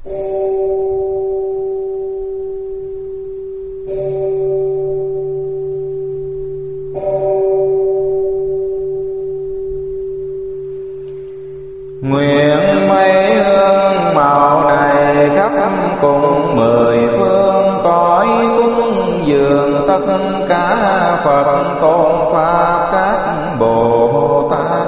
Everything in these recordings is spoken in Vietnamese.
Nguyện mấy hương màu này khắp cùng mười phương cõi cúng dường tất cả Phật tôn pháp các Bồ Tát,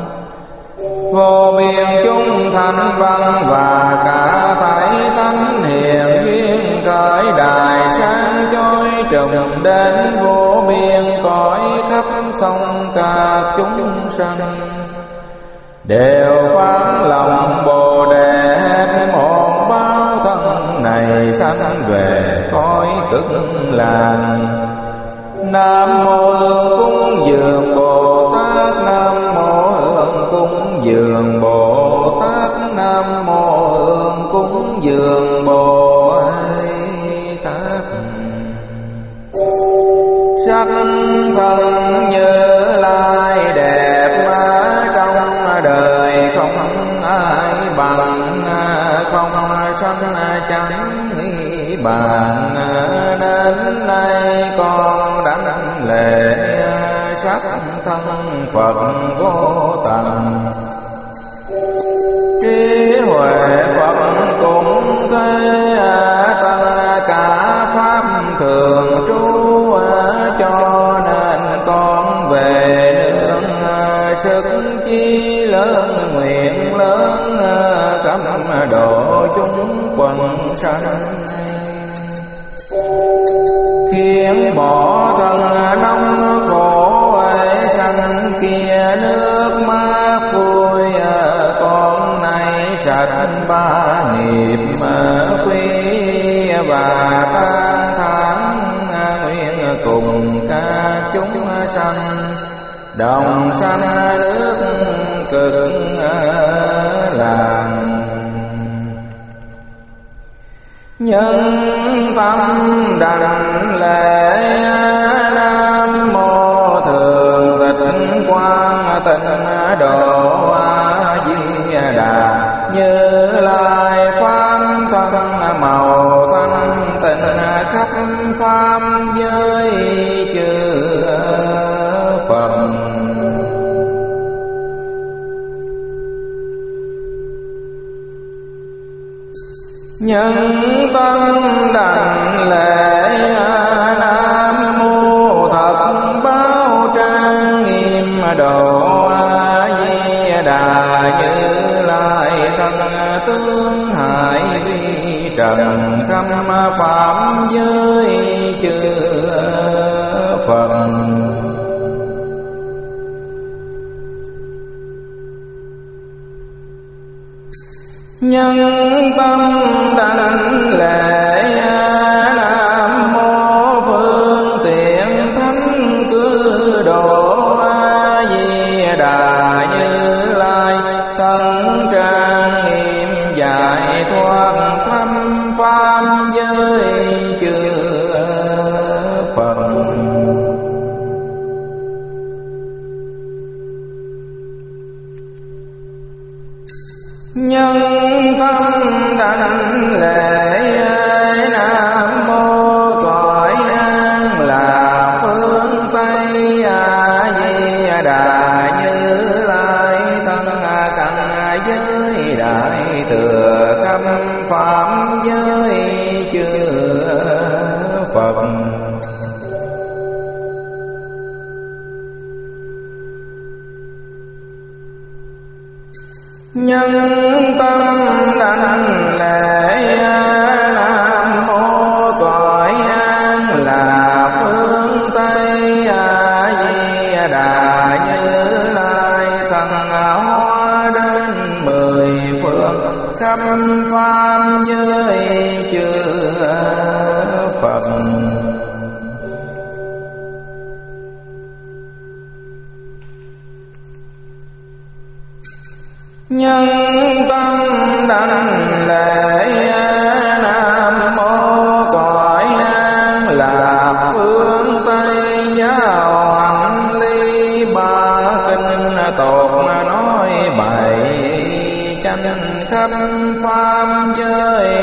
vô biên chúng thanh văn và cả thảy tánh hiền duyên khởi đại sáng chói trùm đến vô biên cõi khắp sông cả chúng sanh, đều phán lòng Bồ Đề hết một báo thân này sanh về cõi cực lạc. Nam mô Hương cúng dường Bồ Tát, Nam mô Hương cúng dường Bồ Tát, Nam mô Hương cúng dường Bồ Tát. Sắc thân Như Lai đẹp trong đời không ai bằng, không sanh chẳng nghĩ bàn, đến nay con đảnh lễ sắc thân Phật vô tận. Trí huệ Phật cũng thế, tất cả pháp thường trú, cho nên con về nương sức chí lớn nguyện lớn, cấm độ chúng quần sanh, khiến bỏ thân nóng khổ ấy sanh kia nước mát vui. Con này sạch ba nghiệp quý và than thán, nguyện cùng ca chúng sanh đồng sanh nước cực lạc. Nhân tâm đảnh lễ Nam mô Thường Tịch Quang Tịnh Độ A Di Đà. Như Lai pháp thân màu thanh tịnh khắp pháp giới chư Phật. Nhân tâm đảnh lễ Nam mô Thật Báo Trang Nghiêm Độ A Di Đà. Như Lai thân tướng hải vi trần khắp pháp giới chư Phật. Nhân tâm đảnh lễ Nam mô Phương Tiện Thánh Cư Độ A Di Đà. Như Lai thân trang nghiêm giải thoát khắp pháp giới chư Phật. Nhân tâm đảnh lễ Nam mô cõi an lạc phương Tây A Di Đà. Như Lai thân cận giới đại thừa khắp pháp giới chư Phật. Nhân tâm đảnh lễ Nam mô cõi an lạc phương Tây A Di Đà. Như Lai thân hóa đến mười phương khắp pháp giới chư Phật. Nhân tâm đảnh lễ Nam mô cõi an lạc phương Tây Giáo Hoàng Ly Ba Kinh tột nói bày tranh khắp pháp giới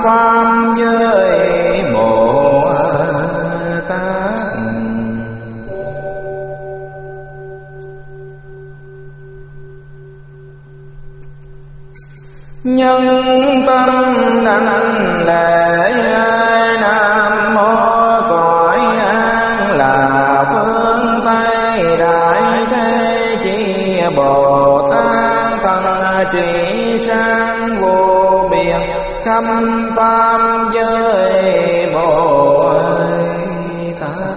pháp giới Bồ Tát. Nhân tâm đảnh lễ Nam mô cõi an là phương Tây Đại Thế Chí Bồ Tát thần trị sang vô biên khắp tam giới Bồ Tát.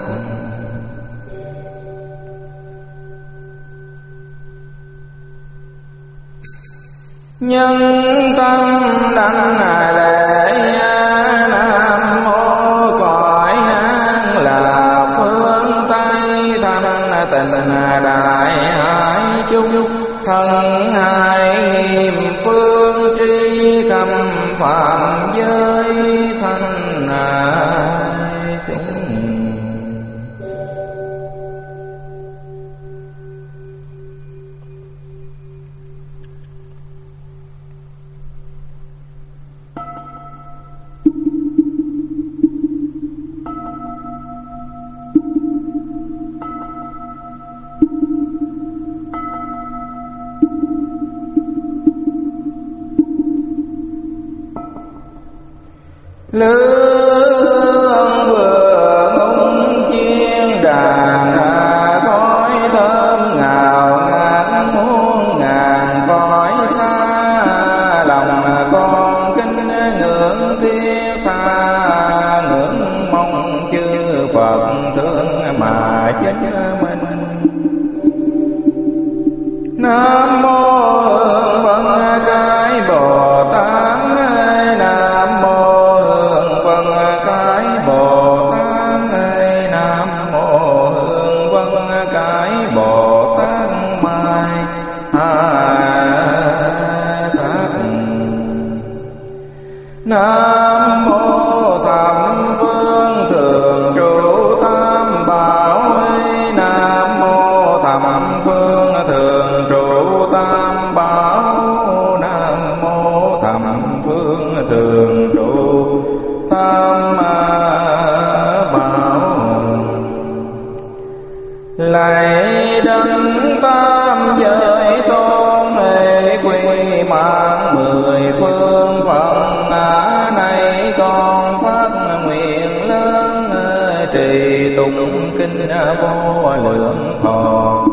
Nhân tâm đảnh lễ Nam mô cõi an là phương Tây thanh tịnh đại hải chung thân hai nghiêm phương tri khâm phạm giới thanh hải chung. Lương vườn chiên đàn khói thơm ngào ngạt muôn ngàn cõi xa, lòng con kính ngưỡng thiết tha ngưỡng mong chư Phật thương mà chết mình. Nam mô Phật cái Bồ Tát, Nam mô cái Bồ Tát, Nam mô Hương Vân cái Bồ Tát Mai Tát. Nam mô thập phương thường trụ tam bảo, Nam mô thập phương thường trụ tam bảo, Nam mô thập phương thường trụ tam bảo. Lạy đấng tam giới tôn hệ quy mạng mười phương phận này con phát nguyện lớn trì tụng kinh vô lượng thọ.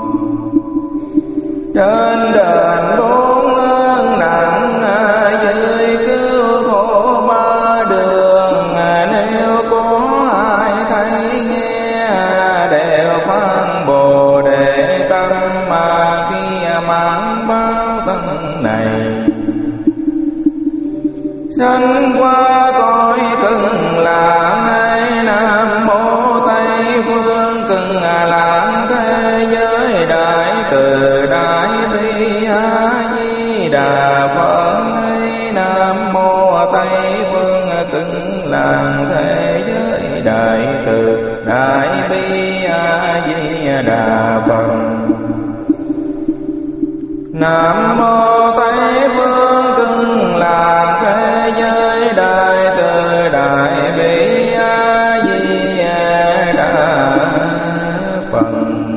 Trên đền bốn ơn nặng dưới cứu khổ ba đường, nếu có ai thấy nghe đều phán Bồ Đề tâm mà khi mãn báo thân này. Sanh qua cõi Cực Lạc, Nam mô Tây phương Cực Lạc thế giới đại từ đại bi A Di Đà Phật. Nam mô Tây phương Cực Lạc thế giới đại từ đại bi A Di Đà Phật. Nam mô Tây phương Cực Lạc thế giới đại từ đại bi A Di Đà Phật.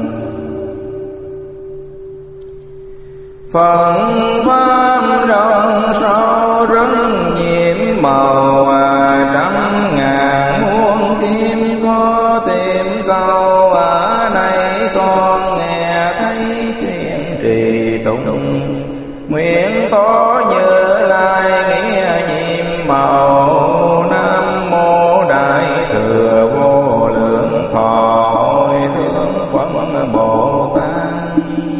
Phật pháp rộng sâu rất nhiệm màu, trăm ngàn muôn kim khó tìm câu. Này con nghe thấy chuyện trì tụng, nguyện tỏ Như Lai nghĩa nhiệm màu. Nam mô Đại Thừa Vô Lượng Thọ Hội Thượng Phật Bồ Tát.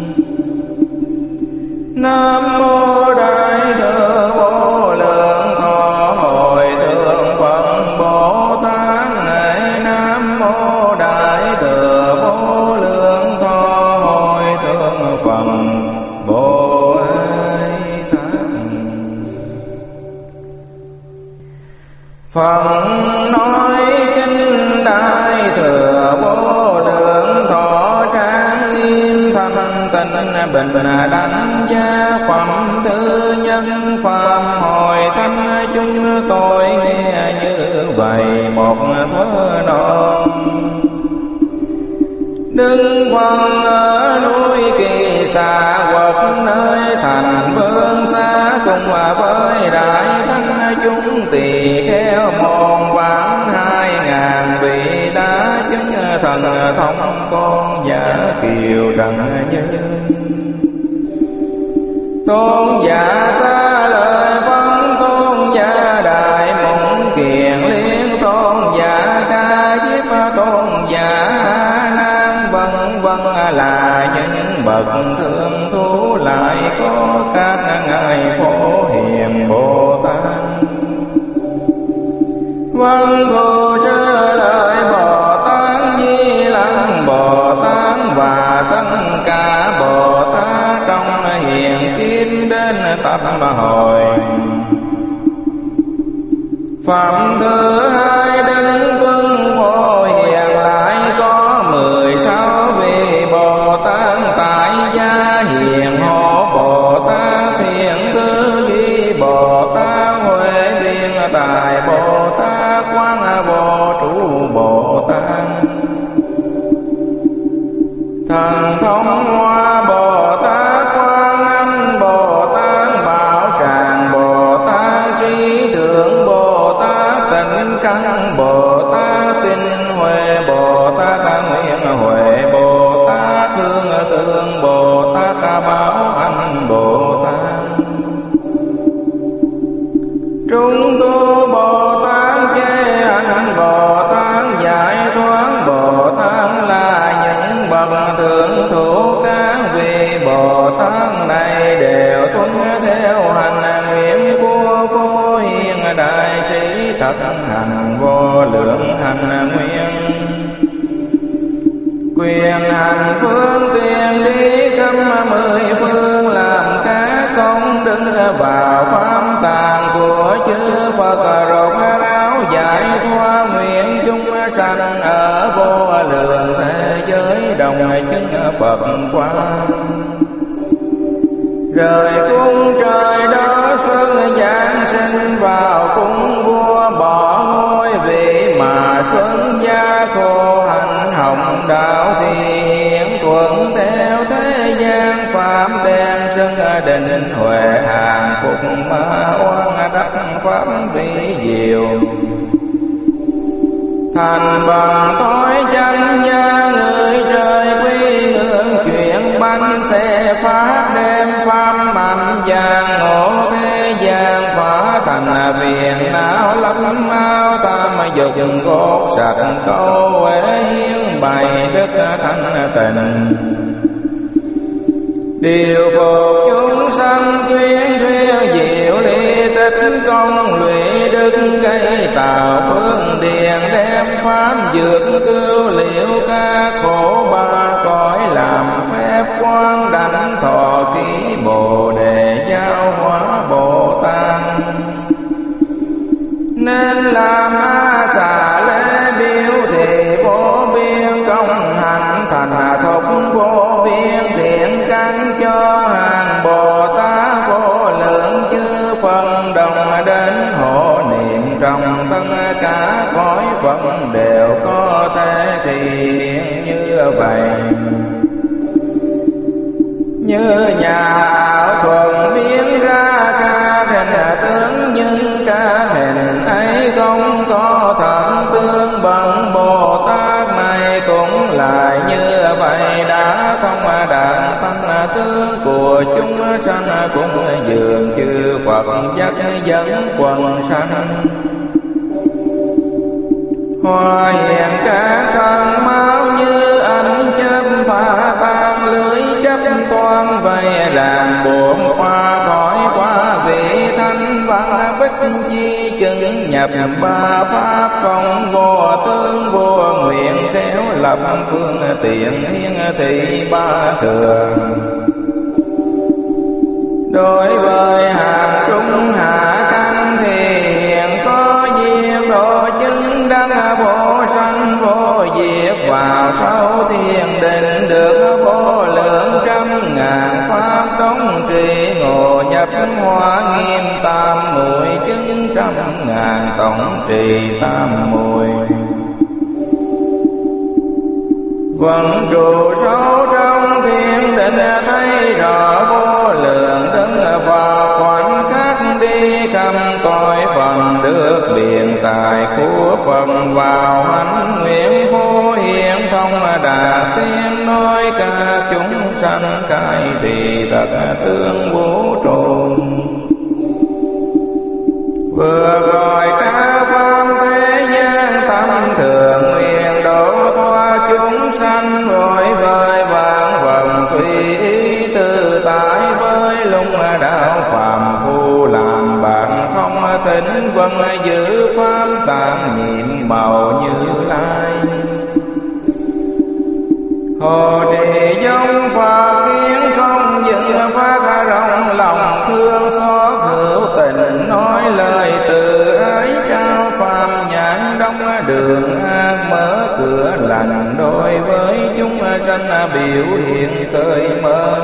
Nam mô Đại Thừa Vô Lượng Thọ Hội Thượng Phật Bồ Tát. Nam mô Đại Thừa Vô Lượng Thọ Hội Thượng Phật Bồ Tát. Phật nói kinh Đại Thừa Vô Lượng Thọ trang nghiêm thanh tịnh bình đẳng gia phẩm thứ nhân phạm hồi thanh chúng tôi nghe như vậy một thuở non. Đứng vân ở núi Kỳ Xà quật nơi thành vương xa, cùng với đại thánh chúng tỳ kheo mòn vạn 2000 vị đã chứng thần thông con giả kiều đặng nhân. Tôn giả xa lời phân tôn giả đại mộng kiền liên tôn giả ca diếp tôn giả nan vân vân là những bậc thương thú lại có các ngài Phổ Hiền Bồ Tát. Vân thù sư lợi Bồ Tát, Di Lặc Bồ Tát và tất cả Bồ Tát trong hiện kim đến tập hội. Phẩm thứ hai đến quân Phổ Hiền lại có 16 vị Bồ Tát tại gia hiền hộ Bồ Tát, thiện tư duy Bồ Tát, huệ biên tài Bồ Tát, quán vô trụ Bồ Tát, thần thông hoa Bồ Tát, Quan Âm Bồ Tát, Bảo Tràng Bồ Tát, Trí Thượng Bồ Tát, Tịnh Căn Bồ Tát, Tinh Huệ Bồ Tát, Nguyện Huệ Bồ Tát, Hương Tương Bồ Tát, Bảo Anh Bồ Tát, Trung Tu Bồ Tát, Chế Hạnh Bồ Tát, Giải Thoát Bồ Tát là những bậc thượng thủ. Các vị Bồ Tát này đều tuân theo hành nguyện của Phổ Hiền đại sĩ, thật hành vô lượng hành nguyện. Quyền hành phương tiện đi khắp 10 phương, làm các công đức vào pháp tạng của chư Phật, rốt ráo giải thoát nguyện chúng sanh ở vô lượng thế giới đồng chứng Phật quang. Rời cung trời đó xuân giáng sinh vào cung vua, bỏ ngôi vị mà xuân gia khổ hạnh hồng đạo thì hiện thuận theo thế gian pháp đen sân định huệ hàng phục ma oan đắc pháp vi diệu. Thành bằng thói chánh gia người trời quy ngưỡng chuyện bánh xe pháp đem pháp mạnh giang ngộ thế gian phá thành phiền não lắm mau tam dục cốt sạch câu huệ hiến bày đức thanh tịnh. Điều phục chúng sanh tuyên thuyết diệu ly tích công lụy đức gây tạo phương điền đem pháp dược cứu liệu ca khổ ba cõi làm phép quan đảnh thọ ký bồ đề giáo hóa Bồ Tát. Nên làm a xà lễ biểu thị vô biên công hành thành thục vô biên thiện căn cho hàng Bồ Tát vô lượng chư phần đồng đến hộ niệm trong tất cả cõi Phật đều có thể thì hiện như vậy. Như nhà ảo thuần biến ra ca hình tướng, nhưng ca hình ấy không có thật tương bằng. Bồ Tát này cũng lại như vậy, đã thông đạt tăng tướng của chúng sanh, cũng dường chư Phật dắt dẫn quần sanh. Hoa hiện các thân máu như ánh chớp phá tan lưới chấp toan vây làm buồn qua khỏi qua vị thanh văn bích chi chứng nhập ba pháp không vô tương vô nguyện khéo lập phương tiện hiến thị ba thừa. Đối với hàng trung hạ căn thì hiện có duyên độ chứng đắc vô sanh vô diệt, vào sâu thiền định được vô lượng trăm ngàn pháp tống trì, ngộ nhập hóa nghiêm tam muội chứng trăm ngàn tổng trì tam muội. Vận trụ sâu trong thiên định thấy rõ vô lượng đức Phật, khoảnh khắc đi khắp cõi phần được biện tài của Phật vào hạnh nguyện vô hiện thông đạt tiếng nói cả chúng sanh khai thị thật tương vũ trụ. Vừa gọi cả pháp thế gian tâm thường nguyện độ thoát chúng sanh vội vời vạn phần tùy ý tự tại với lung đạo phàm phu làm bạn không tỉnh vân giữ pháp tạm nhiệm màu Như Lai. Hồ trì giống Phật kiến không dừng phát rộng lòng thương xót hữu tình nói lời từ ái trao phàm nhãn đóng đường ác mở cửa lành đối với chúng sanh biểu hiện cởi mở.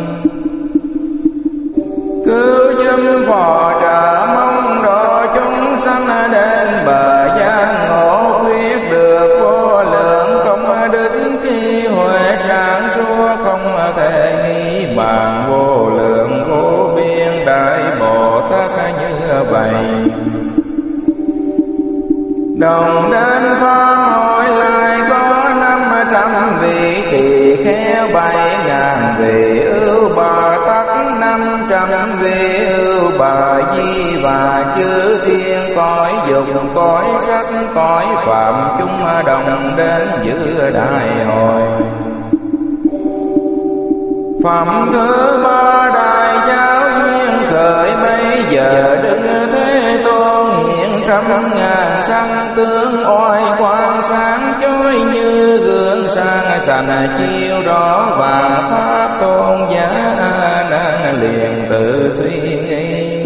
Cứu giúp phò trợ mong độ chúng sanh đến bờ giác ngộ quyết được vô lượng công đức trí huệ sáng suốt không thể nghĩ bàn vô lượng vô biên đại Bồ Tát như vậy. Đồng đến pháp hội lại có 500 vị tỳ kheo 7.000 vị ưu bà tắc 500 vị ưu bà di và chư thiên cõi dục cõi sắc cõi phạm chúng đồng đến giữa đại hội. Phẩm thứ ba đại giáo duyên khởi bây giờ Đức Thế Tôn hiện trăm ngàn sanh tướng oai quang sáng chói như gương sáng sành chiếu rõ và pháp tôn giả A Nan liền tự suy nghĩ.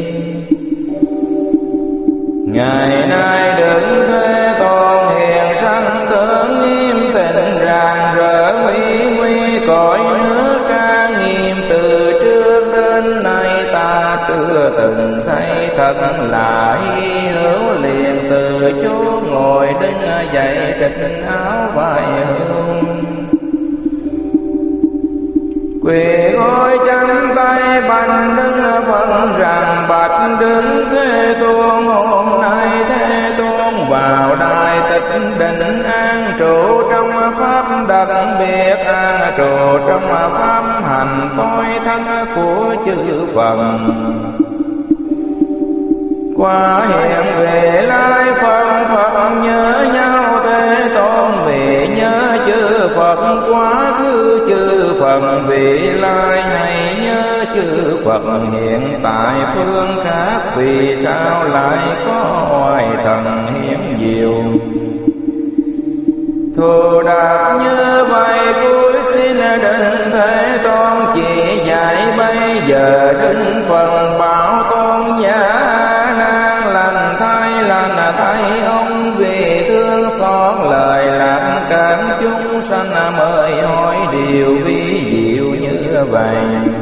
Ngày nay Đức Thế Tôn hiện sanh tướng nghiêm tịnh rạng rỡ uy nguy cõi nước trang nghiêm từ trước đến nay ta chưa từng thấy thật là hy hữu liền từ chỗ ngồi đứng dậy trịch áo vai hương. Quỳ gối chắp tay bạch đứng phân rằng bạch Đức Thế Tôn hôm nay Thế Tôn vào đại tịch định an trụ trong pháp đặc biệt an trụ trong pháp hành tối thân của chư Phật. Qua hiện về lai Phật nhớ nhau Thế Tôn vì nhớ chư Phật quá khứ chư Phật vị lai hay nhớ chư Phật hiện tại phương khác vì sao lại có oai thần hiển diệu. Thù đạp như vậy cuối xin Đức Thế Tôn chỉ dạy bây giờ Đức Phật bảo tôn giả lành thay ông vì thương xót lời lạc cảm chúng sanh mới hỏi điều vi diệu như vậy.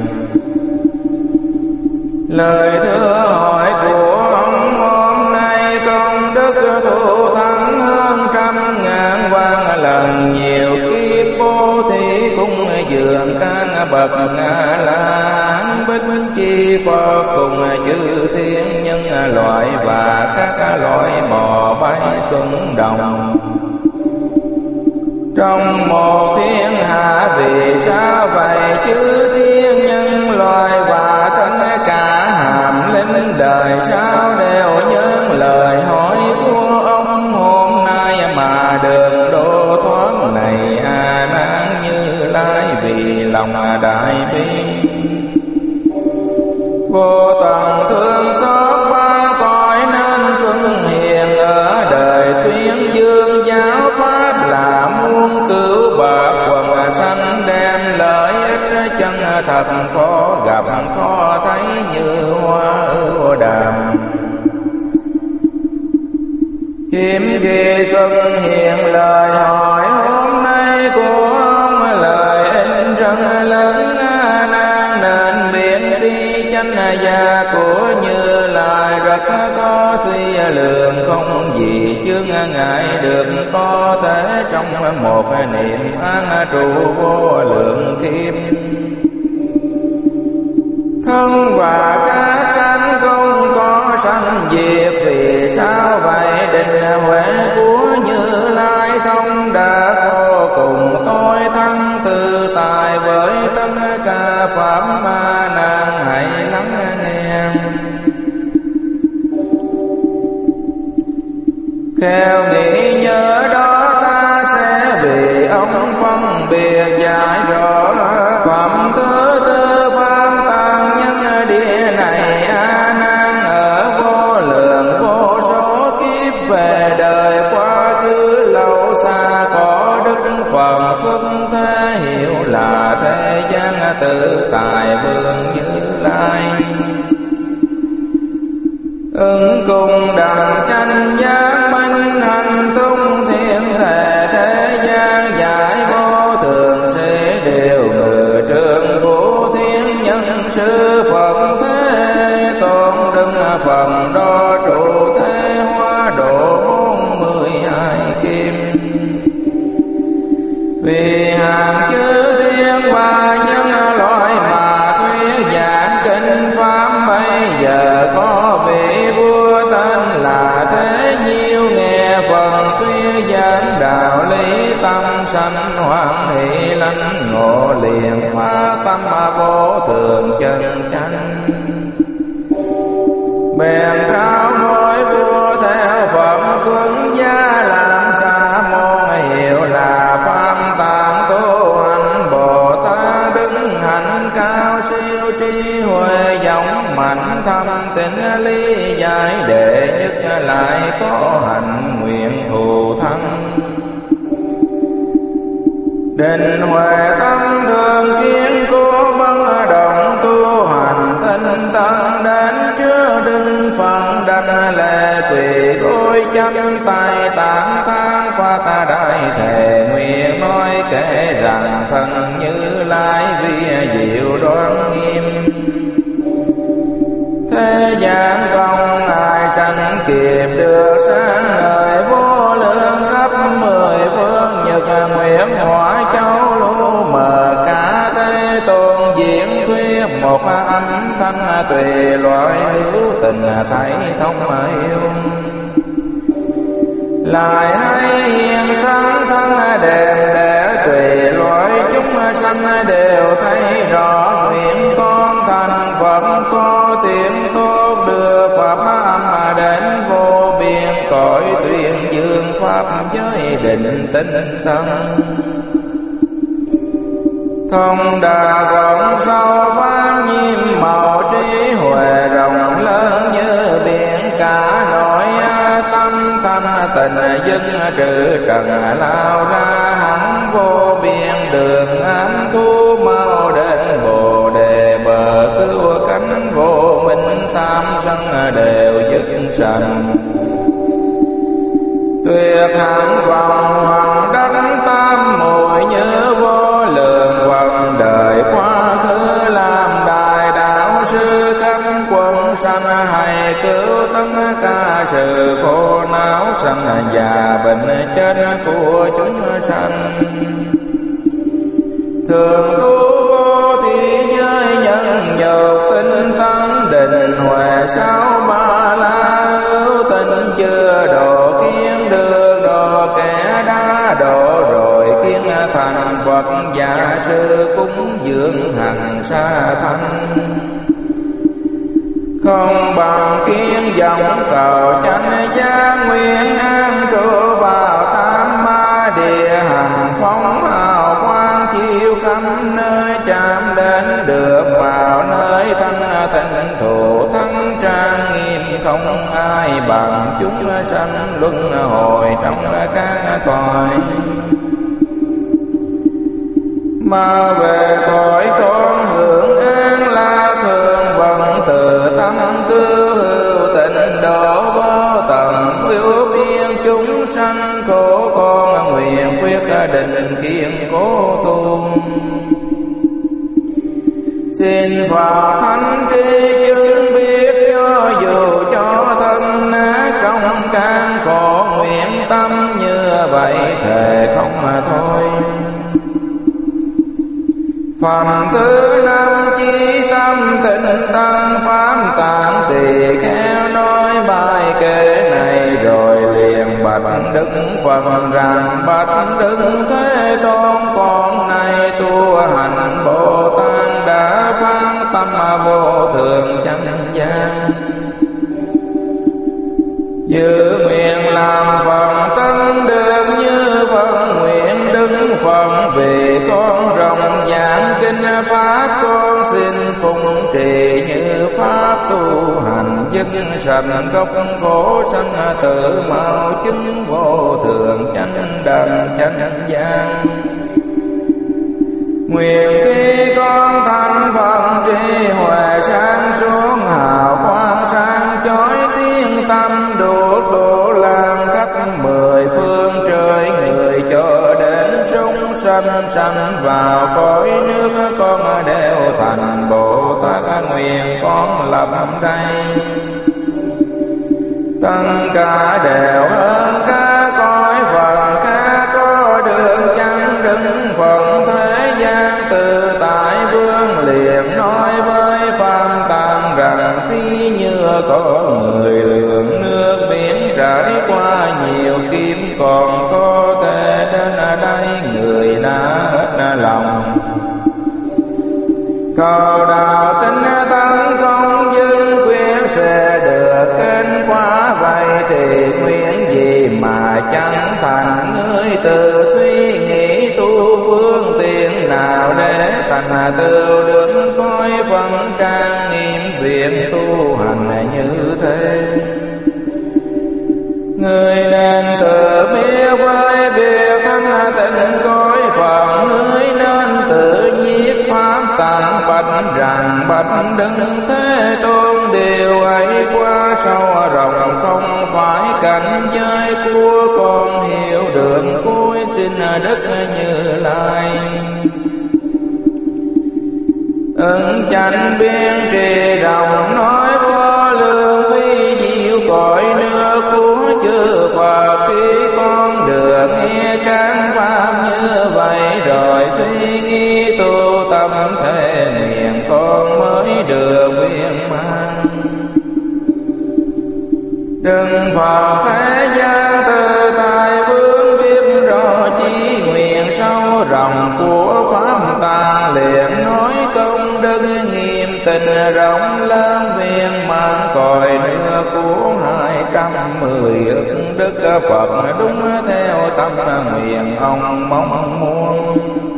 Lời thưa hỏi của ông hôm nay công đức thù thắng hơn trăm ngàn vạn lần nhiều kiếp vô thí cung dường các bậc A La Hán bích chi Phật cùng chư thiên nhân loại và các loại bò bay xuân đồng. Trong một thiên hạ vì sao vậy chư thiên nhân loại và tất cả hàm linh đời sao đều nhớ lời hỏi của ông hôm nay mà đường độ thoát này A Nan Như Lai vì lòng đại bi vô tận thương xót ba cõi nên xuân hiện ở đời tuyên dương giáo pháp là muôn cứu bậc quần sanh đem lợi ích chân thật khó gặp khó thấy như hoa ưu đàm. Hiếm khi xuân hiện lời hỏi hôm nay của ông lời in rất lớn A Nan nên biết đi chánh gia của Như Lai rất có suy dương ngài được có thể trong một niệm an trụ vô lượng kiếp. Thân và các cánh không có sanh diệt, vì sao vậy? Định huệ của Như Lai thông đạt vô cùng tối thắng tự tại, với tất cả pháp ma nan hãy lắng nghe. Theo nghĩ nhớ đó ta sẽ vì ông phân biệt giải rõ phẩm thứ tư pháp tăng nhân địa này. A Nan ở vô lượng vô số kiếp về đời quá khứ lâu xa, có đức Phật xuất thế hiệu là thế gian tự tại vương Như Lai. Ứng cùng đẳng chánh giác minh hành tung thiên thể, thế gian giải vô thường sẽ đều ngự trường vũ thiên nhân sư Phật Thế Tôn. Đức phần đo trụ thế hóa độ 42 kim. Vì hàng chư thiên và nhân loại mà thuyết giảng kinh pháp, bây giờ có vị vua tên là Thế Nhiêu, nghe phần thuyết giảng đạo lý tâm sanh hoan hỷ, lãnh ngộ liền phá tâm vô thường chân chánh. Bèn khao mỗi vua theo Phật xuất gia, làm sa môn hiệu là Pháp Tạng tu hành Bồ Tát. Đứng hạnh cao siêu trí huệ rộng mạnh, thâm tín lý giải đệ nhất, lại có hạnh nguyện thù thắng. Định huệ tâm thường khiến cô bất động, tu hành tinh tấn đến trước đinh phần đảnh lễ, tùy gối chắp tay tán thán phát đại thề nguyện, nói kể rằng thân Như Lai vi diệu đoan nghiêm. Thế gian không ai sanh kịp được sáng ngời vô lượng khắp 10 phương, nhật nguyện hỏa châu lưu mờ cả Thế Tôn diễn thuyết một âm thanh, tùy loại hữu tình thấy thông hiểu. Lại hay hiện sáng thân đèn để tùy loại chúng sanh đều thấy rõ, nguyện con thành Phật có tiếng tốt, đưa pháp âm đến vô biên cõi tuyên dương pháp giới định tinh tấn. Thông đà rộng sâu pháp nhiễm màu, trí huệ rộng lớn như biển cả, nội tâm thanh tịnh dứt trừ trần, lao ra hẳn vô biên đường an thu, mau đến Bồ Đề bờ cứu cánh vô minh, tam sanh đều dứt sanh. Tuyệt hạnh vòng hoàng đắc tam muội, như vô lượng vòng đời quá khứ, làm đại đạo sư khắp quân sanh, hay cứu tất cả sự khổ não sanh già bệnh chết của chúng sanh. Thường tu vô thị giới nhân nhược, tinh tấn định huệ sáu ba la, hữu tình chưa độ kiến được độ, kẻ đã độ rồi kiến thành Phật giả sư, cúng dường hằng sa thanh. Không bằng kiến dòng cầu chánh giác, nguyện an trụ vào tam ma địa hành, phóng hào quang chiếu khắp nơi, chạm đến được vào nơi thanh tịnh thù thắng trang nghiêm. Không ai bằng chúng sanh luân hồi trong các cõi, mà về cõi con hưởng an lạc thường bằng từ tâm cứu hữu tịnh độ vô tận, yêu biên chúng sanh khổ con nguyện quyết định kiên cố tu. Xin Phật thánh trí chứng biết, cho dù cho thân nát trong can khổ, nguyện vậy thề không mà thôi. Phần thứ năm chí tâm tịnh tăng pháp tạng tỳ kheo nói bài kệ này rồi liền bạch Đức Phật rằng bạch Đức Thế Tôn con này tu hành Bồ Tát đã phát tâm vô thượng chánh giác, dự nguyện làm phần tâm được như phần nguyện Đức Phật vì con rộng giảng kinh pháp con xin phụng trì như pháp tu hành dứt sạch gốc khổ sanh tự mau chứng vô thượng chánh đẳng chánh giác. Nguyện khi con thành Phật trí huệ sáng suốt hào quang sáng chói tiếng tâm đủ độ làm khắp mười phương trời người cho đến chúng sanh sanh vào cõi nước con đều thành Bồ Tát nguyện con lập đây. Tất cả đều hơn cả cõi Phật khác có đường chánh đứng Phật thế gian tự tại vương liền nói với Phạm Tạng rằng thí như có người lượng nước biển trải qua nhiều kiếp còn có thể đến đây người đã hết lòng cầu đạo tinh tấn không dưng quyết sẽ được kết quả vậy thì nguyện gì mà chẳng thành ngươi tự suy nghĩ tu phương tiện nào để thành tựu được coi phần trang nghiêm việc tu hành như thế. Người nên tự biết với việc thanh tịnh cõi Phật, người nên tự nhiếp pháp tạng bạch rằng bạch Đức Thế Tôn điều ấy quá sâu rộng không phải cảnh giới của con hiểu được cuối xin Đức Như Lai. Ứng chánh biên trì đồng nói vô lượng vi diệu cõi nước của chư Phật khi con được nghe các pháp như vậy rồi suy nghĩ tu tâm thể nguyện con mới được viên mãn. Đừng Phật thế gian tự tại vương biết rõ chí nguyện sâu rộng của pháp tạng liền nói công đức nghiêm tình rộng lớn viên mãn cõi nước của 210 ức Đức Phật đúng theo tâm nguyện ông mong muốn.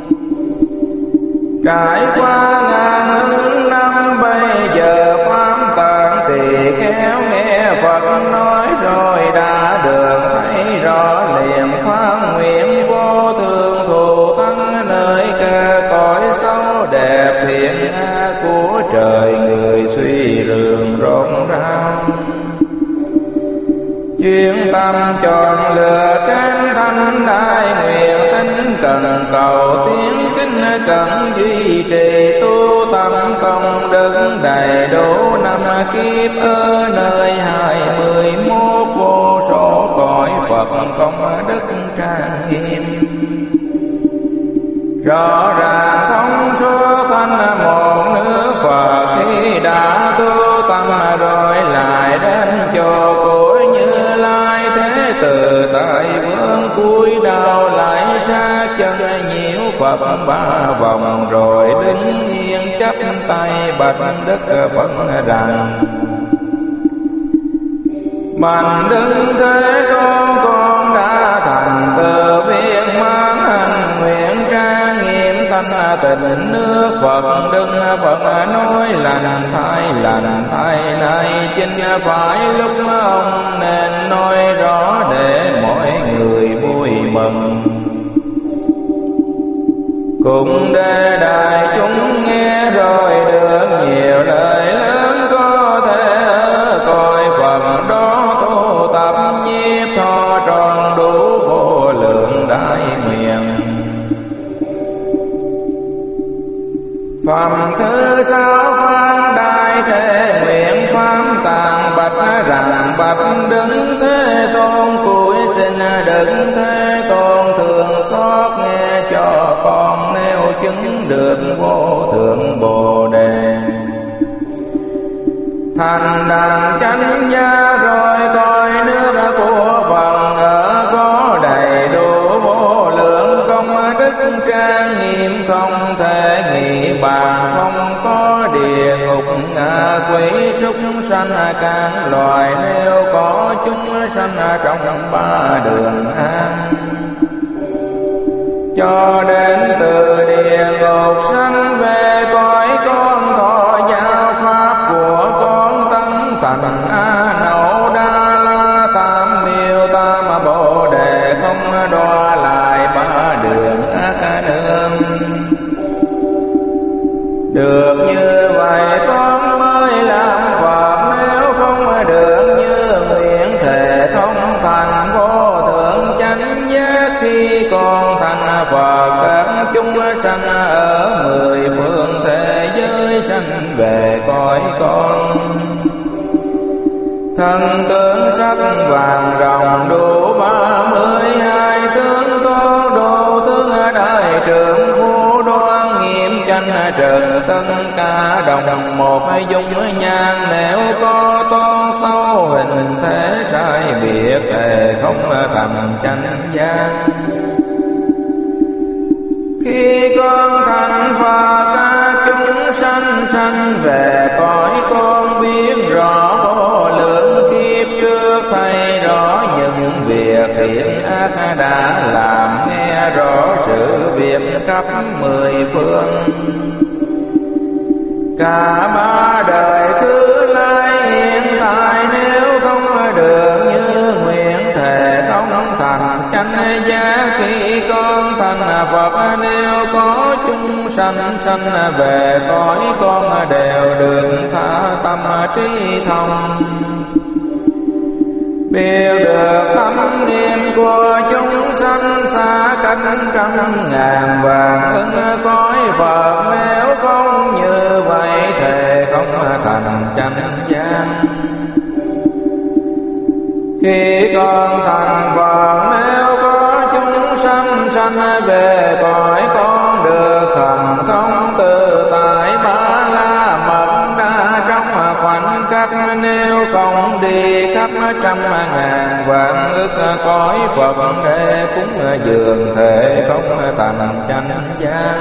Trải qua ngàn năm bây giờ pháp tạng tỳ kheo nghe Phật nói rồi đã được thấy rõ liền phát nguyện vô thường thù thắng nơi ca cõi xấu đẹp thiện của trời người suy lường rộn ràng. Chuyên tâm chọn lựa cánh thanh đại nguyện tinh cần cầu tiến kính cần duy trì tu tâm công đức đầy đủ năm kiếp ở nơi 21 vô số cõi Phật công đức trang nghiêm. Rõ ràng thông suốt thanh một nước Phật khi đã tu tâm rồi lại đến cho cõi Như Lai thế từ tại vương cúi đầu lại sát chân nhiễu Phật ba vòng rồi đứng yên chắp tay bạch Đức Phật rằng Bạch Đức Thế Tôn con đã thành tựu viên mãn hành nguyện trang nghiêm thanh tịnh nước Phật. Đức Phật nói lành thay này chính phải lúc ông nên nói rõ để mọi người vui mừng, cùng để đại chúng nghe rồi được nhiều lời lớn có thể ở cõi Phật đó tu tập nhiếp thọ tròn đủ vô lượng đại nguyện. Phẩm thứ 6 Pháp Đại Thế Nguyện Pháp Tạng bạch rằng bạch Đức Thế Tôn cúi xin Đức Thế Tôn xót nghe cho con, nếu chứng được vô thượng Bồ Đề. Thành đàn chánh gia rồi coi nước của phần ở, có đầy đủ vô lượng công đức trang nghiêm, không thể nghĩ bàn, không có địa ngục ngạ quỷ súc sanh các loài, nếu có chúng sanh trong ba đường an. Cho đến từ địa ngục sanh về cõi con, thọ giáo pháp của con tâm thành A Nậu Đa La Tam Miêu Tam Bồ Đề, không đọa lại ba đường ác nương. Được như vậy con mới làm Phật, nếu không được như nguyện thệ không thành vô thượng chánh giác. Khi con thành Phật, các chúng sanh ở mười phương thế giới sanh về cõi con. Thân tướng sắc vàng ròng đủ 32 tướng, có độ tướng đại trưởng phu đoan nghiêm chánh trần, tất cả đồng một dung nhan, nếu có to sâu hình thế sai biệt, thề không thành chánh giác. Khi con thành Phật, các chúng sanh sanh về cõi con, biết rõ vô lượng kiếp trước, thấy rõ những việc thiện ác đã làm, nghe rõ sự việc khắp mười phương. Cả ba đời cứ lai hiện tại, nếu không được như nguyện thề không thành chánh giác. Khi con thành Phật, nếu có chúng sanh sanh về cõi con, đều được tha tâm trí thông. Biết được tâm niệm của chúng sanh xa cách trăm ngàn vạn ức cõi Phật, nếu không như vậy thề không thành chánh giác. Khi con thành Phật, nếu có chúng sanh sanh về cõi con, được thần thông tự tại ba la mật đa trong khoảnh khắc, nếu không đi khắp trăm ngàn vạn ức cõi Phật, để cúng dường thể không thành chánh giác.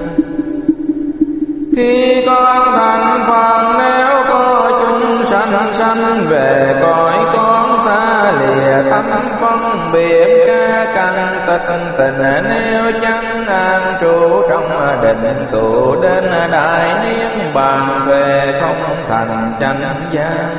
Khi con thành Phật, nếu có chúng sanh sanh về cõi con, xa lìa tâm phân biệt ca căn tịch tình, nếu chẳng an trụ trong định tụ, đến đại niết bàn về không thành chánh giác.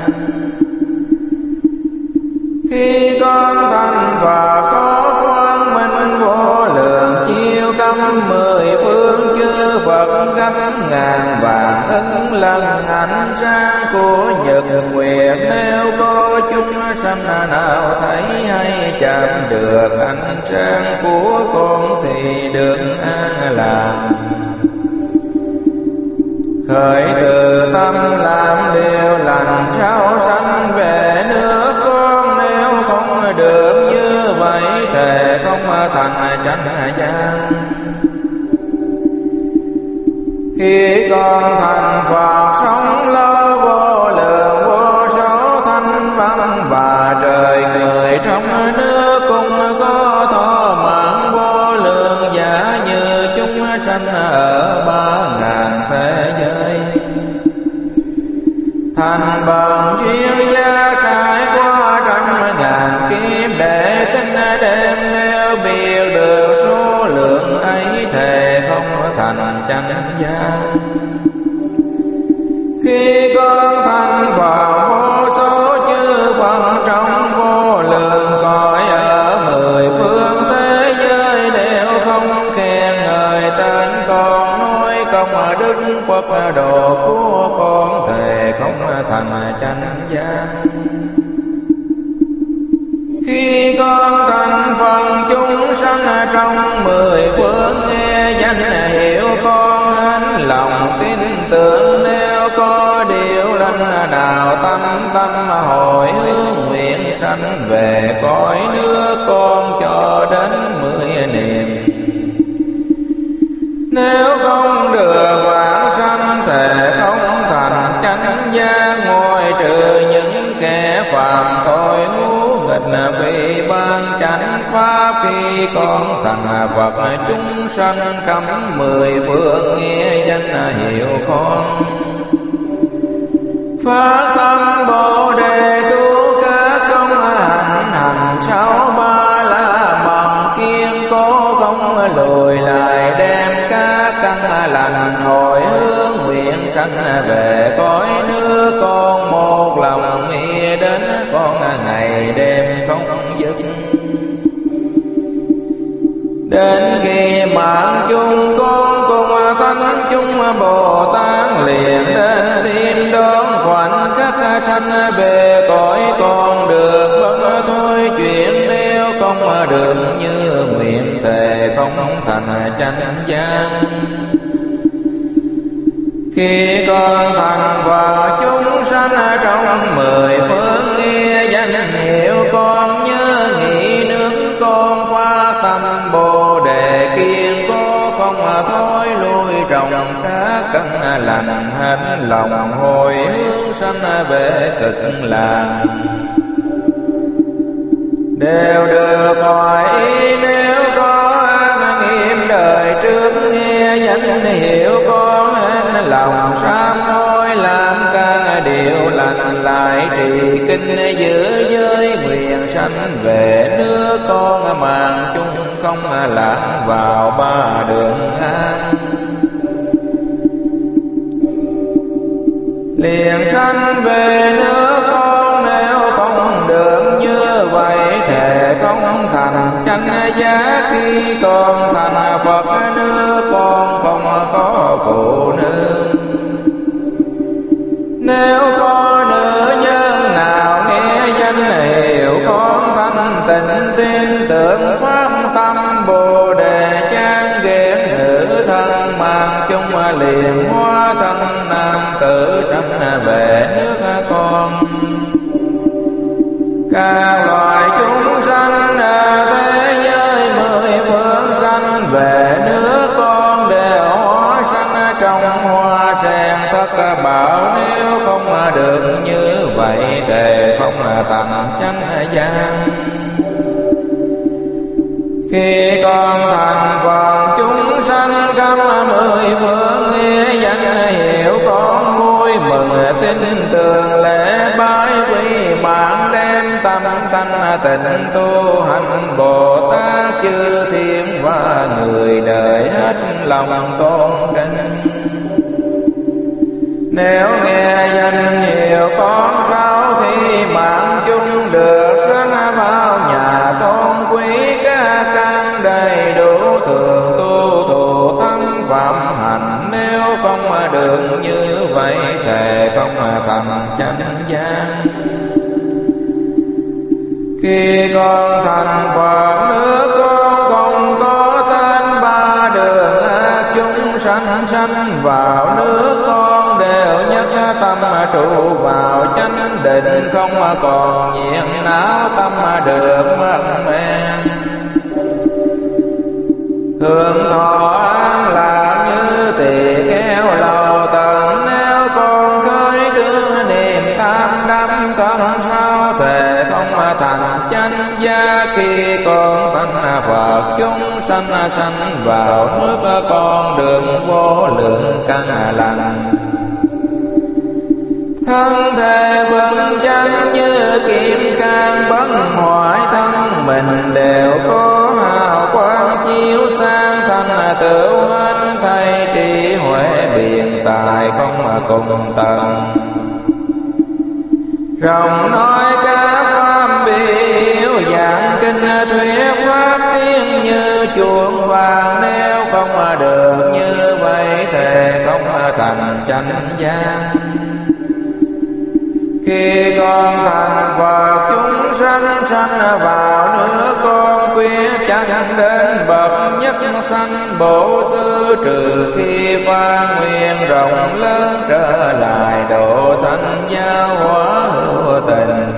Khi con thành Phật, có quang minh vô lượng chiếu khắp mười phương, chư Phật gấp ngàn vạn ức lần ánh sáng của nhật nguyệt, nếu có chúng sanh nào thấy hay chạm được ánh sáng của con, thì được an lạc. Khởi từ tâm làm điều lành, sao sanh về nước con, nếu không được như vậy thề không thành chánh giác. Khi con thành Phật, sống lâu vô lượng vô số thanh văn, và trời người trong nước cũng có thọ mạng vô lượng, giả như chúng sanh ở 3000 thế giới. Thành bằng duyên gia trải qua trăm ngàn kiếp, để tin đêm nếu biết được số lượng ấy thề không thành chánh giác. Khi con thành Phật, vô số chư Phật trong vô lượng cõi ở mười phương thế giới, đều không khen ngợi tên con, nói công đức Phật độ của con, thề không thành chánh giác. Khi con thành Phật, chúng sanh trong mười phương nghe danh hiệu con, hết lòng tin tưởng, nếu có điều lành nào tâm tâm hồi hướng, nguyện sanh về cõi nước con cho đến 10 niệm. pháp khi con thành Phật, chúng sanh khắp mười phương nghe danh hiệu con. Phát tâm Bồ Đề tu các công hạnh, hành sáu ba la mật kiên cố không lùi lại, đem các căn lành hồi hướng nguyện sanh về cõi nước con. Một lòng nghĩ đến con ngày đêm không dứt, đến khi mạng chung con cùng thánh chúng Bồ Tát liền đến thiên đón khoảnh khắc sanh về cõi con được bất thôi chuyện. Nếu không được như nguyện thề không thành chánh giác, khi con thành vào chúng sanh trong mười phương nghe danh hiệu con. Nhớ nghĩ nước con phát tâm Bồ Đề kiên cố không thôi lui trồng các căn lành. Hết lòng hồi hướng sanh về cực lạc, đều được hỏi ý. Nếu có nghiệm đời trước nghe danh hiệu con, hết lòng sám hối làm các điều lành lại trì kinh giữ giới nguyện sanh về nước con. Mạng chung không lạc vào ba đường an, liền sanh về nước con. Nếu không được như vậy thề không thành chánh giác, khi con thành Phật nước con không có phụ nữ. Nếu có nữ nhân nào nghe danh hiệu con thanh tịnh tin tưởng phát tâm Bồ Đề chan ghét nữ thân, mang chung liền hóa thân nam tử sanh về nước con. Các loài chúng sanh thế giới mười phương sanh về nước con, đều hóa sanh trong hoa sen thất bảo. Nếu không được như vậy thề không thành chánh giác, khi con thành Phật chúng sanh khắp mười phương nghe danh hiệu con. Vui mừng tin tưởng lễ bái quy mạng, đem tâm thanh tịnh tu hành Bồ Tát chư thiên và người đời hết lòng tôn kính. Nếu nghe danh hiệu con sau khi mạng chung được sanh vào nhà tôn quý, các căn đầy đủ thường tu thụ tâm phạm hành. Nếu không được như vậy thề không thành chánh giác, khi con thành Phật nước con không có tên ba đường ác. Chúng sanh sanh vào nước con đều nhất tâm trụ vào chánh định, không còn nhiễm não tâm được mất men. Hưởng thọ an lạc như tỳ kheo lầu tầng. Nếu con khơi thương niềm tham đắm thân sao thề không thành chánh giác, khi con thành Phật chúng sanh sanh vào nước con đường vô lượng căn lành. Thân thể vững chánh như kim cang, bất hoại thân mình đều có hào quang chiếu sang. Thành tựu hết thầy trí huệ biện tài không cùng tầng, rộng nói các pháp biểu dạng kinh thuyết pháp tiên như chuông vàng. Nếu không được như vậy thề không thành chánh giác, khi con thành Phật chúng sanh sanh vào nước con. Quyết chẳng đến bậc nhất sanh bổ sư, trừ khi pha nguyện rộng lớn trở lại độ sanh giáo hóa hữu tình.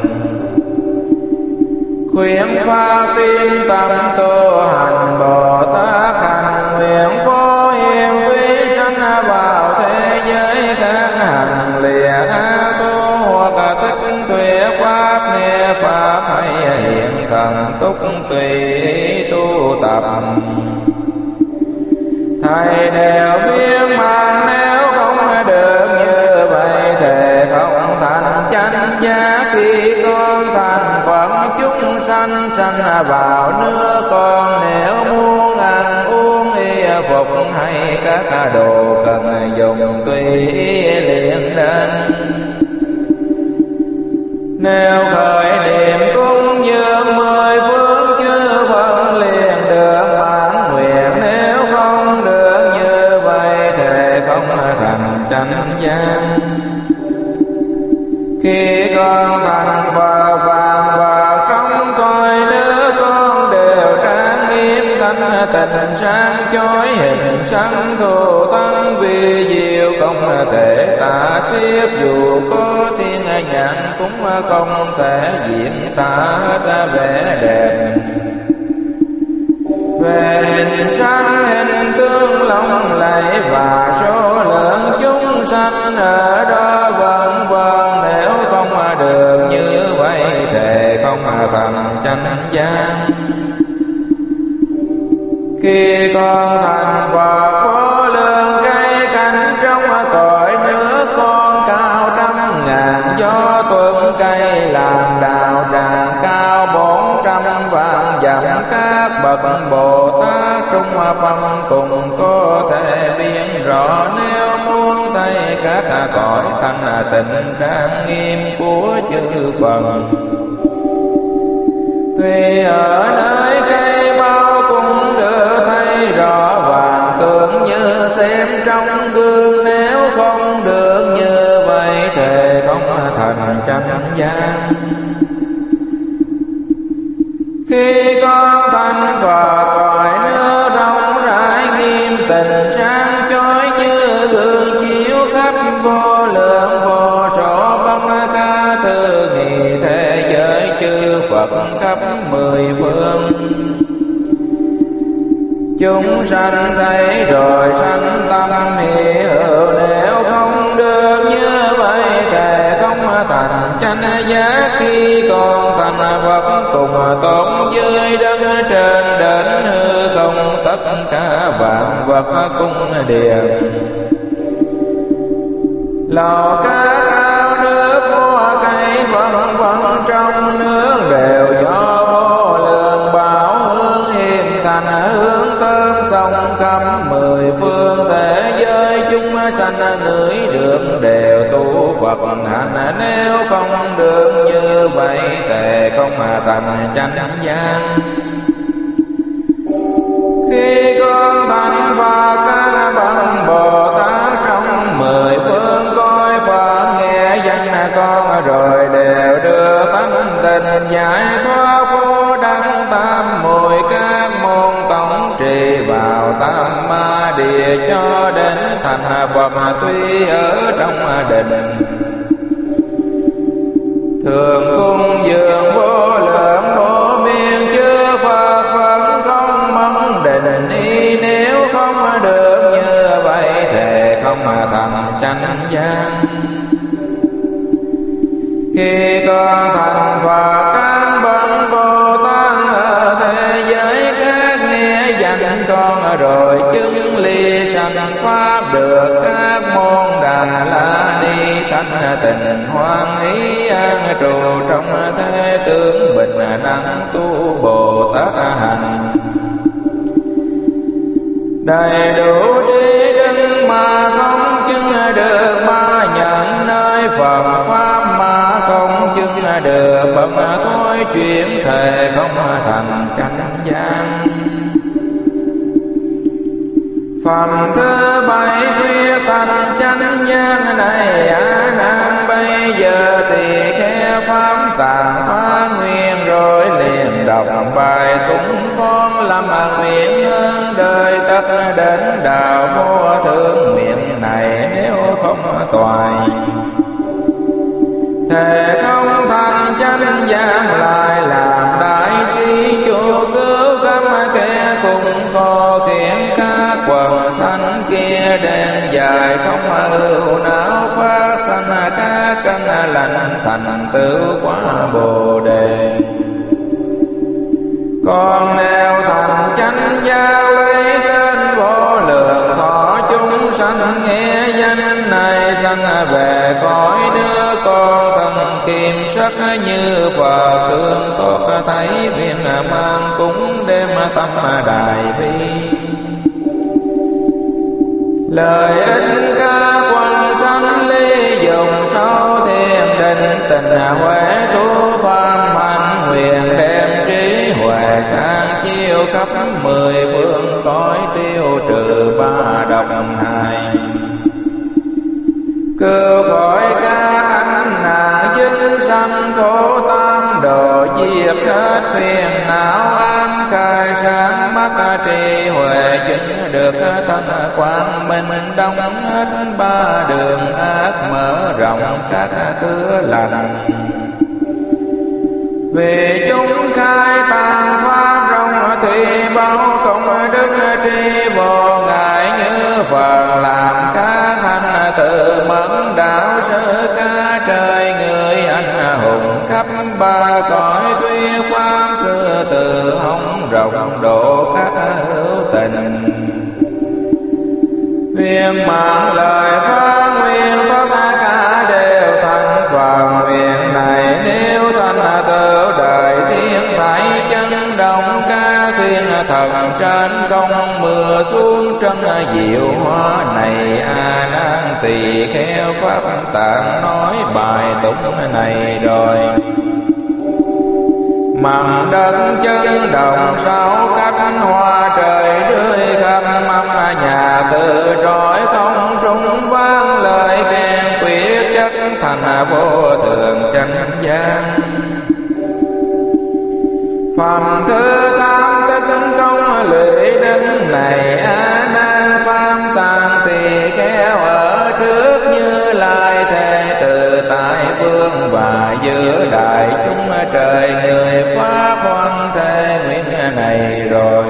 Khuyến phát tin tâm tu hành Bồ Tát, hành nguyện phó hiền quý sanh vào thế giới khác. Hành lìa tu hoặc thích thuyết pháp, nghe pháp hay hiện thần túc tùy tu tập. Thầy đều biết mà nếu không được như vậy thì không thành chánh giác. Khi con thành Phật chúng sanh sanh vào nước con, nếu muốn ăn uống y phục hay các đồ cần dùng tùy ý liền đến. Nếu khởi niệm cúng dường 10 phương chư Phật liền được mãn nguyện. Nếu không được như vậy thì không thành chánh giác. Khi con thành Phật vàng và trong cõi nước con đều trang nghiêm thanh tịnh sáng chói, hình sắc thù tăng vi diệu không thể tả xiết. Dù có thiên nhãn cũng không thể diễn tả hết vẻ đẹp. Về hình sắc hình tướng lộng lẫy và số lượng chúng sanh ở đó vân vân. Nếu không được như vậy thì không thành chánh giác. Khi con thành Phật vô lượng cây cảnh trong cõi nước con, cao trăm ngàn gió tuôn cây làm đào tràng cao 400 vạn dặm. Các bậc Bồ Tát trung tâm cùng có thể biết rõ. Nếu muốn thấy các cõi thanh tịnh trang nghiêm của chư Phật, tuy ở nơi cây bao cũng được thấy rõ vàng cường như xem trong gương. Nếu không được như vậy thì không thành chánh giác. Khi con thành Phật cõi nước rộng rãi nghiêm tịnh sáng chói như gương chiếu khắp vô lượng vô số băng ca từ nghị thế giới chư Phật khắp 10 phương. Chúng sanh thấy rồi sanh tâm hiểu. Nếu không được như vậy thì không thành chánh giác. Khi con thành Phật cùng tôn dưới đất trên đến hư không, tất cả vạn vật cung điện lò cát ao nước hoa cây vân vân. Trong nước đều do vô lượng bảo hương hiền thành, hướng thơm sông khắp 10 phương thế giới. Chúng sanh ngửi được đều tu Phật hành. Nếu không được như vậy thì không thành chánh giác. Khi con thành Phật các bậc Bồ Tát trong 10 phương coi Phật nghe danh con rồi đều đưa thánh tình giải thoát vô đăng tam muội. Các môn tổng trì vào tam ma địa cho đến thành Phật tuy ở trong định. Thường cung dường vô lượng vô biên chư Phật vẫn không mong định y. Nếu không được như vậy thì không thành chánh giác. Khi con thành Phật các bậc Bồ Tát ở thế giới khác nghe danh con rồi chứng ly sanh pháp được. Các môn Đà La Ni thanh tịnh hoan ý an trụ trong thế tướng bình đẳng tu Bồ Tát hành. Đầy đủ trí đức mà không chứng được ba nhận nơi Phật pháp mà không chứng được bậc thôi chuyển thể không thành chánh giác. Phần thứ 7 thuyết thành chánh giác này A Nan. Bây giờ thì khe pháp tạng phá nguyên rồi liền đọc bài tụng con làm nguyện hơn đời tất đến đạo vô thượng nguyện này. Nếu không toại thề không thành chánh giác lại làm đại trí chủ cứu khắp kẻ cùng có khiến các quần sanh kia đen dài không ưu não phát sanh các căn lành thành tựu quả Bồ đề. Còn nếu thành Phật thương tốt thấy viên mang cúng đêm tâm đại bi. Lời ích ca quân sanh ly dùng sâu thiền định tình huệ thu pháp hành nguyện đem trí huệ sang chiêu khắp 10 phương cõi tiêu trừ ba độc hại. Cứu khỏi các ánh nạn dính sanh khổ tam độ diệt hết phiền não an khai sáng mắt trí huệ chứng được thanh quang minh đông hết ba đường ác mở rộng các cửa lành. Vì chúng khai tàng pháp rộng thủy báo công đức tri vô ngại như Phật làm các hành tự mẫn đạo sơ ca trời người anh hùng khắp ba cõi thuyết pháp xưa từ hồng rộng độ các hữu tình. Viên mạng lời phát nguyên tất cả đều thành Phật nguyện này nếu thành tự đại thiên thảy chân động ca thiên thần trên không mưa xuống trân diệu hoa này a nan tỳ kheo pháp tạng nói bài tụng này rồi. Mặt đất chân động sáu cách hoa trời rơi khắp âm nhà tự trọi không trung vang lời khen quyết chất thành vô thường chánh giác. Phẩm thứ 8 tích công lụy đứng này a nan pháp tạng tỳ kheo ở trước Như Lai thế tự tại vương và giữa đại chúng trời người pháp hoan thế nguyện này rồi.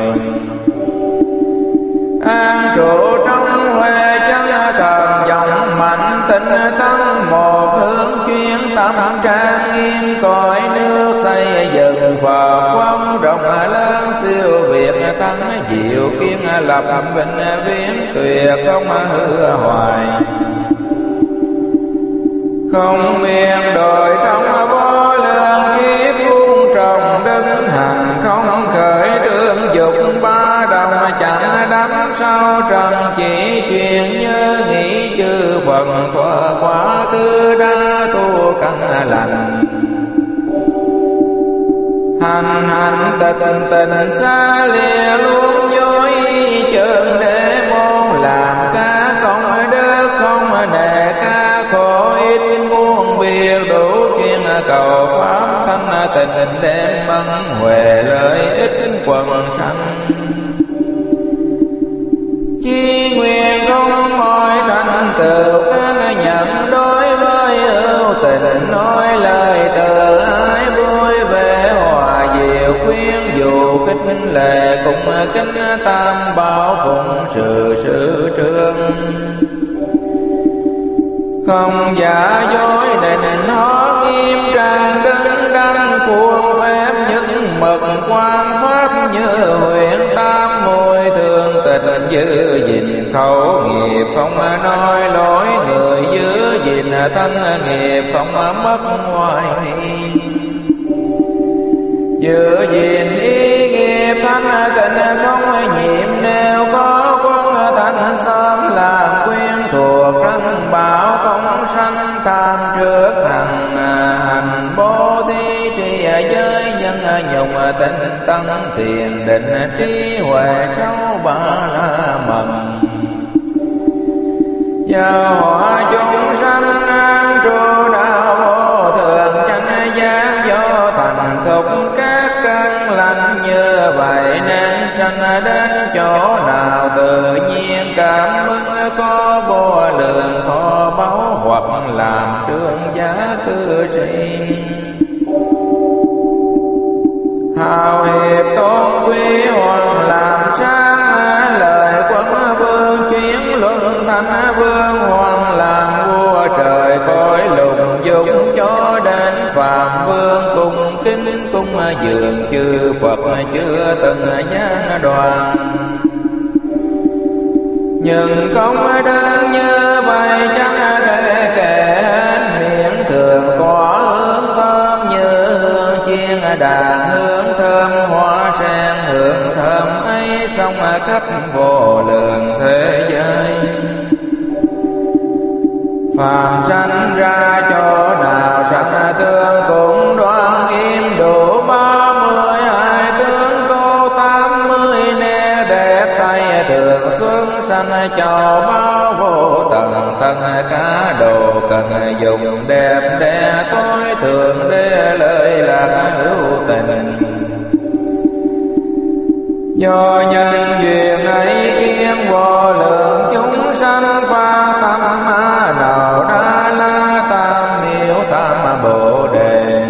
An trụ trong huệ chân thần dòng mạnh tinh tấn một hướng chuyên tâm trang nghiêm cõi nước xây dựng Phật quang rộng lớn siêu việt thắng diệu kiên lập vinh viễn tuyệt không hư hoài. Không miền đồi trong vô lượng kiếp vuông trồng đứng hành không khởi tương dục ba đồng chẳng đắm sau trần chỉ chuyện nhớ nghĩ chư Phật thoa quá khứ đã tu căn lành. Hành tịnh tình xa lìa luôn dối chơn để môn làm các công đức không nề ca khổ ít muôn biệt đủ chuyên cầu pháp thanh tịnh đem ân huệ lợi ích quần sanh. Chi nguyện không mọi thành tựu các nhận đối với ưu tình nói lời từ ái vui vẻ hòa diệu khuyên dù kích lệ cùng kính tam bảo phụng sự trương. Không giả dối định hóa nghiêm trang đứng đắn khuôn phép những mật quan pháp như huyện tam môi thường tình giữ gìn khẩu nghiệp không nói lỗi người giữ gìn thân nghiệp không mất ngoài nghi. Giữ gìn ý nghiệp thanh tịnh không nhiệm nếu có quân thanh sớm làm quyên thuộc răng bảo không sanh tham trước hành bố thí trì giới nhân nhung tinh tấn thiền định trí huệ sáu ba la mật. Giáo hóa chúng sanh an trụ đạo vô thường chánh giác do thành thục các căn lành như vậy nên sanh đến chỗ nào tự nhiên cảm ứng có vô lượng kho báu hoặc làm trương giá cư sĩ. Hào hiệp tôn quý hoặc làm sáng lời quân vương chuyến luận thành vương hoàng làm vua trời cõi lục dung cho đến phạm vương cung kính cung dường chư Phật chưa từng nhãn đoàn. Nhưng công đơn như vậy chẳng thể kể hết hiện thường tỏa hướng thơm như sông khắp vô lượng thế giới. Phàm sanh ra chỗ nào sanh tương cũng đoan nghiêm đủ 32 tướng tô 80 nét đẹp tay thường xuân sanh châu bao vô tầng tầng cá đồ cần dùng đẹp đẽ tối thường để lời lạc hữu tình. Do nhân duyên ấy kiến vô lượng chúng sanh pha tâm nào đa la tam miếu tam bồ đề.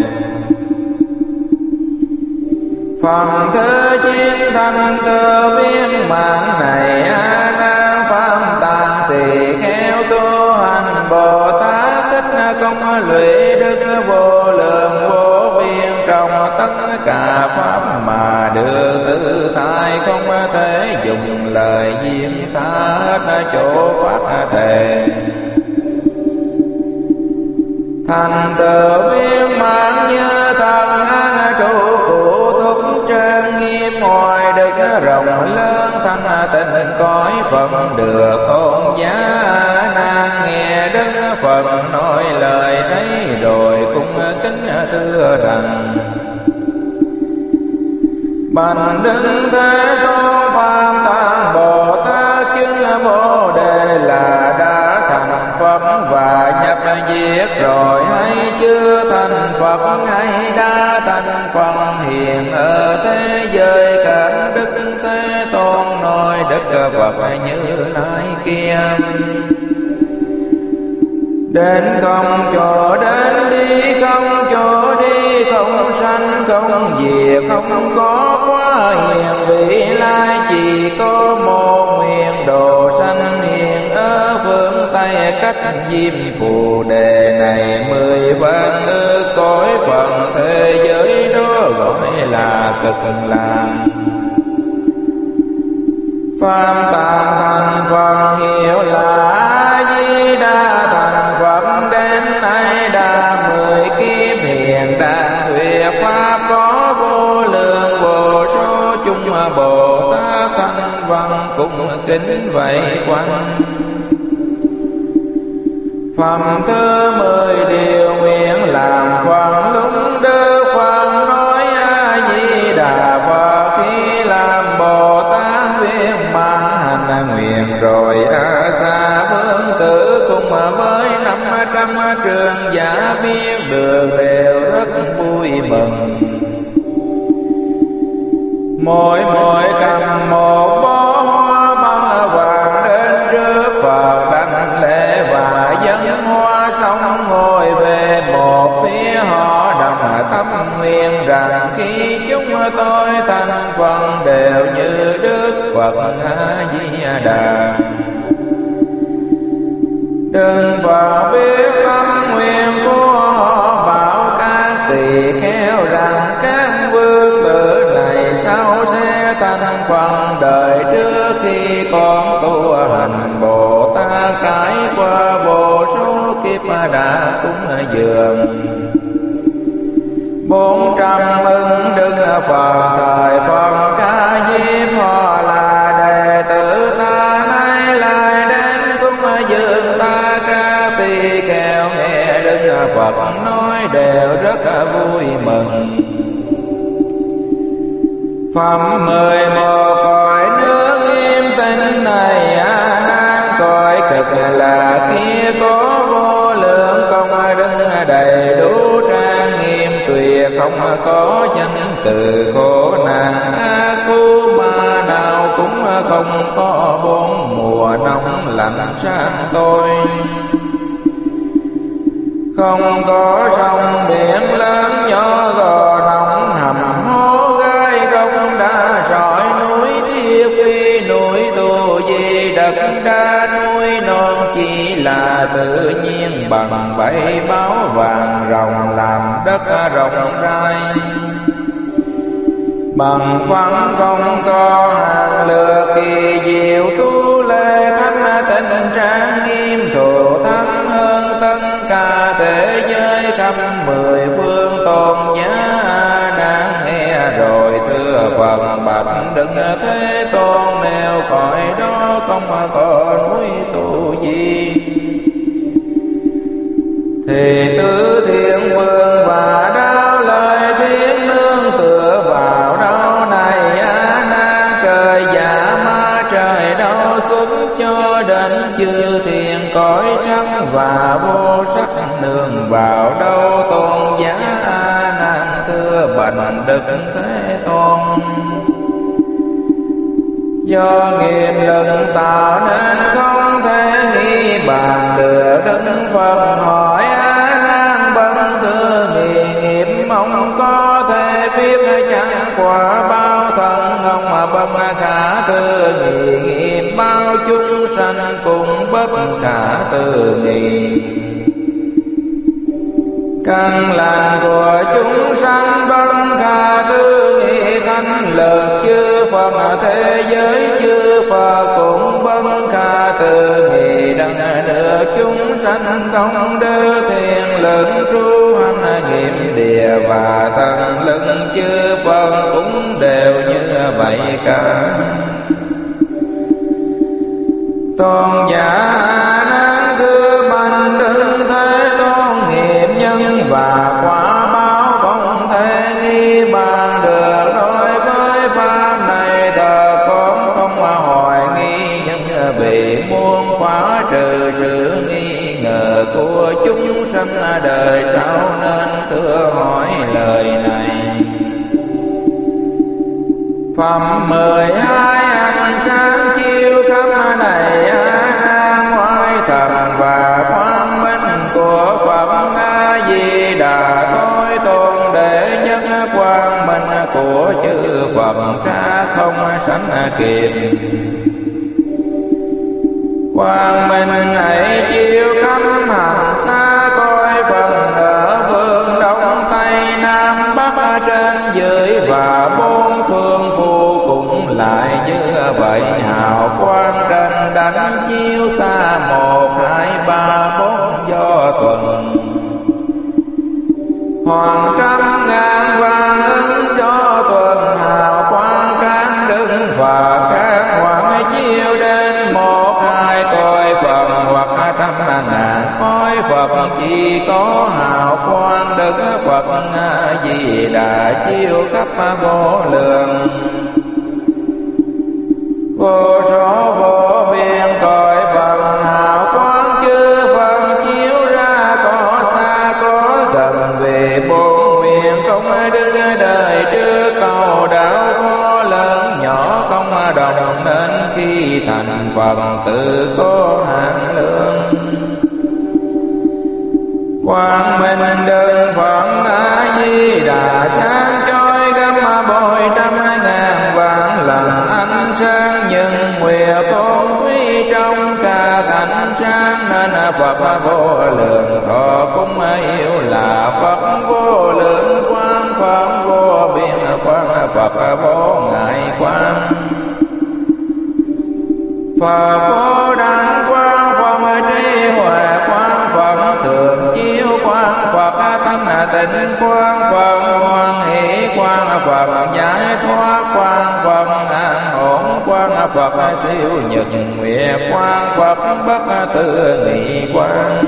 Phần thứ chiến thành tư viên mạng này a nan pháp tạng tỳ khéo tu hành Bồ Tát thích công lụy đức vô lượng vô biên trong tất cả pháp mà được tự tại không thể dùng lời diễn tả hết chỗ phát thệ. Thành tựu viên mãn như thần an trụ cụ thúc trang nghiêm ngoài đức rộng lớn thanh tịnh cõi Phật được tôn giá. Nan nghe Đức Phật nói lời thấy rồi cũng kính thưa rằng: Bạch Đức Thế Tôn Pháp Tạng Bồ Tát chứng Bồ Đề là đã thành Phật và nhập diệt rồi, hay chưa thành Phật hay đã thành Phật hiện ở thế giới cảnh Đức Thế Tôn nói Đức Phật như nay kia. Đến không chỗ đến đi không chỗ đi, không sanh không diệt không có quá hiện vị lai, chỉ có một nguyện độ sanh hiện ở phương Tây cách Diêm Phù Đề này 10 vạn ức cõi Phật thế giới đó gọi là Cực Lạc. Pháp Tạng thành Phật hiệu là A Di Đà thành Phật đến nay đã 10 kiếp hiện đang thuyết pháp có vô lượng vô số chúng Bồ Tát thanh văn cũng kính vậy quanh. Phẩm thứ 10 điều nguyện làm Phật lúc Đức Phật nói A Di Đà Phật khi làm Bồ Tát viên mãn hành nguyện rồi A Xa Vương Tử cùng với 500 trường giả biết được đều rất vui mừng. Mỗi cầm một bó hoa băng vàng đến trước Phật đảnh lễ và dâng hoa xong ngồi về một phía. Họ đồng tâm nguyện rằng khi chúng tôi thành Phật đều như Đức Phật A Di Đà. Đừng vào biết tâm nguyện của họ, bảo các tỳ kheo rằng các vương tử này sau sẽ thành Phật đời trước khi con tu hành Bồ Tát trải qua vô số kiếp đã cúng dường. 400 ưng Đức Phật thời Phật Ca Diếp họ là đệ tử ta nay lại đến cúng dường ta. Các tỳ kheo nghe Đức Phật nói đều rất vui mừng. Phẩm 11 cõi nước yên tĩnh này A Nan cõi Cực Lạc kia có vô lượng công đức đầy đủ trang nghiêm tuyệt không có danh từ khổ nạn. A Khu Ma nào cũng không có 4 mùa nóng lạnh sang tôi, không có sông biển lớn nhỏ gò nóng hầm hố gai không đá sỏi núi Thiết Phi núi Tu Di đất đá núi non chỉ là tự nhiên bằng 7 báo vàng rồng làm đất rộng rãi. Bằng phẳng không có hàng lược kỳ diệu tu lệ thánh tịnh trang nghiêm thù thắng hơn tất cả thế giới khắp 10 phương tôn giá. Đáng nghe rồi thưa Phật bạch đừng thế tôn, nêu cõi đó không có núi tu gì. Thì tứ thiên vương và đáo lời thiên nương tựa vào đâu này A Nan, trời dạ ma trời đâu xuất cho đến chư thiên cõi trắng và vô sắc, nương vào đâu tôn giá A Nan thưa bạch Đức Thế Tôn. Do nghiệp lực tạo nên không thể nghi bàn được, Đức Phật hỏi A Nan bần thưa nghị nghiệp ông có thể biết chẳng quả bao thân ông mà bần khả tư nghị nghiệp bao chúng sanh cùng bất khả tư nghị. Căn lành của chúng sanh bất khả tư nghị, thanh lực chư Phật thế giới chư Phật cũng bất khả tư nghị. Đặng được chúng sanh không đưa thiền lực tru hành nghiệm địa, và thần lực chư Phật cũng đều như vậy cả. Tôn giả A Nan thưa bạch Đức Thế Tôn, nghiệp nhân và quả báo không thể nghi bàn được. Đối với pháp này thờ con không hoài nghi, nhưng bị muôn khóa trừ sự nghi ngờ của chúng sanh đời sau, nên thưa hỏi lời này. Phẩm 12 ánh sáng chiếu khắp này A Nan, ngoại thần và quang minh của Phật A Di Đà, thôi tôn đệ nhất quang minh của chư Phật ra không sánh kịp. Quang minh ấy chiếu khắp hàng xa coi phần ở phương đông tây nam bắc trên dưới, và bốn phương phu cũng lại như vậy. Hào quang trên đánh chiếu xa 1, 2, 3, 4 do tuần. Hoàng trăm ngàn vàng ứng do tuần, hào quang cán đứng và các hoàng chiếu đến 1, 2 coi Phật, hoặc trăm ngàn coi Phật. Chỉ có hào quang Đức Phật A Di Đà chiếu khắp vô lượng. Vô số vô biên cõi Phật, hào quang chư Phật chiếu ra có xa có gần, về bốn miền không đứng đời trước cầu đạo có lớn nhỏ không đồng, nên khi thành Phật tự có hạn lượng. Quang minh Đức Phật A Di Đà sáng chói gấp bội trăm ngàn vạn lần ánh sáng, nhưng nguyệt tôn quý trong cả cảnh sáng, nên Phật vô lượng thọ cũng yêu là Phật vô lượng quang, Phật vô biên quang, Phật vô ngại quang. Phật vô đẳng quang, Phật trí huệ quang, Phật thường chiếu quang, Phật thanh tịnh quang, Phật hoan hỷ quang, Phật giải thoát quang, Phật an ổn quang, Phật siêu nhật nguyệt quang, Phật bất tư nghị quang.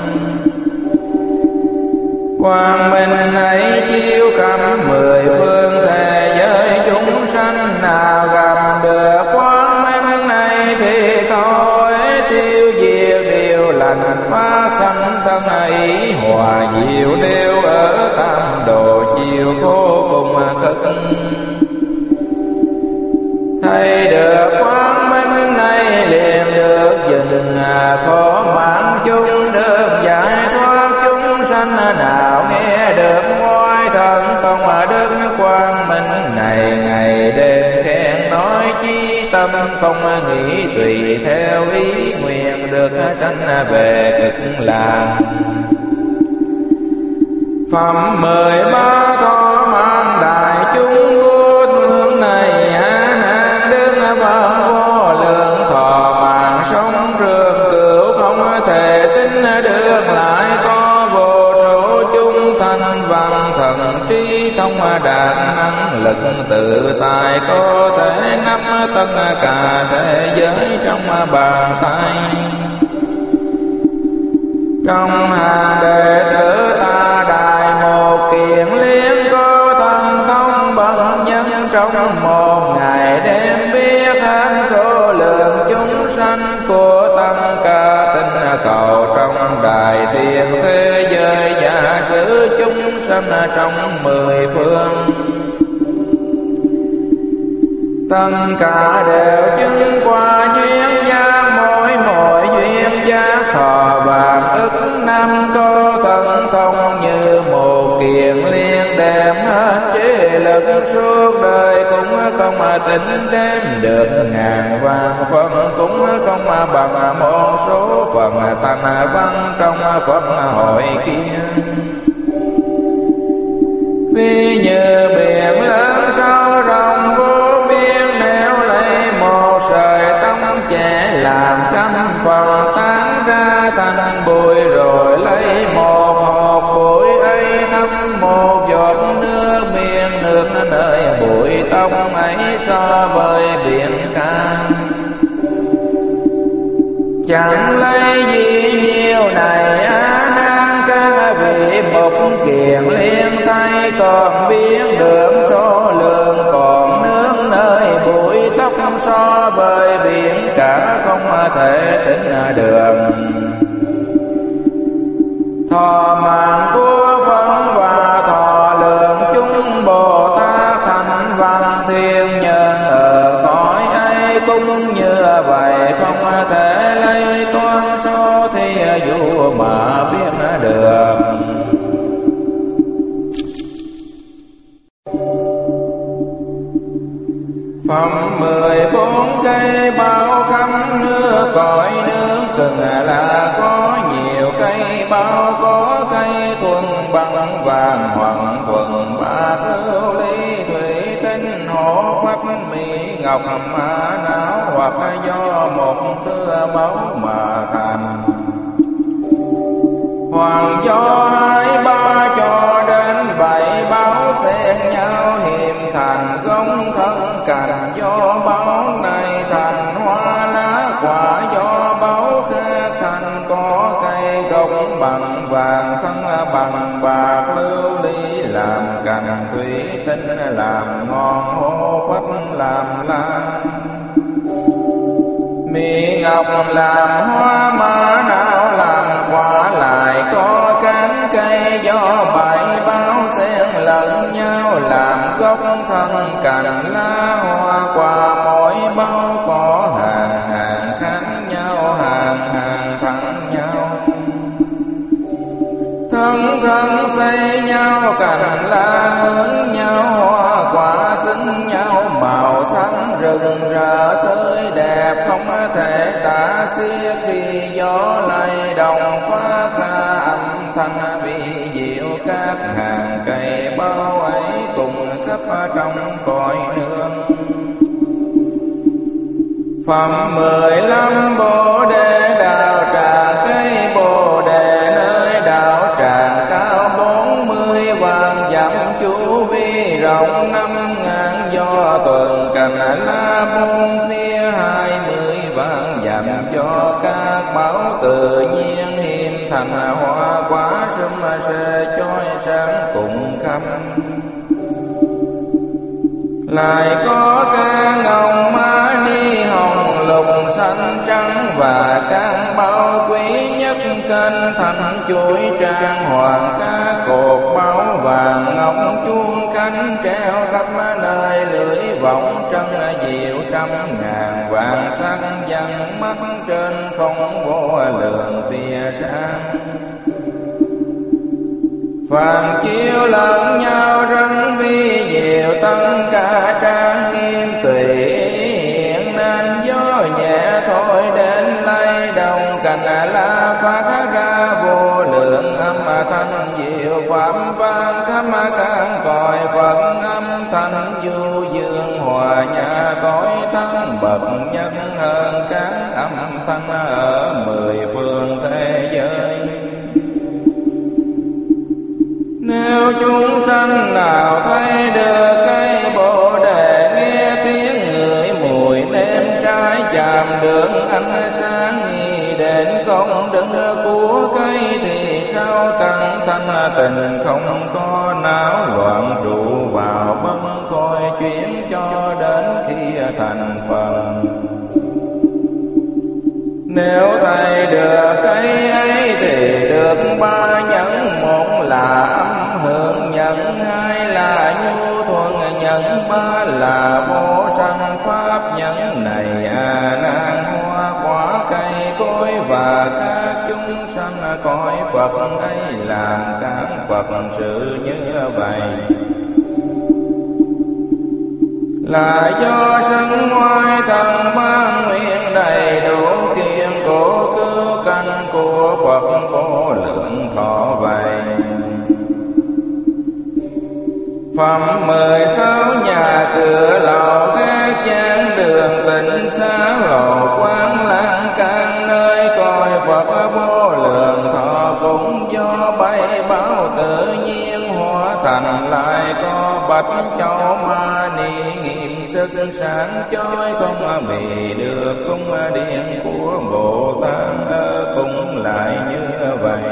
Quang minh ấy chiếu khắp 10 phương thế giới chúng sanh, nào gặp được quang minh này thì thôi tiêu diệt điều lành, phá sanh tâm ý hòa diệu đều ở tam độ chiều vô cùng cực. Thấy được quang minh này liền được dừng khó mãn chúng, được giải thoát chúng sanh. Nào nghe được ngôi thần không đức quang minh này, ngày đêm khen nói chí tâm không nghĩ, tùy theo ý nguyện được sanh về cực lạc. Phẩm 13 thọ mang đại chúng vô thương này A Nan, Đức Phật vô lượng thọ mạng sống trường cửu, không thể tính được lại có vô số chúng thanh văn thần trí thông đạt năng lực tự tại, có thể nắm tất cả thế giới trong bàn tay. Trong hàng đệ tử ta đài một kiện liên có thần thông bậc nhân, trong một ngày đêm biết hết số lượng chúng sanh của tất cả tinh cầu trong đại thiên thế giới, giả sử chúng sanh trong 10 phương. Tất cả đều chứng qua duyên giác, mỗi duyên giác thọ vạn ức năm, có thần thông như một kiện liên đem hết trí lực suốt đời, cũng không tính đếm được ngàn vạn phần, cũng không bằng một số phần thành văn trong Phật hội kia. Ví như biển lớn sâu rộng vô biên, nếu lấy một sợi tóc trẻ làm trăm phần, tán ra thành bụi, rồi lấy một hộp bụi ấy thấm một giọt nước, biển nước nơi bụi tóc ấy so với biển cả chẳng lấy gì nhiều này. Á nan các vị một kiện liên thay, còn biết được số lượng còn nước nơi bụi tóc so với biển cả không thể tính được. Thọ mạng của Phật và thọ lượng chúng Bồ Tát thành văn thiên nhân ở cõi ấy cũng như vậy, không thể lấy toán số thì dụ mà biết được. Phẩm 14 cây bao khắp nước cõi nước, từng là có nhiều cây bao, có cây thuần bằng vàng hoặc thuần bạc, lưu ly thủy tinh hổ phách mỹ ngọc mã não, hoặc do một thưa máu mà thành, hoặc do 2, 3 cho đến 7 báo xen nhau hiểm thành gốc thân cành, do báo này thành hoa lá quả, do báo khác thành có cây gốc bằng vàng, thân bằng bạc, lưu ly làm cành, thủy tinh làm ngon, hổ phách làm lan, mỹ ngọc làm hoa, mã não làm quả, lại có cánh cây do 7 báo xen lẫn nhau làm gốc thân cành, lá hoa quả, mỗi báo có hàng hàng khác nhau, hàng hàng thẳng nhau, thân thân xây nhau, cành lá hướng nhau, hoa quả xứng nhau, màu xanh rừng rỡ tươi đẹp không thể tả xiết, khi gió lay động phát ra âm thanh vi diệu, các hàng cây bao ấy cùng khắp trong cõi nước. Phẩm 15 Bồ Đề đạo tràng, cây Bồ Đề nơi đạo tràng cao 40 vạn dặm, chu vi rộng 5.000 do tuần, cành lá bốn phía 20 vạn dặm, do các bảo tự nhiên hiểm thành hoa quả, sum sê chói sáng cùng khắp. Lại có ca ngọc má ni hồng lục xanh trắng, và các bao quý nhất kênh thành chuỗi trang hoàng, các cột báo vàng ngọc chuông cánh treo khắp nơi, lưỡi vọng trân diệu 100.000 vàng sắc, văn mắt trên không vô lượng tia sáng. Phàm chiếu lẫn nhau răng vi diệu, tất cả trang nghiêm tùy hiện, nên gió nhẹ thôi đến lay động, cành lá phát ra vô lượng âm thanh diệu, pháp vang khắp các cõi Phật, âm thanh du dương hòa nhã cõi tăng bậc nhân hơn các âm thanh ở 10 phương thế giới. Nếu chúng sanh nào thấy được cây Bồ Đề, nghe tiếng ngửi mùi chạm được ánh sáng nghi đến công đức của cây thì sao tăng thanh tình không có náo loạn trụ vào bất thôi chuyển cho đến khi thành phần. Nếu thầy được cây ấy thì được ba nhẫn, một là âm hưởng nhẫn, hai là nhu thuận nhẫn, ba là vô sanh pháp nhẫn. Này A Nan, hoa quả cây cối và các chúng sanh cõi Phật ấy làm các Phật sự như vậy, là do sanh ngoại thần ban nguyện đầy đủ kiên cố cứu canh của Phật vô lượng thọ vậy. Phẩm 16 nhà cửa lầu các gian đường tịnh xá lộ quán lang can nơi coi Phật vô lượng thọ, cũng do bay báo tự nhiên hóa thành lại có bạch châu ma ni nghiêm sức sáng chói, không bị được cung điện của Bồ Tát cũng lại như vậy.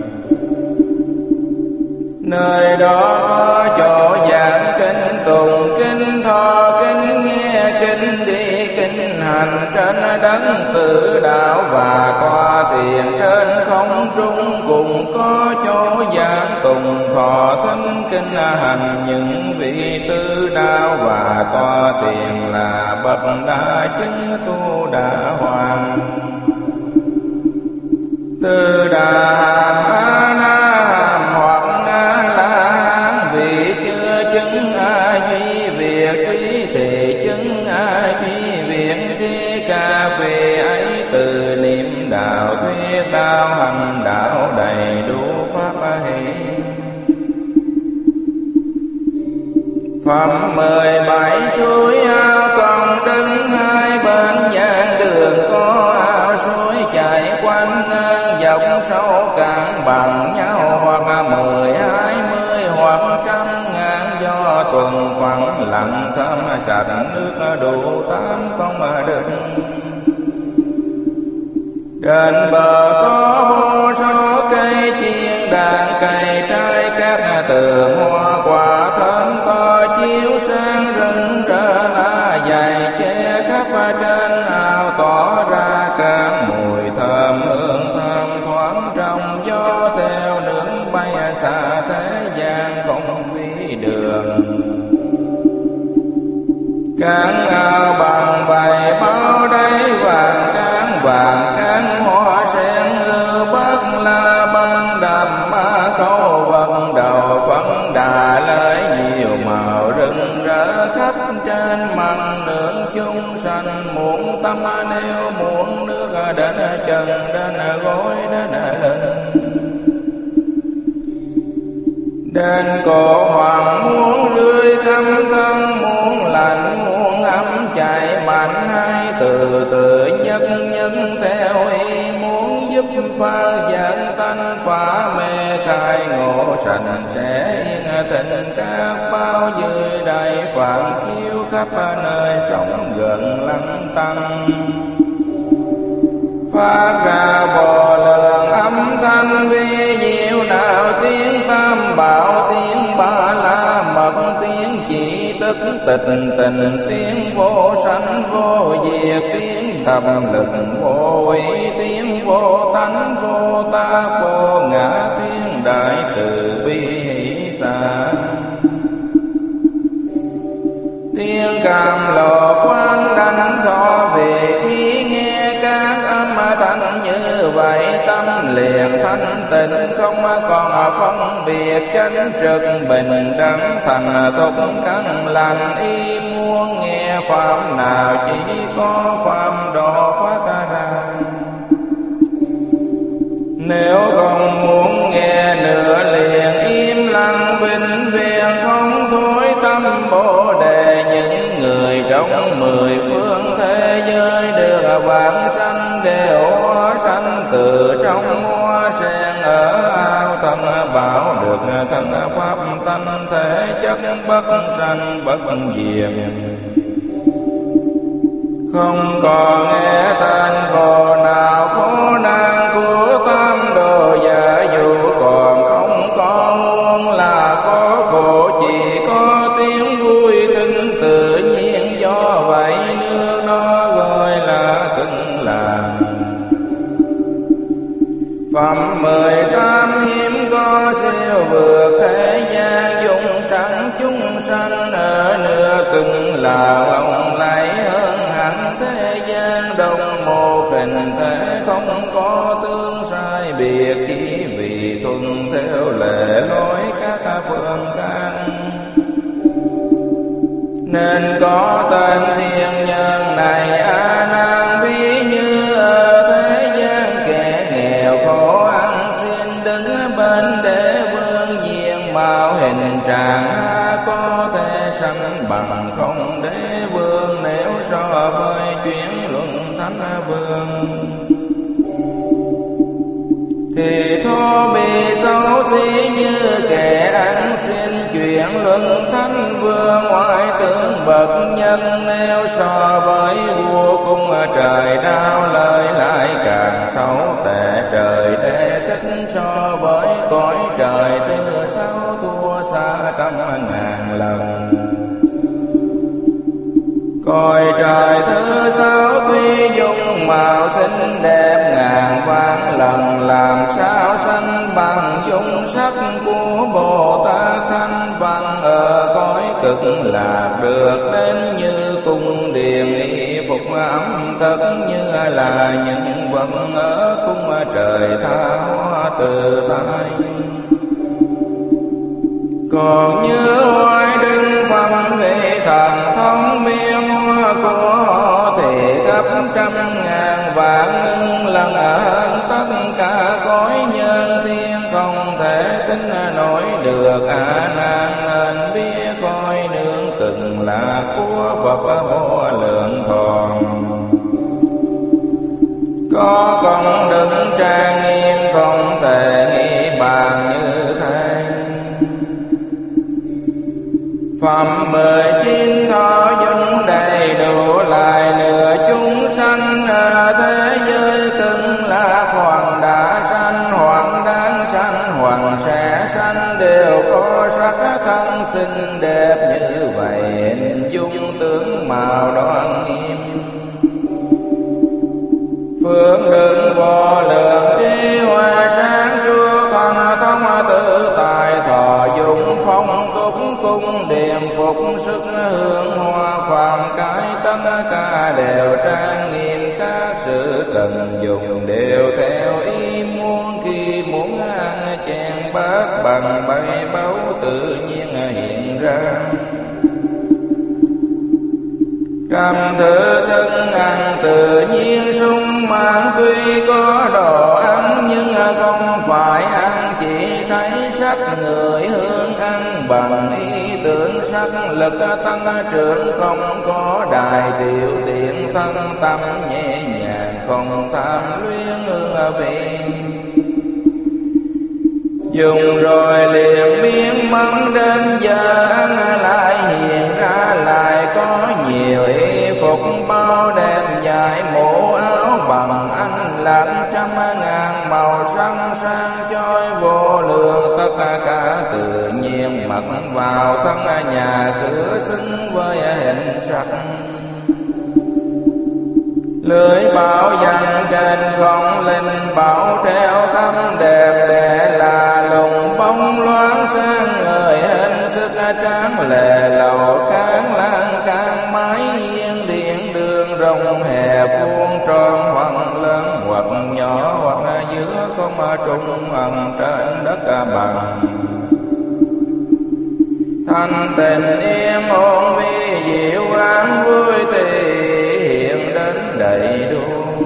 Nơi đó có chỗ giảng kinh tùng kinh thọ kinh nghe kinh đi kinh hành trên đấng tự đạo, và tòa thiền trên không trung cũng có chỗ giảng tùng thọ thính kinh hành những vị tư đạo, và tòa thiền là bậc đa chứng tu đà hoàng. Tư đà hàm A Na hàm hoặc A La Hán, vì chưa chứng A Duy Việt trí thì chứng A Duy Việt trí. Cà phê ấy từ niệm đạo thuyết đạo hành đạo đầy đủ pháp hỷ. Phẩm 17 suối ao còn đứng hai bên giảng đường, có ao suối chảy quanh ngang dọc sâu cạn bằng nhau, hoặc 10, 20 hoặc 100.000 do tuần phẳng lặng thơm sạch nước đủ 8 không được. Trên bờ có vô số cây chiên đàn cây trái các từ hoa quả thơm to chiếu sáng rừng rỡ lá dày che khắp trên ao, tỏ ra các mùi thơm hương thơm thoáng trong gió theo nước bay xa thế gian không biết đường. Cán ao bằng vầy bao đầy vàng cán hoa sen ư bắc la ban đầm ba câu vận đầu phấn đà lấy nhiều màu rực rỡ khắp trên mặt nước chúng sanh. Muốn tâm nếu muốn nước đến chân đến gối đến lưng, đến cổ hoàng muốn rươi khắp thân, muốn lạnh muốn ấm chạy mạnh, hay từ từ nhất nhất theo ý muốn giúp pha giảng tánh phá mê khai ngộ sanh sẽ yên tình các bao dưới đầy phản chiếu khắp nơi sống gần lăng tăng. Phát ra bồ lượng âm thanh vi diệu nào tiếng tam bảo tiếng ba la mật tiếng chỉ tức tịch tình tiếng vô sanh vô diệt tiếng thập lực vô úy tiếng vô tánh vô ta vô ngã tiếng đại từ bi hỷ xả. Tiếng cảm lộ quang đảnh thọ về khi nghe các âm thanh như vậy, tâm liền thanh tịnh không còn phân biệt chánh trực bình đẳng thành tục căn lành. Y muốn nghe pháp nào chỉ có pháp độ phát ra, nếu không muốn nghe nữa liền im lặng vĩnh viễn không thối tâm bồ đề. Những người trong 10 phương thế giới được vãng sanh đều hóa sanh từ trong hoa sen ở ao thân bảo, được thân pháp tánh thể chất bất sanh bất diệt. Không còn nghe tên khổ nào khổ nan của tam đồ giả dụ, còn không có muốn là có khổ, chỉ có tiếng vui kinh tự nhiên. Do vậy nước đó gọi là Kinh Làng. Phẩm 18 hiếm có siêu vượt thế gian, dùng sẵn chúng sanh ở nước Kinh Làng. Ông lấy hơn hẳn thế gian, đồng một hình thế không có tương sai biệt, chỉ vì tuân theo lệ lối các phương khác. Nên có tên thiên nhân này A Nan, ví như ở thế gian kẻ nghèo khổ ăn xin, đứng bên đế vương diện mạo hình trạng có thể sanh bằng không đế vương, nếu so với chuyển luận thánh vương. Thì thô bị xấu xí như kẻ ăn xin, chuyển luận thánh vương ngoại tướng bậc nhân, nếu so với vua cung trời đao lời lại càng xấu tệ. Trời đế thích so với cõi trời thứ sáu thua xa trăm ngàn lần. Cõi trời thứ sáu tuy dung mạo xinh đẹp ngàn vạn lần, làm sao sanh bằng dung sắc của Bồ Tát Thanh Văn. Ở cõi Cực Lạc được đến như cung điện, y phục ẩm tất như là những vật ở cung trời tha hóa tự tại. Còn như hoài đinh phẩm vị thần thông biên hoa của họ, thì gấp trăm ngàn vạn lần hơn tất cả cõi nhân thiên, không thể tính nổi được. A Nan nên biết coi nương Cực Lạc của Phật vô lượng thọ, có công đức trang nghiêm không thể nghĩ bàn như thế. Phẩm 19 thọ dung đầy đủ lại nửa chúng sanh ở thế giới Cực Lạc, hoặc đã sanh hoặc đang sanh hoặc sẽ sanh, đều có sắc thân xinh đẹp như vậy, hình dung tướng mạo đoan nghiêm. Phương đường vô lượng trí huệ sáng suốt, thần thông tự tại thọ dụng phong túc cung điện phục sức hương hoa phàm cái, tất cả đều trang nghiêm. Các sự cần dùng đều theo ý muốn, khi muốn ăn chén bát bằng bảy báu tự nhiên hiện ra. Trăm thứ thức ăn tự nhiên sung mãn, tuy có đồ ăn nhưng không phải ăn chỉ thấy sắc người, hương ăn bằng ý tưởng sắc lực tăng trưởng, không có đài tiểu tiện thân tâm nhẹ nhàng, không tham luyến hương vị. Dùng rồi liền biến mất, đến giờ ăn lại hiện ra lại có nhiều y phục bao đẹp dài, mũ áo bằng anh lạc trăm ngàn màu sắc sang chói vô lượng, tất cả tự nhiên mặc vào thân nhà cửa xứng với hình sắc. Lưỡi bảo dặn trên không linh bảo treo thắm đẹp để là lùng bóng loáng sáng người, hình sức tráng lệ lầu cán lan can mái hiên điện đường rộng hẹp vuông tròn hoặc lớn hoặc nhỏ, hoặc giữa không trung ẩn trên đất bằng. Thanh tình yên ổn vi diệu an vui tỳ hiện đến đầy đủ.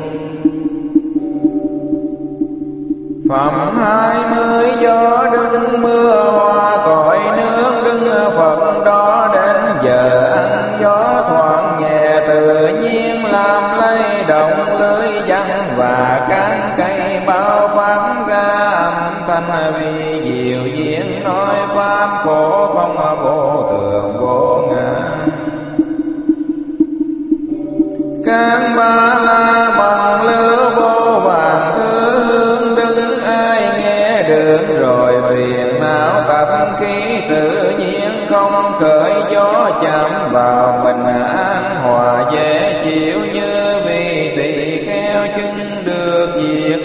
Phẩm 20 gió đứng mưa hoa cội nước, đứng Phật đó đến giờ ăn gió thoảng nhẹ, tự nhiên làm lay động lưới văn và cán cây bao phát ra âm thanh vi diệu diễn nói pháp khổ không vô thường vô ngã.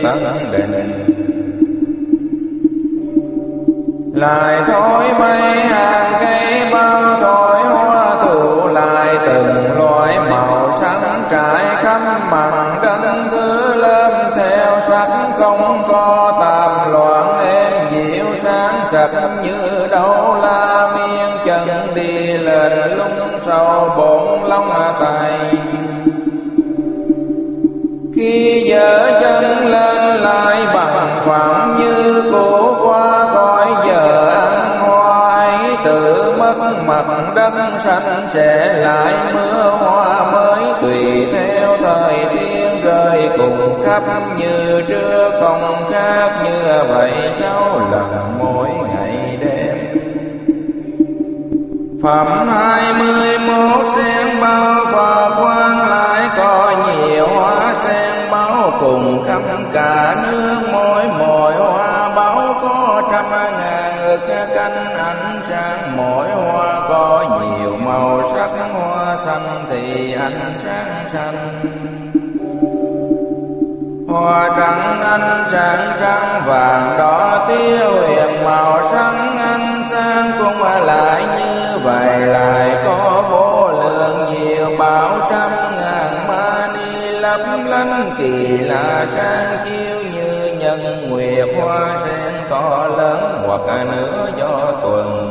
tấn định. Lại thổi mây hàng cây bao thổi hoa tụ lại từng loại màu sắc trải khắp mặt đất thứ lâm theo sắc không có tạp loạn êm dịu sáng sạch như đấu la miên chân đi lên lung sâu bổn long tay. Khi dở chân lên lại bằng phẳng như cũ qua cõi giờ ăn hoa ấy tự mất mặt đất xanh sẽ lại mưa hoa mới tùy theo thời tiết rơi cùng khắp như trước không khác như vậy sáu lần mỗi ngày đêm. Phẩm 21 sen bao và quang lại có nhiều hoa sen báo cùng khắp cả nước mỗi hoa báo có trăm ngàn ức cánh ánh sáng mỗi hoa có nhiều màu sắc hoa xanh thì ánh sáng xanh. Hoa trắng ánh sáng trắng vàng đỏ tiêu huyền màu sáng ánh sáng cũng lại như vậy lại có vô lượng nhiều bảo trăm ngàn mani lấp lánh kỳ lạ sáng chiếu như nhân nguyệt hoa sen to lớn hoặc nửa do tuần.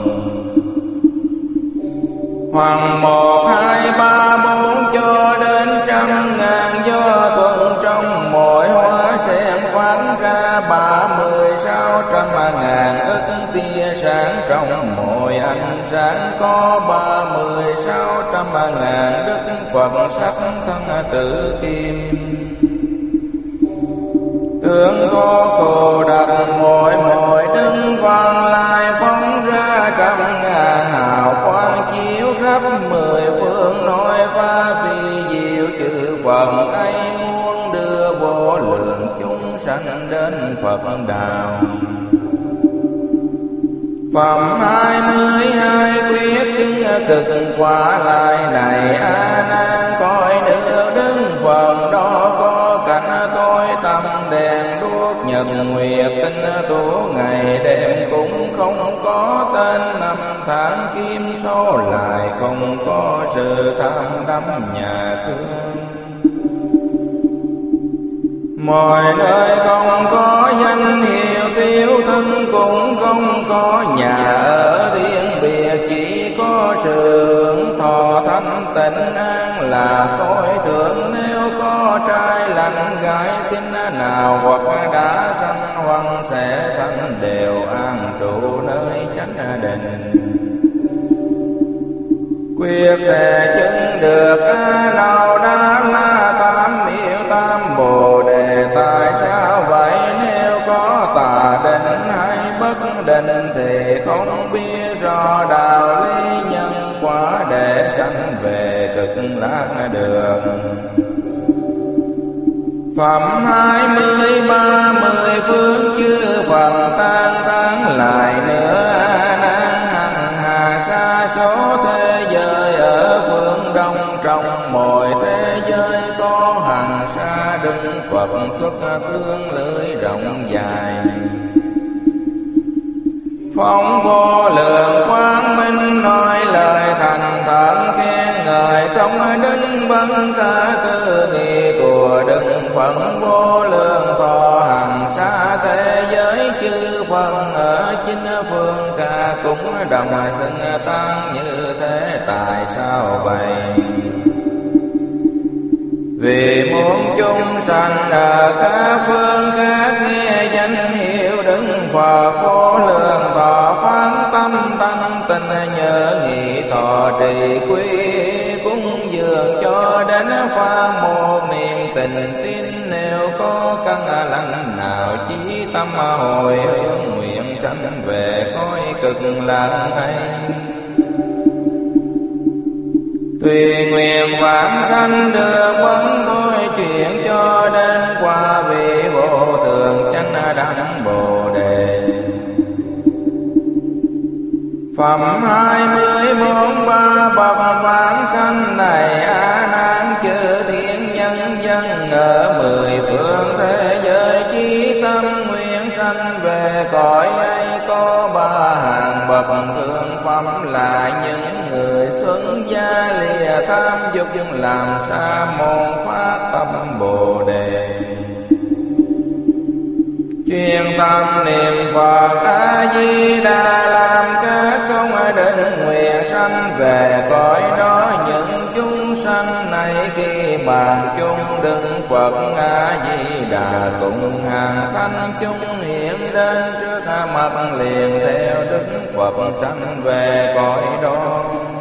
Hoàng 1, 2, 3, 4 cho đến trăm ngàn do tuần trong mỗi hoa sen phát ra 36 ngàn ức tia sáng trong mỗi ánh sáng có 36 ngàn đức Phật sắc thân tự kim. Tướng có Phù đặt mỗi đứng vang lại phóng ra trăm ngàn hào quang chiếu khắp 10 phương nói pháp vi diệu chư Phật ấy muốn đưa vô lượng chúng sanh đến Phật đạo. Phẩm 22 quyết chứng thực quả lại này A Nan coi nước đứng Phật đó có cảnh tối tâm đèn đuốc nhật nguyệt tinh tú ngày đêm cũng không có tên năm tháng kim số lại không có sự tham đắm nhà thương. Mọi nơi không có danh hiệu tiêu thân cũng không có nhà ở riêng biệt chỉ có sự hưởng thọ thanh tịnh an là tối thượng. Nếu có trai lành gái tính nào hoặc đã sanh hoặc sẽ sanh đều an trụ nơi chánh định. Quyết sẽ chứng được A Nào Đa La Tam Miệu Tam Bồ Đề. Tại sao vậy? Nếu có tà định hay bất định thì không biết rõ đạo lý nhân quả để sanh về cực lạc đường. Phẩm 23 10 phương chư Phật tan tán lại nữa A Nan hằng hà sa số thế giới ở phương đông trong mọi thế giới có hằng sa đức Phật xuất tương lưới rộng dài. Phóng vô lượng quang minh nói lời thành thản khen ngợi trong đinh văn ca tư nghị của Đức Phật vô lượng thọ hằng xa thế giới chư Phật ở chính phương ca cũng đồng xưng tăng như thế. Tại sao vậy? Vì muốn chúng sanh ở các phương khác nghe danh hiệu Đức Phật vô lượng thọ phán tâm tăng tình nhớ nghị thọ trì quy cúng dường cho đến phá một niềm tình tin. Nếu có căn lành nào chí tâm hồi hướng nguyện sanh về cõi cực lạc ấy. Tùy nguyện vãng sanh được vấn thôi chuyện cho đến qua vị vô thượng chánh đẳng Bồ Đề. Phẩm 21 ba bậc vãng sanh này A Nan chư thiên nhân dân ở 10 phương thế giới chi sanh về cõi ấy có ba hàng bậc thượng phẩm, là những người xuất gia lìa tham dục làm sa môn phát tâm Bồ Đề. Chuyên tâm niệm Phật A Di Đà, làm các công định nguyện sanh về cõi đó. Những chúng sanh này khi bàn chung đứng Phật A Di Đà, cùng hàng thanh chúng hiện đến trước mặt, liền theo Đức Phật sanh về cõi đó.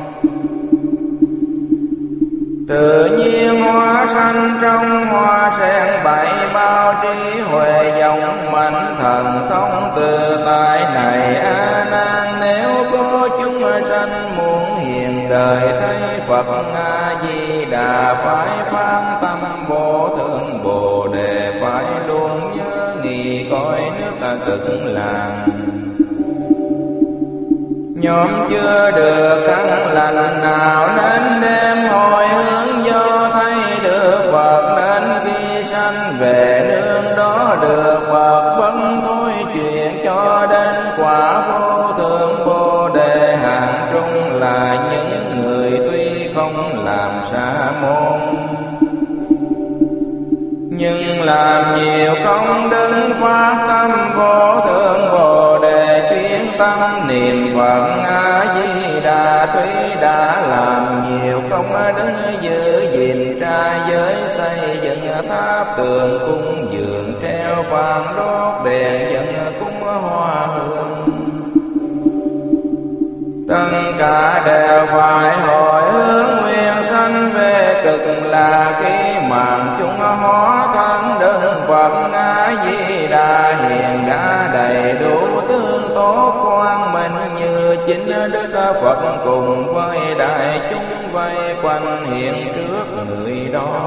Tự nhiên hoa sanh trong hoa sen, bảy bao trí huệ dòng mạnh thần thông. Từ tại này A Nan, nếu có chúng sanh muốn hiện đời thấy Phật A Di Đà, phải phát tâm vô thượng Bồ Đề, phải luôn nhớ nghĩ cõi nước Cực Lạc. Nhóm chưa được căn lành nào nên đêm hồi hướng, do thấy được Phật nên khi sanh về nương đó được Phật vẫn thôi chuyện, cho đến quả vô thượng Bồ Đề. Hàng trung là những người tuy không làm sa môn, nhưng làm nhiều công đức phát tâm vô thượng Bồ Đề. Chuyên tâm niệm Phật A Di Đà, tuy đã làm nhiều công đức giữ gìn trai giới, xây dựng tháp tường cung dường, treo phạn đốt đèn dân cúng hoa hương, tất cả đều phải hồi hướng nguyện sanh về Cực Lạc. Khi màn chúng hóa thân đơn Phật A Di Đà, hiện đã đầy đủ tương tốt quang minh, như chính Đức Phật cùng với đại chúng vây quanh hiện trước người đó.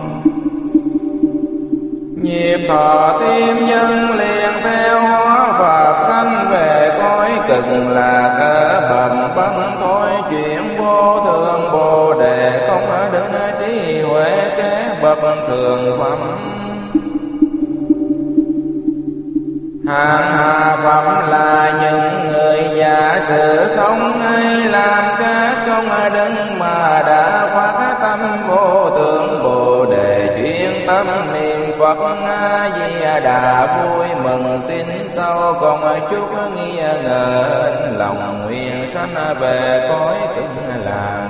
Nhịp thọ tim nhân liền theo hóa Phật sanh về cõi Cực Lạc. Ở bậc phân thôi chuyện vô thượng Bồ Đề, không đức trí huệ kế bậc thường phẩm. Hàng hạ phẩm là những người giả sử không hay làm các công đức, mà đã phát tâm vô thượng Bồ Đề. Chuyên tâm niệm Phật A Di Đà, vui mừng tin sâu còn chút nghi ngờ, lòng nguyện sanh về cõi Cực Lạc.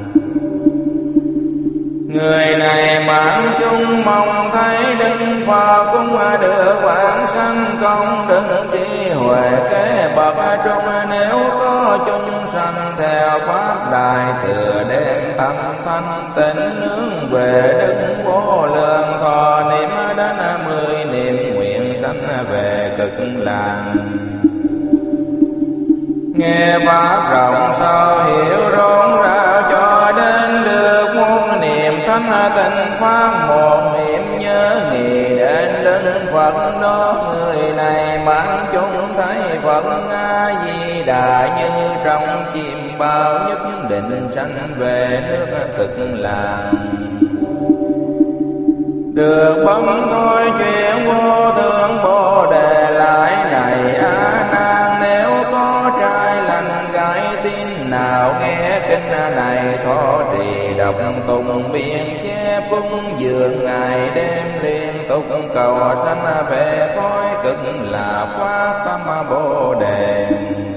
Người này mãn chung mong thấy Đức Phật, cũng được vãng sanh công đức trí huệ kế bậc trung. Nếu có chúng sanh theo pháp đại thừa, đem tâm thanh tịnh hướng về Đức Vô Lượng, thọ niệm đến 10 niệm nguyện sanh về Cực Lạc. Nghe pháp rộng sâu hiểu rộng rãi, cho đến được muôn niệm thanh tịnh pháp, một niệm nhớ nghĩ đến Đức Phật đó. Người này mãn chúng thấy Phật A Di Đà, như trong chim bao nhất định sanh về nước Cực Lạc. Được bấm thôi chuyện vô thượng Bồ Đề, lại này A Nan, nếu có trai lành gái tin nào nghe kinh này, thọ trì đọc tụng biên chép cúng dường, ngày đêm liên tục cầu sanh về cõi Cực Lạc, phát tâm Bồ Đề.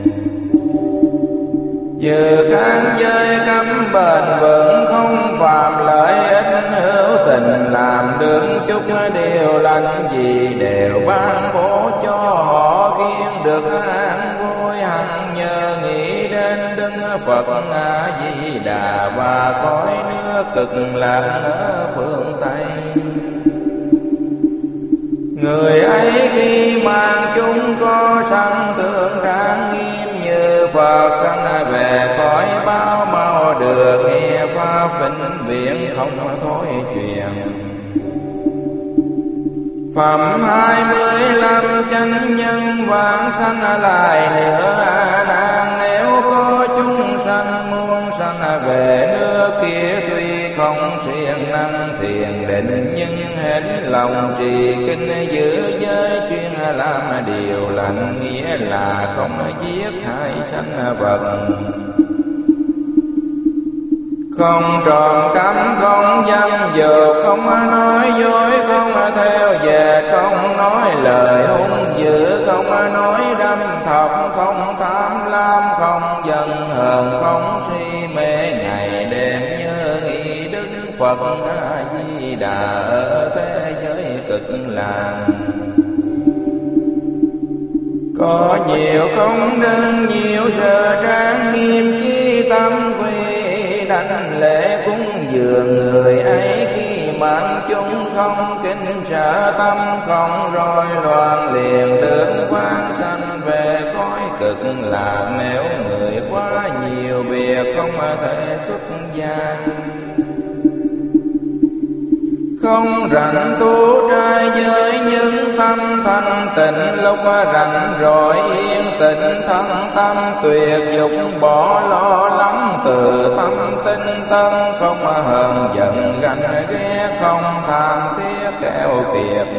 Dự các giới cấm bền vững, không phạm lợi ích hữu tình, làm được chút điều lành gì đều ban bố cho họ, khiến được an vui hằng nhờ nghĩ đến Đức Phật A Di Đà, và cõi nước Cực Lạc ở phương Tây. Người ấy khi mang chúng có sanh tưởng trang nghiêm, như Phật sanh về cõi bao mau, được nghe pháp vĩnh viễn không thối truyền. Phẩm 25 chánh nhân vãng sanh lại nữa A Nan, nếu có chúng sanh muốn sanh về nước kia, tuy không siêng năng thiền định, nhưng hệ hết lòng trì kinh, giữ giới chuyên làm điều lành, nghĩa là không giết hại sanh vật. Không tròn cấm, không dâm dược, không nói dối, không theo dệt, không nói lời hung dữ, không nói đâm thọc, không tham lam, không giận hờn, không si mê, ngày đêm nhớ nghĩ Đức Phật A Di Đà ở thế giới cực lạc. Có nhiều công đức, nhiều giờ trang nghiêm chí tâm quy, đảnh lễ cúng dường người ấy khi mạng chúng không kính trả tâm, không rối loạn liền được vãng sanh về cõi cực lạc. Nếu người quá nhiều việc không thể xuất gia, không rảnh tu trai giới, những tâm thanh tịnh lúc rảnh rồi yên tĩnh, thân tâm tuyệt dục bỏ lo lắng, từ tâm tinh tấn không hờn giận ganh ghét, không tham thiết keo kiệt,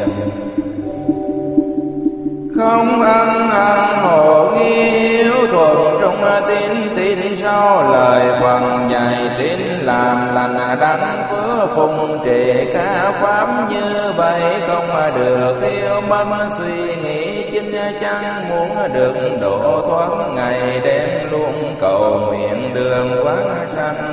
không ân hận hồ nghi hiếu thuận, trong tin sau lời Phật dạy, tin làm lành đảnh phước phụng trì các pháp, như vậy không được thiếu mất suy nghĩ chính chắn, muốn được độ thoát ngày đêm luôn cầu nguyện đường vãng sanh.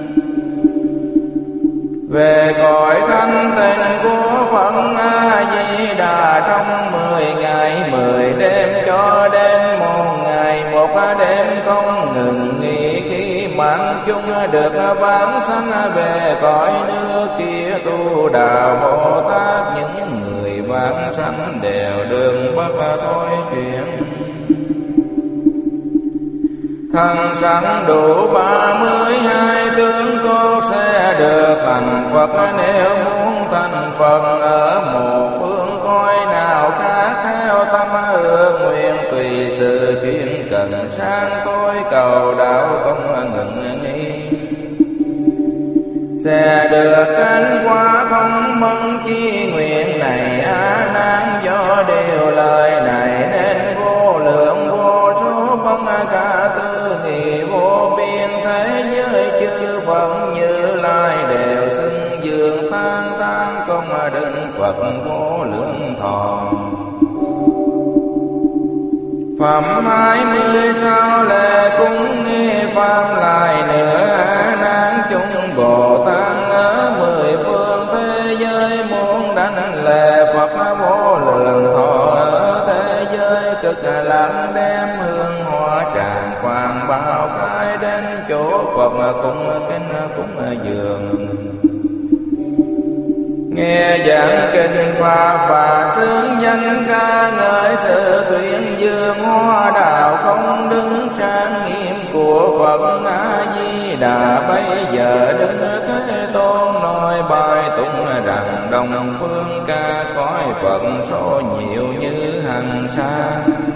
Về cõi thanh tịnh của Phật A Di Đà, trong 10 ngày 10 đêm cho đến 1 ngày 1 đêm không ngừng nghỉ, khi mạng chung được vãng sanh về cõi nước kia tu đạo Bồ Tát, những người vãng sanh đều đường bất thôi chuyển. Thân sẵn đủ 32 tướng cô sẽ được thành Phật, nếu muốn thành Phật ở một phương cõi nào khác, theo tâm ước nguyện tùy sự chuyên cần sang tôi cầu đạo không ngừng nghỉ. Sẽ được cánh quả không mong chi nguyện này, A Nan do điều lời này nên vô lượng vô số bất khả tư nghị, vô biên thế giới chư Phật Như Lai đều xưng dường tán tán công đức Phật vô lượng thọ. Phẩm 26 lễ cúng nghe pháp lại nữa, A Nan chúng Bồ Tát ở 10 phương thế giới, muốn đảnh lễ Phật vô lượng thọ ở thế giới cực lạc, đem hương hoa tràng khoan bao cái đến chỗ Phật cung kính cúng dường. Nghe giảng kinh Pháp và xướng danh ca ngợi sự tuyên dương hoa đạo không đứng trang nghiêm của Phật A Di Đà. Bây giờ Đức Thế Tôn nói bài tụng rằng đông phương ca cõi Phật số nhiều như hằng sa.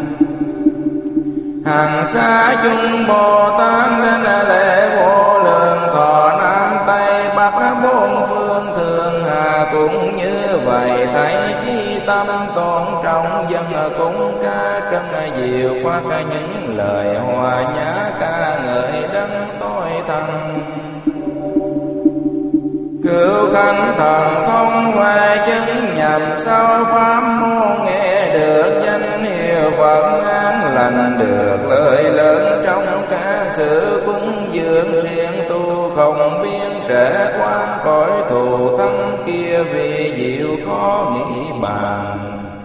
Hằng sa chung Bồ Tát đến lễ vô lượng thọ, Nam Tây Bắc bốn phương thượng hà cũng như vậy. Thấy chi tâm tôn trọng dân cũng ca trong diệu phát những lời hòa nhã ca ngợi đấng tối thắng. Cửu khánh thần thông huệ chứng nhập sau pháp môn, nghe được danh hiệu Phật an lành, được lợi lớn trong các sự cúng dường siêng tu không biên. Trẻ quan cõi thù thắng kia vì diệu khó nghĩ bàn,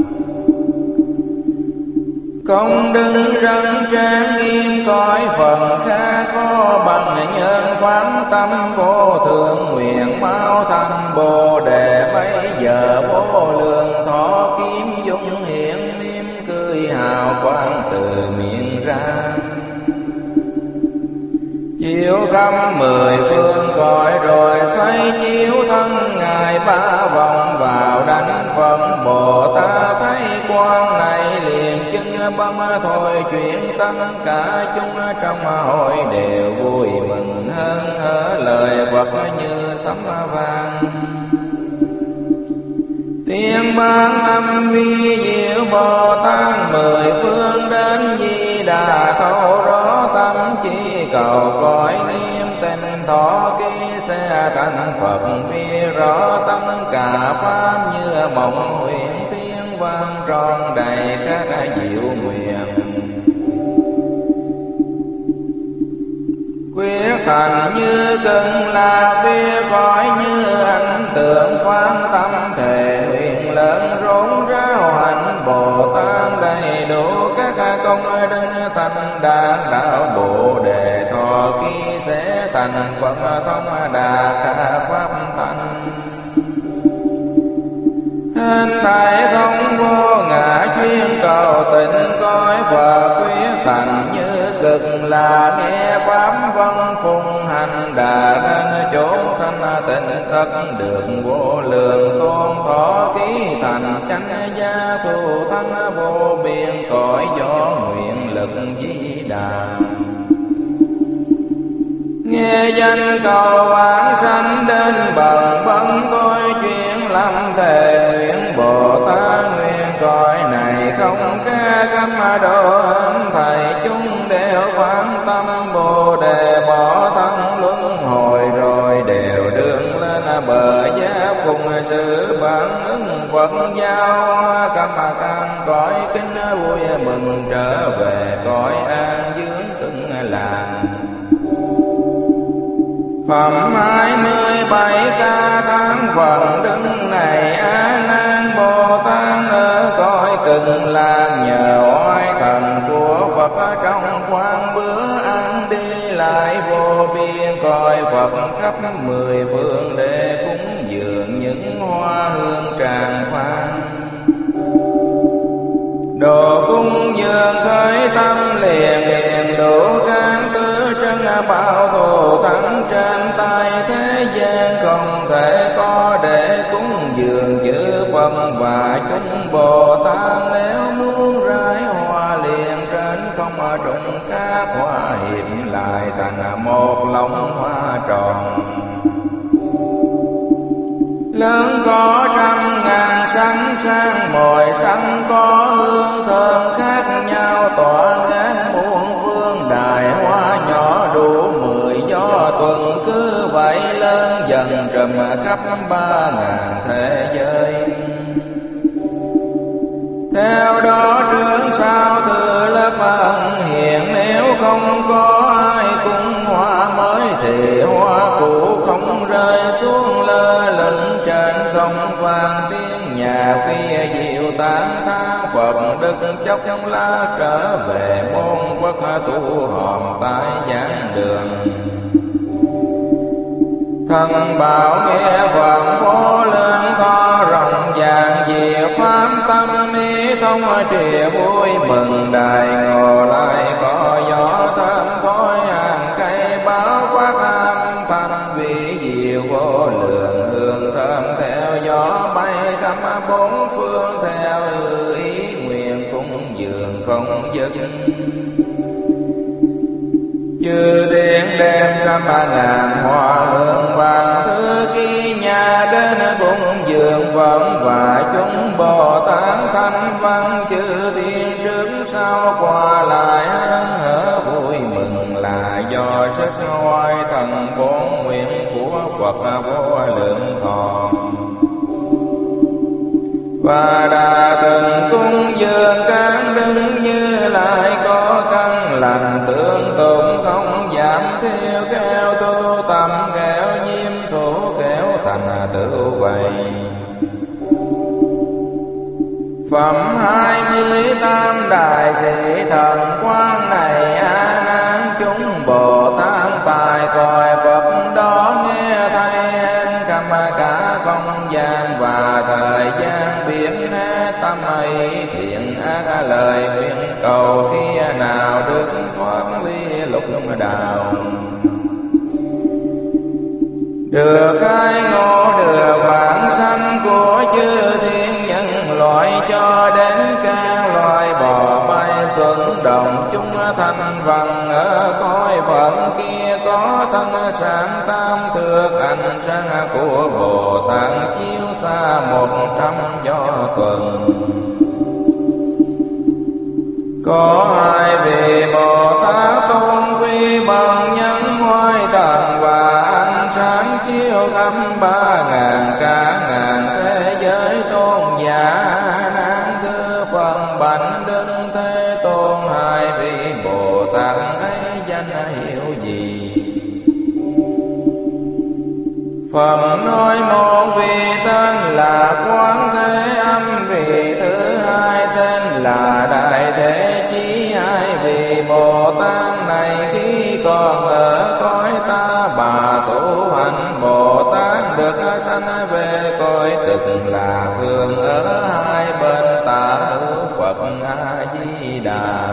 công đức răng trang nghiêm cõi phần khác có bằng. Nhân phán tâm vô thượng nguyện mau thành Bồ Đề, bây giờ vô lượng thọ kim dung hiện mỉm cười hào quang từ miệng ra. Chiếu khắp 10 phương cõi rồi xoay chiếu thân Ngài ba vòng vào đảnh Phật Bồ Tát. Thấy quan này liền chứng bấm thôi chuyển, tất cả chúng trong hội đều vui mừng hớn hở, lời Phật như sấm vang. Tiên ban âm vi diệu Bồ Tát mười phương đến Di Đà thấu rõ tâm chỉ cầu cõi nghiêm tình thọ ký sẽ thành Phật vi rõ tất cả pháp như mộng huyền tiên vang tròn đầy các diệu nguyện. Quyết thành như cưng là bia cõi như ảnh tượng quan tâm thể nguyện lớn rốn ráo hạnh Bồ Tát đầy đủ các công đức thành đạt đạo Bồ Đề thọ ký sẽ thành Phật thông đà khả pháp thành. Hết thảy không vô ngã chuyên cầu tịnh cõi Phật quyết thành như cực là nghe pháp văn phùng hành đà đến chỗ thanh tịnh tất được vô lượng tôn thọ ký thành chánh gia tu thắng vô biên cõi gió nguyện lực Di Đà. Nghe danh cầu vãng sanh đến bần bấn tôi chuyên lâm thề nguyện Bồ Tát nguyện cõi này không ca cấm độ hết thầy chúng đều quan tâm Bồ Đề bỏ thân luân hồi rồi đều đương lên bờ giác cùng sự bản ứng Phật giao cam căn cõi kính vui mừng trở về cõi an dưỡng cưng làng. Phẩm 27 ca tháng phần đức này A Nan Bồ Tát ở cõi Cực Lạc nhờ oai thần của Phật trong quang bữa ăn đi lại vô biên cõi Phật khắp mười phương để cúng dường những hoa hương tràng phan. Đồ cung dường khởi tâm liền hiện đủ can tứ chân bảo thù thắng trên tay thế gian không thể có để cúng dường chư Phật và chúng Bồ Tát nếu muốn rải hoa liền trên không trùng các hoa hiệp lại thành một lông hoa tròn. Lớn có trăm ngàn sắc sang mồi xanh có hương thơm khác nhau tỏa ngát muôn phương đài hoa nhỏ đủ 10 gió tuần cứ vậy lớn dần trùm khắp 3000 thế giới. Theo đó trước sau từ lớp ân hiện nếu không có ai cung hoa mới thì hoa cũ không rơi xuống lơ lửng trên không vang tiếng nhà phía diệu tán thang Phật đức chốc lá trở về môn quốc tu hòm tại giảng đường. Thần bảo nghe Phật vô lượng to rộng vàng diệu pháp tâm ý thông trìa vui mừng đài ngồi lại có gió thơm khói hàng cây báo phát âm thanh vị diệu vô lượng hương thơm theo gió bay khắp bốn phương theo ý nguyện cúng dường không dứt. Chư thiên đem 100.000 hoa hương vàng thứ khi nhà đến cúng dường Phật và chúng Bồ Tát thanh văn chư thiên trước sau qua lại hân hở vui mừng là do sức oai thần bổn nguyện của Phật vô lượng thọ. Và đã từng cúng dường các đức Như Lai có căn lành tương tụng không giảm theo khéo tu tâm khéo nhiêm thủ khéo thành tựu vậy. Phẩm 28 đại sĩ thần quang này A Nan chúng Bồ Tát tài cõi Phật đó nghe thay hết khắp cả không gian và thời gian biến hết tâm ấy thiện ác lời nguyện cầu khi nào được thoát ly lục đạo. Được khai ngộ được vãng sanh của chư thiên nhân loại cho đến các loài bò bay xuân đồng chúng thành văn. Ở cõi phận kia có thân sản tam thước ảnh sang của Bồ Tát chiếu xa 100 do tuần. Có hai vị Bồ Tát tôn quý bằng nhân hoài thần và ánh sáng chiếu khắp 3000 cả ngàn thế giới tôn giả. Nan thưa phần bạch Đức Thế Tôn, hai vị Bồ Tát ấy danh hiệu gì? Phần nói một vị tên là Quán Thế Âm, vị thứ hai tên là Đại Thế Chí. Hai vị Bồ Tát này khi còn ở cõi ta bà tu hành Bồ Tát được sanh về cõi Cực Lạc thường ở hai bên tả hữu Phật A Di Đà.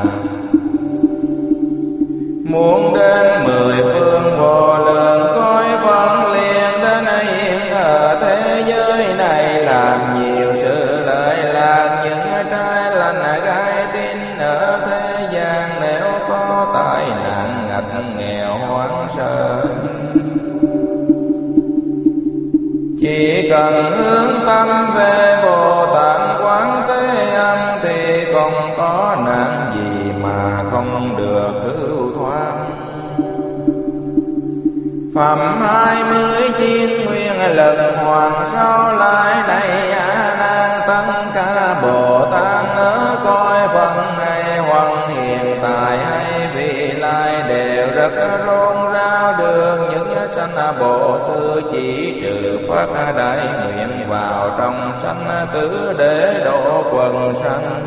Muốn đến 10 phương vô lượng cõi Phật liền đến hiện ở thế giới này, làm nhiều sự lợi lạc những trái lành gai tin ở thế gian. Nếu có tai nạn ngặt nghèo hoảng sợ, chỉ cần hướng tâm về Bồ Tát Quán Thế Âm thì không có nạn gì mà không được cứu thoát. Phẩm 29 nguyên lần hoàng sau lại này A Nan tất cả Bồ Tát ở cõi Phật này hoặc hiện tại hay vị lai đều rất rôn rao được những sanh Bồ Sư chỉ trừ phát đại nguyện vào trong sanh tử để độ quần sanh.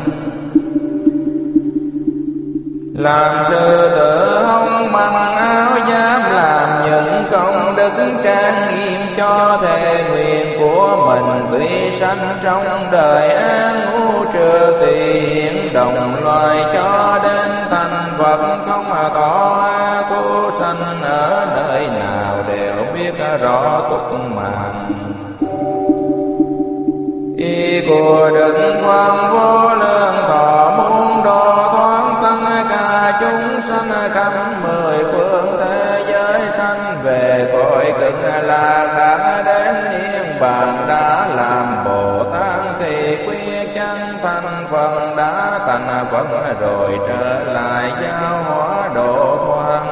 Làm sư tử hông mang áo giáp, làm những công đức trang nghiêm cho thề nguyện của mình. Tuy sanh trong đời an ngũ trừ thì hiện đồng loài cho đến thành Phật không có tu sanh ở nơi nào đều biết rõ tục mạng. Ý của Đức Phật vô lượng thọ muốn độ thoát tất cả chúng sanh khắp 10 phương thế giới sanh về cõi Cực Lạc. Đã đến niết bàn đã làm Bồ Tát thì quyết chân thành Phật, đã thành Phật rồi trở lại giáo hóa độ thoát.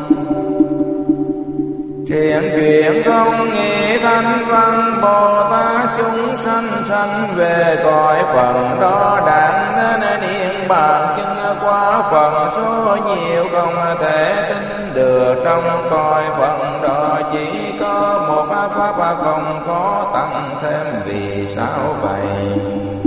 Truyền chuyện không nghĩ thanh văn Bồ Tát chúng sanh sanh về cõi Phật đó đạt đến niết bàn chứng quá Phật số nhiều không thể tính được. Trong cõi Phật đó chỉ có một pháp không có tăng thêm, vì sao vậy?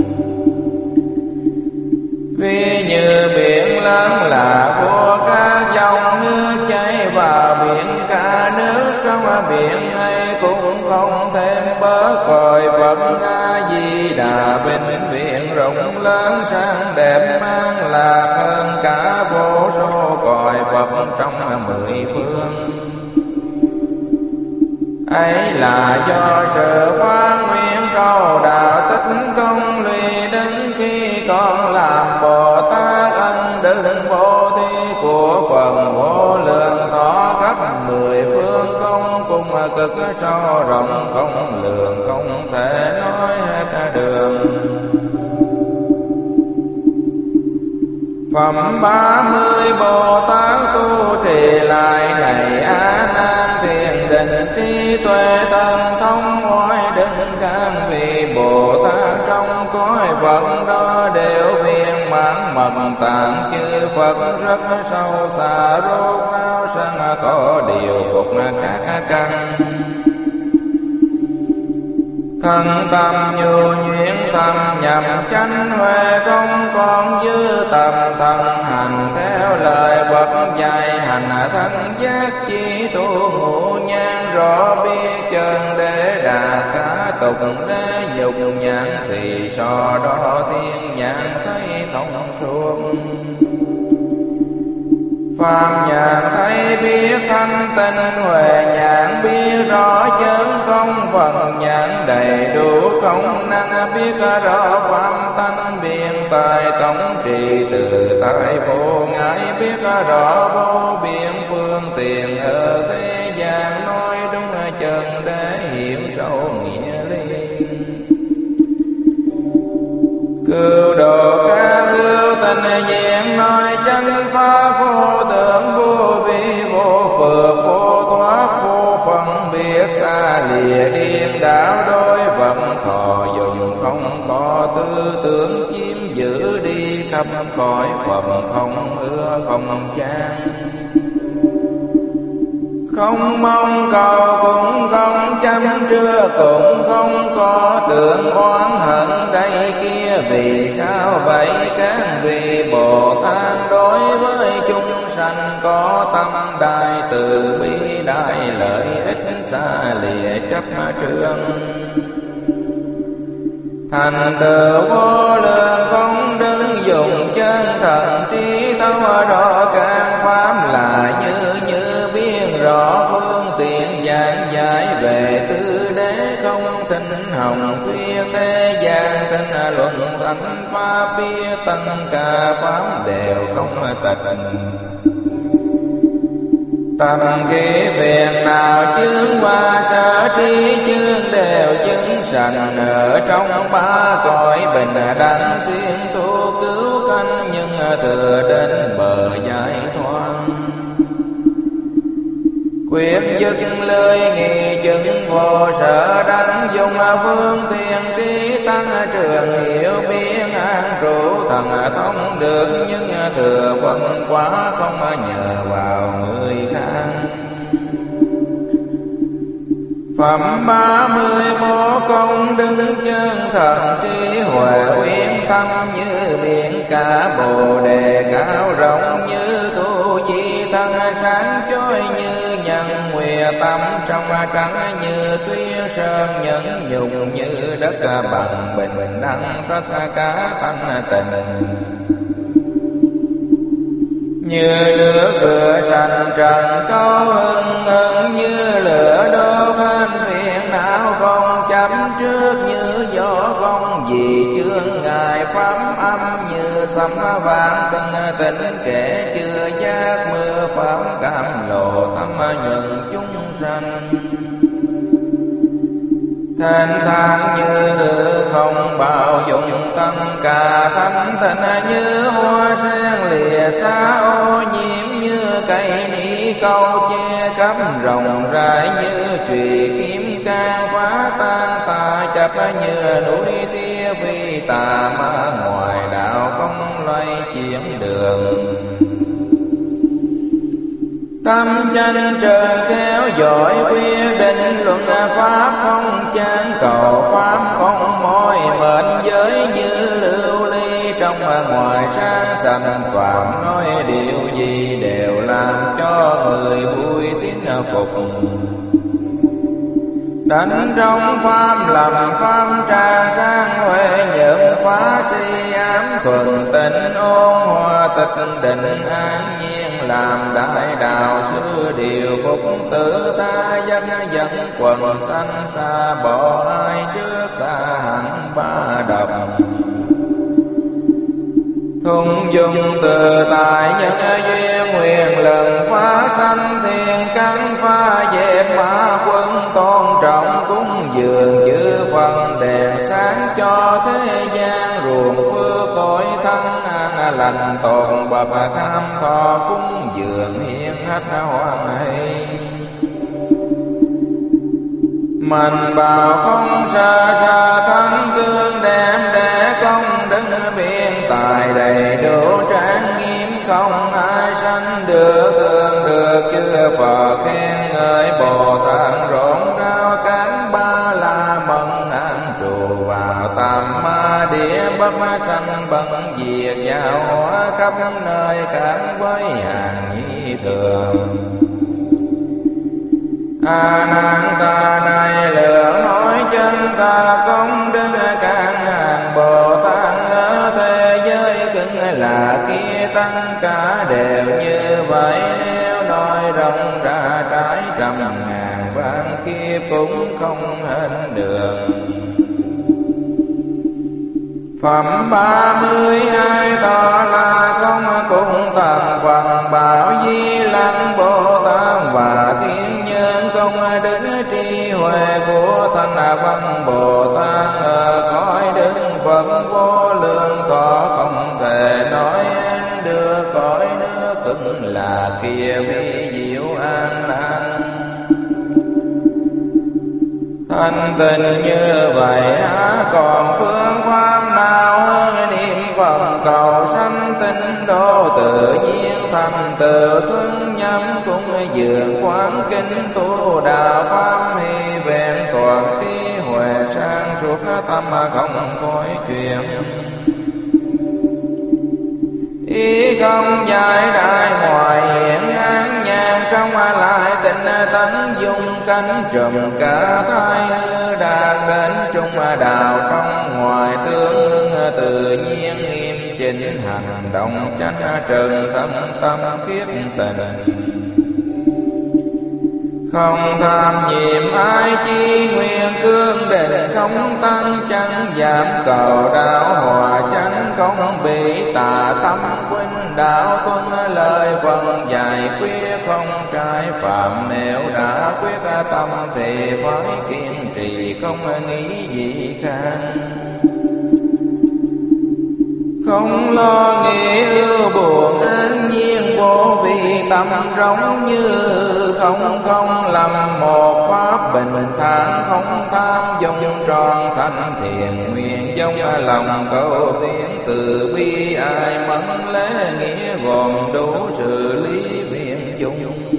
Vì như biển lớn là của các dòng nước chảy vào biển, cả nước trong biển ấy cũng không thêm bớt. Cõi Phật A Di Đà vinh viện rộng lớn sang đẹp mang lạc hơn cả vô số cõi Phật trong 10 phương. Ấy là do sự phát nguyện cầu đạo tích công lụy đến khi còn làm Bồ Tát ân đức vô thi của phần vô lượng thọ khắp 10 phương không cùng cực sâu rộng không lường, không thể nói hết đường. Phẩm 30 Bồ Tát tu trì lại này A Nan thiền định trí tuệ thần thông oai định các vị Bồ Tát trong cõi Phật đó đều viên mãn mật tạng chư Phật rất sâu xa rốt ráo sanh có điều phục các căn. Thân tâm nhu nhuyễn tâm nhằm chánh huệ không còn dư tầm thân hành theo lời Phật dạy hành thân giác chi tu ngũ nhan rõ biết chân để đạt cả tục để dục nhãn thì so đó thiên nhãn thấy thông suốt. Phàm nhãn thấy biết thanh tinh huệ nhãn biết rõ chân không phần nhãn đầy đủ công năng biết rõ pháp tánh biện tài tổng trì từ tại vô giải biết rõ vô biên phương tiện ở thế gian, nói đúng chân để hiểu sâu nghĩa lý. Cưu độ các hữu tình diện, nói chân pháp vô tưởng vô vi vô phược vô thoát vô phân biệt, xa lìa điên đảo đối vận thọ dùng, không có tư tưởng chiếm giữ đi khắp cõi phận, không ưa không chán. Không mong cầu cũng không chăm trưa, cũng không có tưởng oán hận đây kia. Vì sao vậy? Các vị Bồ Tát đối với chúng sanh có tâm đại từ bi, đại lợi ích xa lìa chấp trương. Thành tựu vô lượng không đứng dùng chân thần trí, thấu rõ các pháp là như biên rõ phương tiện giảng giải về tư đế, không thinh hồng thuyết thế gian thinh luận thánh pháp, biết tất cả pháp đều không tịch. Tâm khi phiền nào chướng qua sở trí, chương đều chứng sanh ở trong ba cõi bình đẳng, xuyên tu cứu canh nhưng thừa đến bờ giải thoát. Quyết dứt lưới nghi chứng vô sở đắng, dùng phương tiện trí tăng trường hiểu biến an trụ. Thần thông được nhưng thừa phân quá, không nhờ vào người khác. Phẩm 31 công đức chân thần trí, huệ uyên thâm như biển cả. Bồ đề cao rộng như thu chi, thân sáng chói như nhân nguyệt. Tâm trong trắng như tuyết sơn, nhẫn nhục như đất bằng bình đẳng. Tất cả thanh tịnh như nước rửa sạch trần, câu hưng hưng như lửa đốt hết phiền não. Không chấp trước như gió, không gì chướng ngại. Pháp âm như sấm vang tân tịnh, kẻ chưa giác mưa pháp cảm lộ. Tâm nhuận chúng sanh thanh thản như hư không, bao dung tất cả thanh tịnh như hoa sen lìa xa. Ô nhiễm như cây nỉ câu, che khắp rộng rãi như chùy kiếm can. Phá tan tà chấp như núi tia phi tà ma, ngoài đạo không loay chuyển đường. Tâm danh trời khéo giỏi quyết định, luận pháp không chán cầu pháp không mỏi mệt. Giới như lưu ly trong ngoài sáng sanh phạm, nói điều gì đều làm cho người vui tín phục. Đánh trong pháp làm pháp tràn sang, huệ nhận phá si ám thuần tịnh. Ôn hòa tịch định an nhiên, làm đại đạo xưa điều phục tử. Ta dân dẫn quần sanh xa, bỏ ai trước ta hẳn ba độc. Thung dung từ tại nhân duyên, nguyện lần phá sanh thiên căn. Phá dẹp ma quân tôn trọng, cúng dường chư phần đèn sáng cho thế gian. Ruộng phước cõi thân an lành, tồn bậc tham thọ cúng dường hiến hách hoan hỷ. Mình bảo không xa xa thân cương đem, để công đức biên tài đầy đủ trang nghiêm. Không ai sanh được thường được, chư Phật khen ngợi Bồ Tát rộn rao. Các ba la mừng an trụ vào tam ma địa, bất sanh bận diệt giáo hóa khắp nơi khác với hàng nhi thường. A Nan ta này lượng nói chân ta công đức, các hàng Bồ Tát ở thế giới cưng là kia tất cả đều như vậy. Nếu nói rộng ra trái trăm ngàn vạn kiếp cũng không hết đường. Phẩm 32 tỏ là không cùng tầng phần Bảo Di Lặc Bồ Tát và thiên nhân công đức trí huệ của Thanh Văn Bồ Tát ở cõi đức Phật vô lượng thọ không thể nói được cõi nước Cực Lạc kia vi diệu an lạc. Thanh tịnh như vậy còn phương pháp nào hơn niệm Phật cầu sanh tịnh độ tự nhiên thành tựu thuần nhâm cũng dường quán kinh tu đạo pháp hy vẹn toàn trí huệ sáng suốt tâm không cõi chuyện. Ý không giải đại ngoài hiện an nhàn trong lại tịnh tánh dung cánh trùm cả thai hư đạt đến trung đạo trong ngoài tương tự nhiên nghiêm chỉnh hành động chánh trừng tâm tâm khiết tình. Không tham nhiệm ai chi nguyện cương định không tăng chẳng giảm cầu đạo hòa chánh không bị tà tâm khuynh đạo tuân lời phần dạy quyết không trái phạm nếu đã quyết tâm thì phải kiên trì không nghĩ gì khác. Không lo nghĩ ưu buồn an nhiên vô vi tâm rỗng như không lầm một pháp bình thản không tham dung tròn thanh thiện nguyện giống lòng cầu tiến từ bi ai mẫn lễ nghĩa gồm đủ xử lý viện dụng.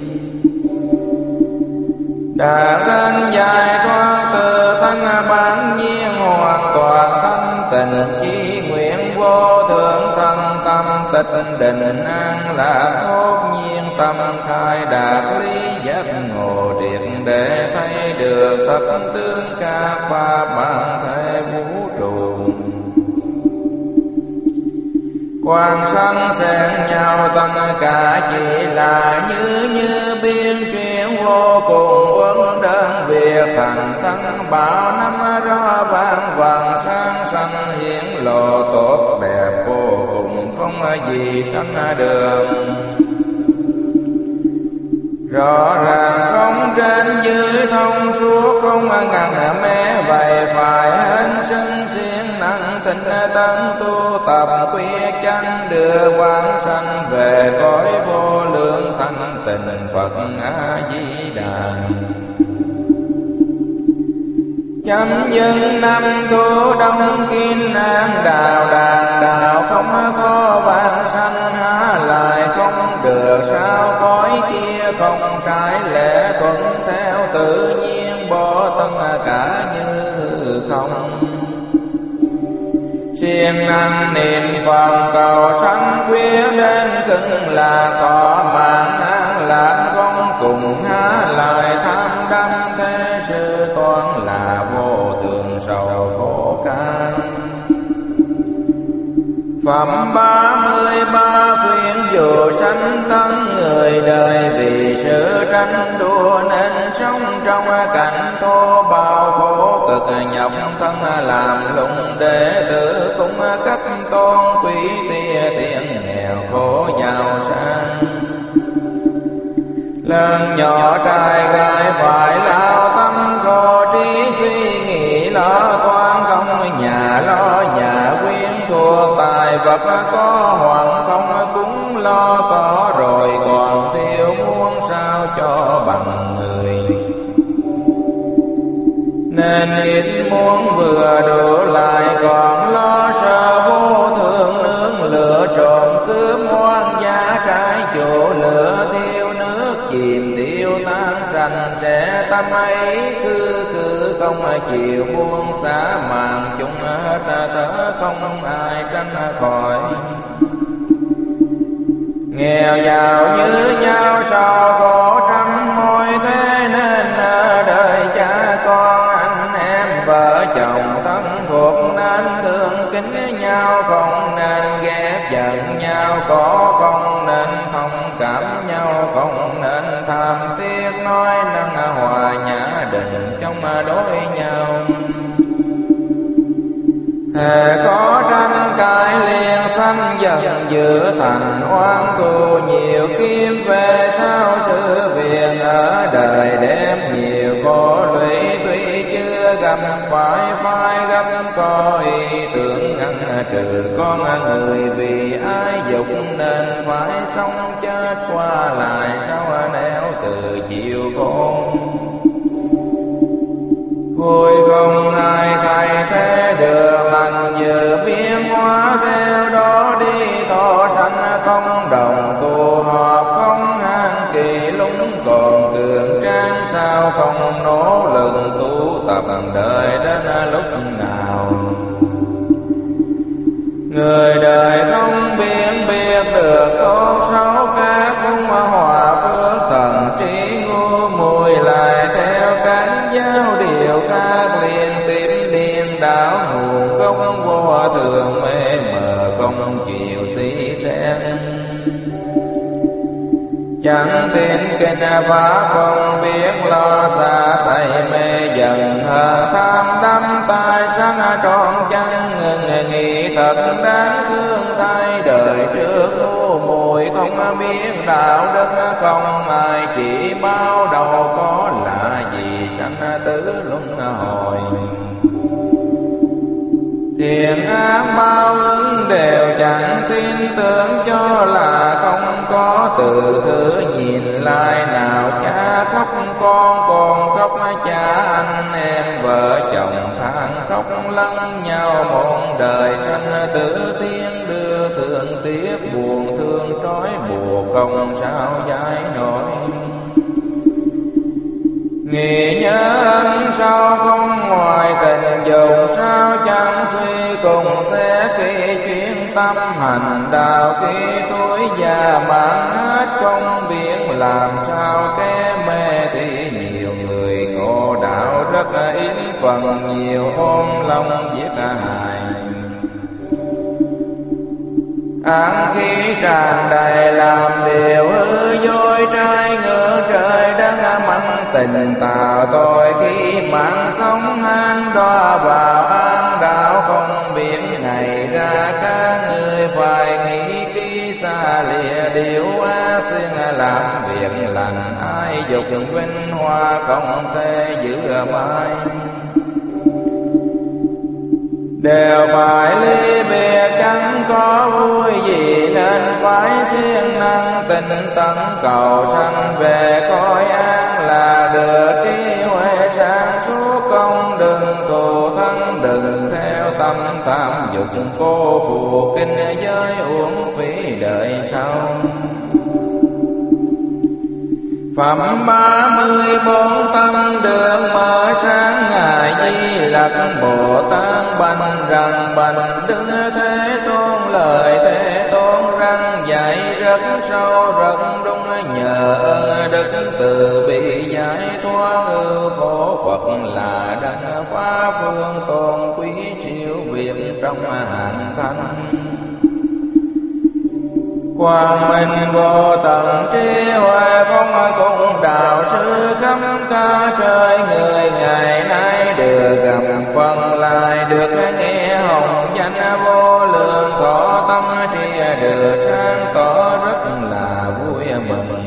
Đã đến giải thoát từ thanh bản nhiên hoàn toàn thanh tịnh chi nguyện vô thượng thân tâm tịch định an lạc hốt nhiên tâm khai đạt lý giác ngộ triệt để thấy được thật tướng các pháp bản thể vũ trụ. Quang sanh xen nhau tất cả chỉ là như biên chuyển vô cùng vấn đơn việc thành thân bảo năm rõ vang vàng sáng sanh hiển lộ tốt đẹp vô cùng không gì sanh đường. Rõ ràng không trên dưới thông suốt không ngăn mé vậy phải hết sinh xiên năng tinh tấn tu tập quyết chánh đưa quang sanh về cõi vô lượng thanh tịnh Phật A Di Đà. Chấm dứt năm thu đông kim an đạo đàn đạo không có vạn sanh há lại không được sao cõi kia không trái lẽ thuận theo tự nhiên bỏ tất cả như không. Siêng năng niệm Phật cầu sanh quyết đến Cực Lạc có mạng an lạc không cùng há lại tham đắm thế sự toán là vô thường sầu khổ can. Phẩm 33 khuyên dù sanh tân người đời vì sự tranh đua nên sống trong cảnh thô bao khổ cực nhọc thân làm lụng đệ tử cũng cách tôn quý tia tiền nghèo khổ giàu sang. Lớn nhỏ trai gái phải lao tâm khổ trí suy nghĩ lo toan không nhà lo nhà quyến thuộc tài vật có hoàng không cúng lo có rồi còn thiếu muốn sao cho bằng người. Nên ít muốn vừa đủ lại còn lo sợ vô thường nương lửa trộm cướp hoang dã trái chỗ lửa thiêu nước chìm tiêu tan sanh sẽ tâm ấy cứ không chịu buông xả màn chung hết thở không ai tránh khỏi. Nghèo giàu như nhau sao khổ trăm mối thế nên ở đời cha con anh em vợ chồng thân thuộc nên thương kính nhau không nên ghét giận nhau có không nên thông cảm nhau không nên tham tiếc nói năng hòa nhã định trong đối nhau. hễ có tranh cãi liền sanh dần giữa thành oan thù nhiều kiếp về sau sự việc ở đời đem nhiều có lụy tuy chưa gặp phải gấp có ý tưởng ngăn trừ con người vì ai dục nên phải sống chết qua lại sao nẻo từ chiều con vui không ai thay thế được lành vừa biến hóa theo đó đi thọ sanh không đồng tụ họp không han kỳ lúng còn cường trang sao không nỗ lực tu tập đời đến lúc nào người đời không biết được tốt xấu các không hòa phước thần trí ngu muội lại theo cánh giáo điều khác liên tiếp điên đảo nguồn gốc vô thường mê mờ không chịu suy xét chẳng tin kinh pháp không biết lo xa say mê dần hờn tham đắm tai sáng trọn chân ngừng nghĩ thật đáng thương thay đời trước ngu muội không biết đạo đức không ai chỉ bao đầu có là gì sanh tử luân hồi thiện ác bao ứng đều chẳng tin tưởng cho là không có từ thứ nhìn lại nào cha khóc con khóc cha anh em vợ chồng than khóc lẫn nhau một đời sanh tử tiên đưa thương tiếc buồn thương trói buộc không sao giải nổi nghĩ nhớ ân sao không ngoài tình dùng sao chẳng suy cùng sẽ khi chuyên tâm hành đạo khi tuổi già bạn hát không biết làm sao cái mê thì nhiều người ngộ đạo rất ít phần nhiều ôm lòng giết hại áng khí tràn đầy làm điều hư dối trái ngược trời đất mắng tình tào tôi khi mạng sống han đoa vào an đạo không biết ngày ra các người phải nghĩ kỹ xa lìa điều á xuyên làm việc lành ai dục vinh hoa không thể giữ mãi đều phải ly biệt chẳng có vui gì nên phải siêng năng tinh tấn cầu sanh về cõi an là được trí huệ sáng suốt công đừng thù thân đừng theo tâm tham dục cô phụ kinh giới uổng phí đời sau phẩm 34 tăng đường mở sáng ngài Di Lặc Bồ Tát bạch rằng bạch Đức Thế Tôn lời Thế Tôn răng dạy rất sâu rất đúng nhờ ơn đức từ bi giải thoát ưu khổ Phật là đấng phá phương tôn quý siêu việt trong hạnh thanh quang minh vô tận trí huệ không cùng đạo sư khắp ca trời người ngày nay được gặp phần lại được nghe hồng danh vô lượng thọ tâm tri được sáng tỏ rất là vui mừng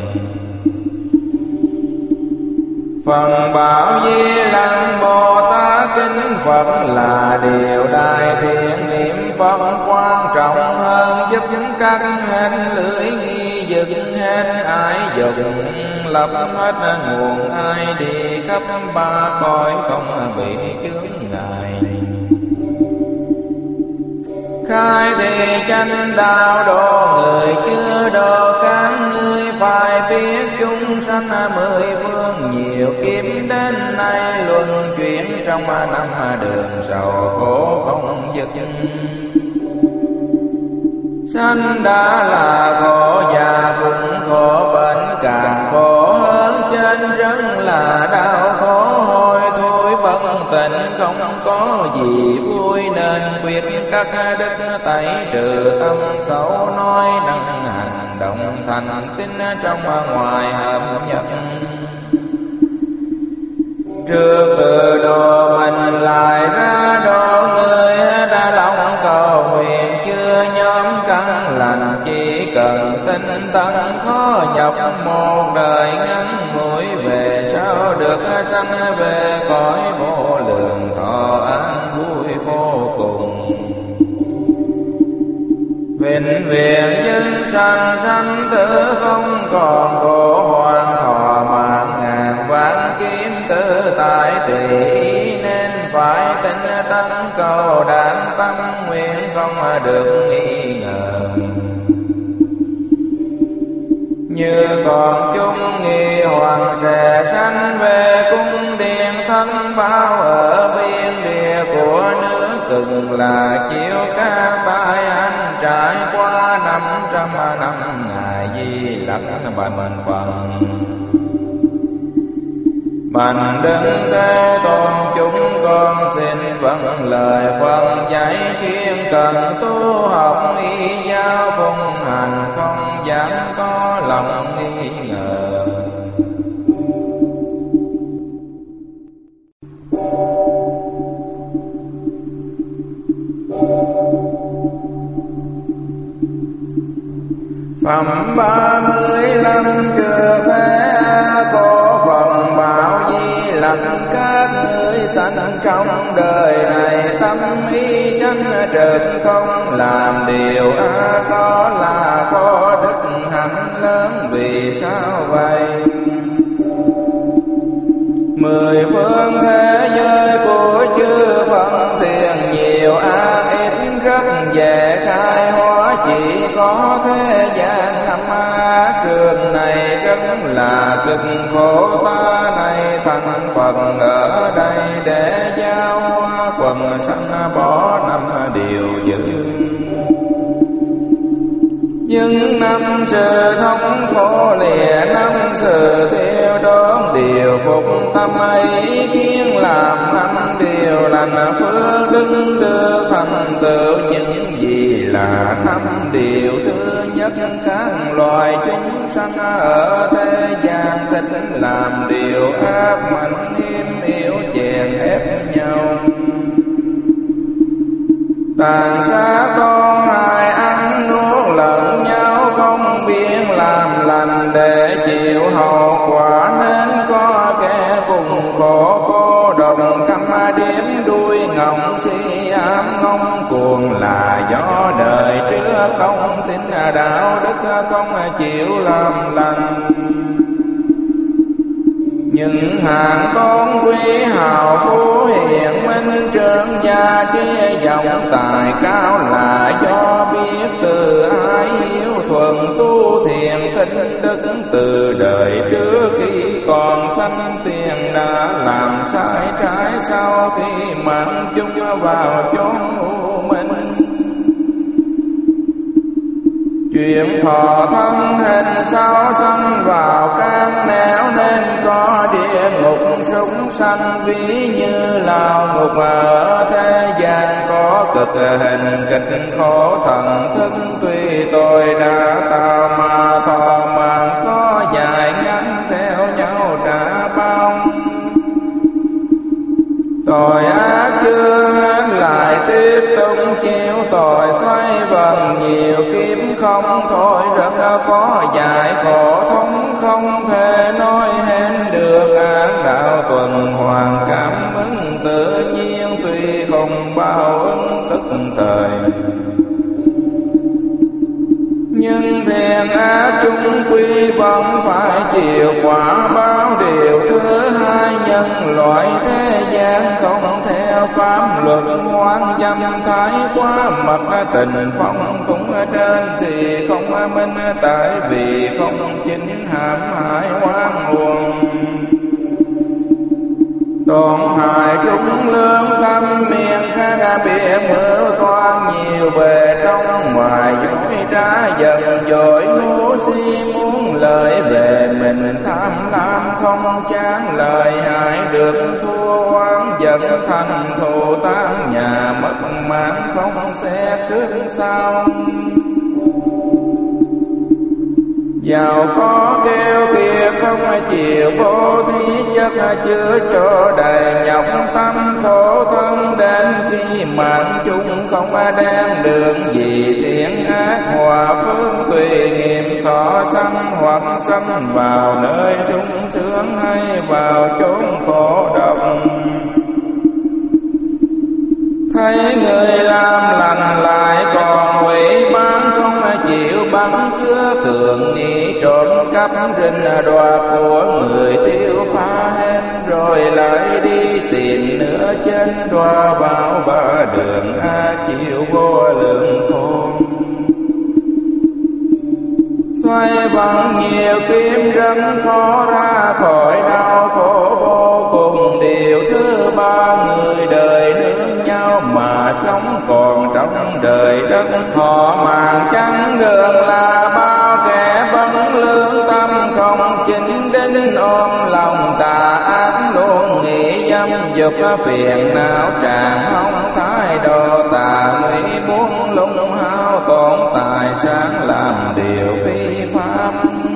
phần bảo Di Lặc Bồ Tát kính Phật là điều đại thiện niệm Phật quan trọng hơn giúp các hết lưỡi nghi dừng hết ai dùng lập hết nguồn ai đi khắp ba cõi không bị chướng ngại khai thị chánh đạo độ người chưa độ các ngươi phải biết chúng sanh mười phương nhiều kiếp đến nay luân chuyển trong năm đường sầu khổ không dứt sanh đã là khổ già cũng khổ bệnh càng khổ hơn trên rất là đau khổ hôi thối bất tịnh không có gì vui nên quyết các đức tẩy trừ tâm xấu nói năng hành động thành tín trong ngoài hợp nhất trước từ độ mình lại ra độ người đã lòng cầu nguyện chưa nhóm căn lành, chỉ cần tinh tấn khó nhọc một đời ngắn ngủi, về sau được sanh về cõi vô lượng thọ an vui vô cùng. Vĩnh viễn dân sanh sanh tử không còn khổ hoạn, thọ mạng ngàn vạn kiếm tự tại tùy ý, nên phải tinh tấn cầu đảm tâm nguyện không được nghi ngờ. Như còn chung nghi hoàng sẽ sanh về cung điện thân bao, ở biên địa của nước Cực là chiếu ca bài anh, trải qua 500 năm ngày Di Lặc bành phần. Bành Đức Thế Tôn chúng con xin vâng lời Phật dạy, chuyên cần tu học y giáo phụng hành, không dám có lòng nghi ngờ. Phẩm 35 chưa thế có phần bảo Di Lặc, các ngươi sanh trong đời này tâm ý tranh trực, không làm điều đó là có đức hạnh lớn. Vì sao vậy? 10 phương thế giới của chư Phật thiền nhiều ác ít, rất dễ khai hóa, chỉ có thế gian năm ác trường này rất là cực khổ. Ta này thành Phật ở đây để giáo hóa quần sanh, bỏ 5 điều dữ. Nhưng 5 sự thống khổ lìa, 5 sự theo đón điều phục tâm ấy, khiến làm 5 điều lành phước đức đưa thành tựu. Những gì là 5 điều? Thứ nhất, các loài chúng sanh ở thế gian thích làm điều ác, mạnh hiểm yếu chèn ép nhau, tàn sát con hại, ăn nuốt lẫn nhau, không biết làm lành để chịu hậu quả, nên có kẻ cùng khổ cô độc, căm điếm đuôi ngọng, si ám ngông cuồng là do đời trước, không tin đạo đức, không chịu làm lành. Những hàng con quý hào phú hiền minh, trương gia trí dòng tài cao, là do biết từ ai hiếu thuần tu thiền tích đức. Từ đời trước khi còn sanh tiền đã làm sai trái, sau khi mạng chung vào chốn u minh, chuyện thọ thân hình sao sanh vào căn nẻo, nên có địa ngục súc sanh. Ví như lao ngục ở thế gian, có cực hình kịch khổ thần thức, tuy tôi đã tạo mà thọ mạng, có dài ngắn theo nhau trả bao. Tội ác chưa hết lại tiếp tục chịu tội, xoay vần nhiều kiếp không thôi, rất khó giải khổ thống, không thể nói hết được. Ác đạo tuần hoàn cảm ứng tự nhiên, tuy không bao ứng tức thời, nhưng thiện ác chung quy vẫn phải chịu quả báo. Điều thứ hai, nhân loại thế gian không theo pháp luật, hoang dâm thái quá mặt, tình phong túng trên thì không minh, tại vì không chính hãm hại hoang uổng. Tổn hại trung lương tâm miệng, khác biệt hữu toan nhiều bề trong ngoài, dối trá dần dội ngu si, muốn lợi về mình tham lam không chán. Lời hại được thua oán giận, thành thù tan nhà, mất mạng không xét trước sau. Giàu có keo kiệt không chịu vô thí chất chứa cho đầy nhọc tâm khổ thân đến khi mạng chung không đem đường gì thiện ác hòa phương tùy nghiệp thọ sanh hoặc sanh vào nơi sung sướng hay vào chốn khổ độc. Thấy người làm lành lại còn hủy bán không chịu bắn chứa thường nghĩ trộm cắp rình đoạt của người tiêu phá hết rồi lại đi tìm nữa chân đoa vào ba đường chịu vô lượng khổ. Xoay bằng nhiều kiếm rất khó ra khỏi đau khổ vô cùng. Điều thứ ba người đời nương nhau mà sống còn trong đời đất. Họ màng trắng đường là bao kẻ vấn lương tâm không chính đến ôm lòng tà ác luôn nghĩ dâm dục phiền não tràn hông thái độ tà mỹ buông lung hao tổn tài sản làm điều phi pháp.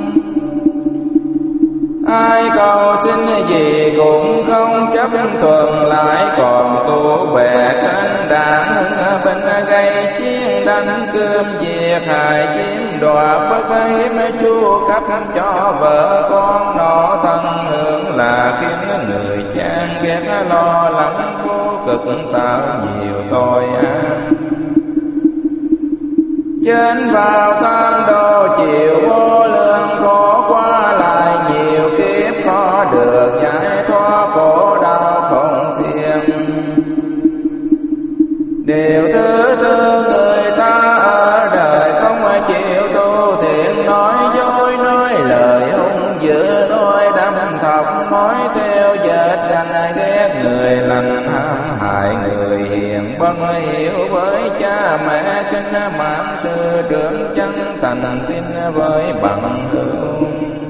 Ai cầu xin gì cũng không chấp thuận lại còn tu bè tranh đảng hưng binh gây chiến đánh cướp diệt hại chiếm đoạt bất hiếm chu cấp cho vợ con nó thân hưởng là khiến người chán ghét lo lắng vô cực tạo nhiều tội ác. Trên vào tam đô chiều vô lượng khổ qua lại nhiều kiếp khó được giải thoát khổ đau không xiên. Điều thứ tư người ta ở đời không chịu tu thiện nói dối nói lời hung dữ nói đâm thọc nói theo dệt ganh ghét người lành hãm hại người hiền bất hiểu với cha mẹ sinh mạng sư trưởng chân thành tin với bằng hữu.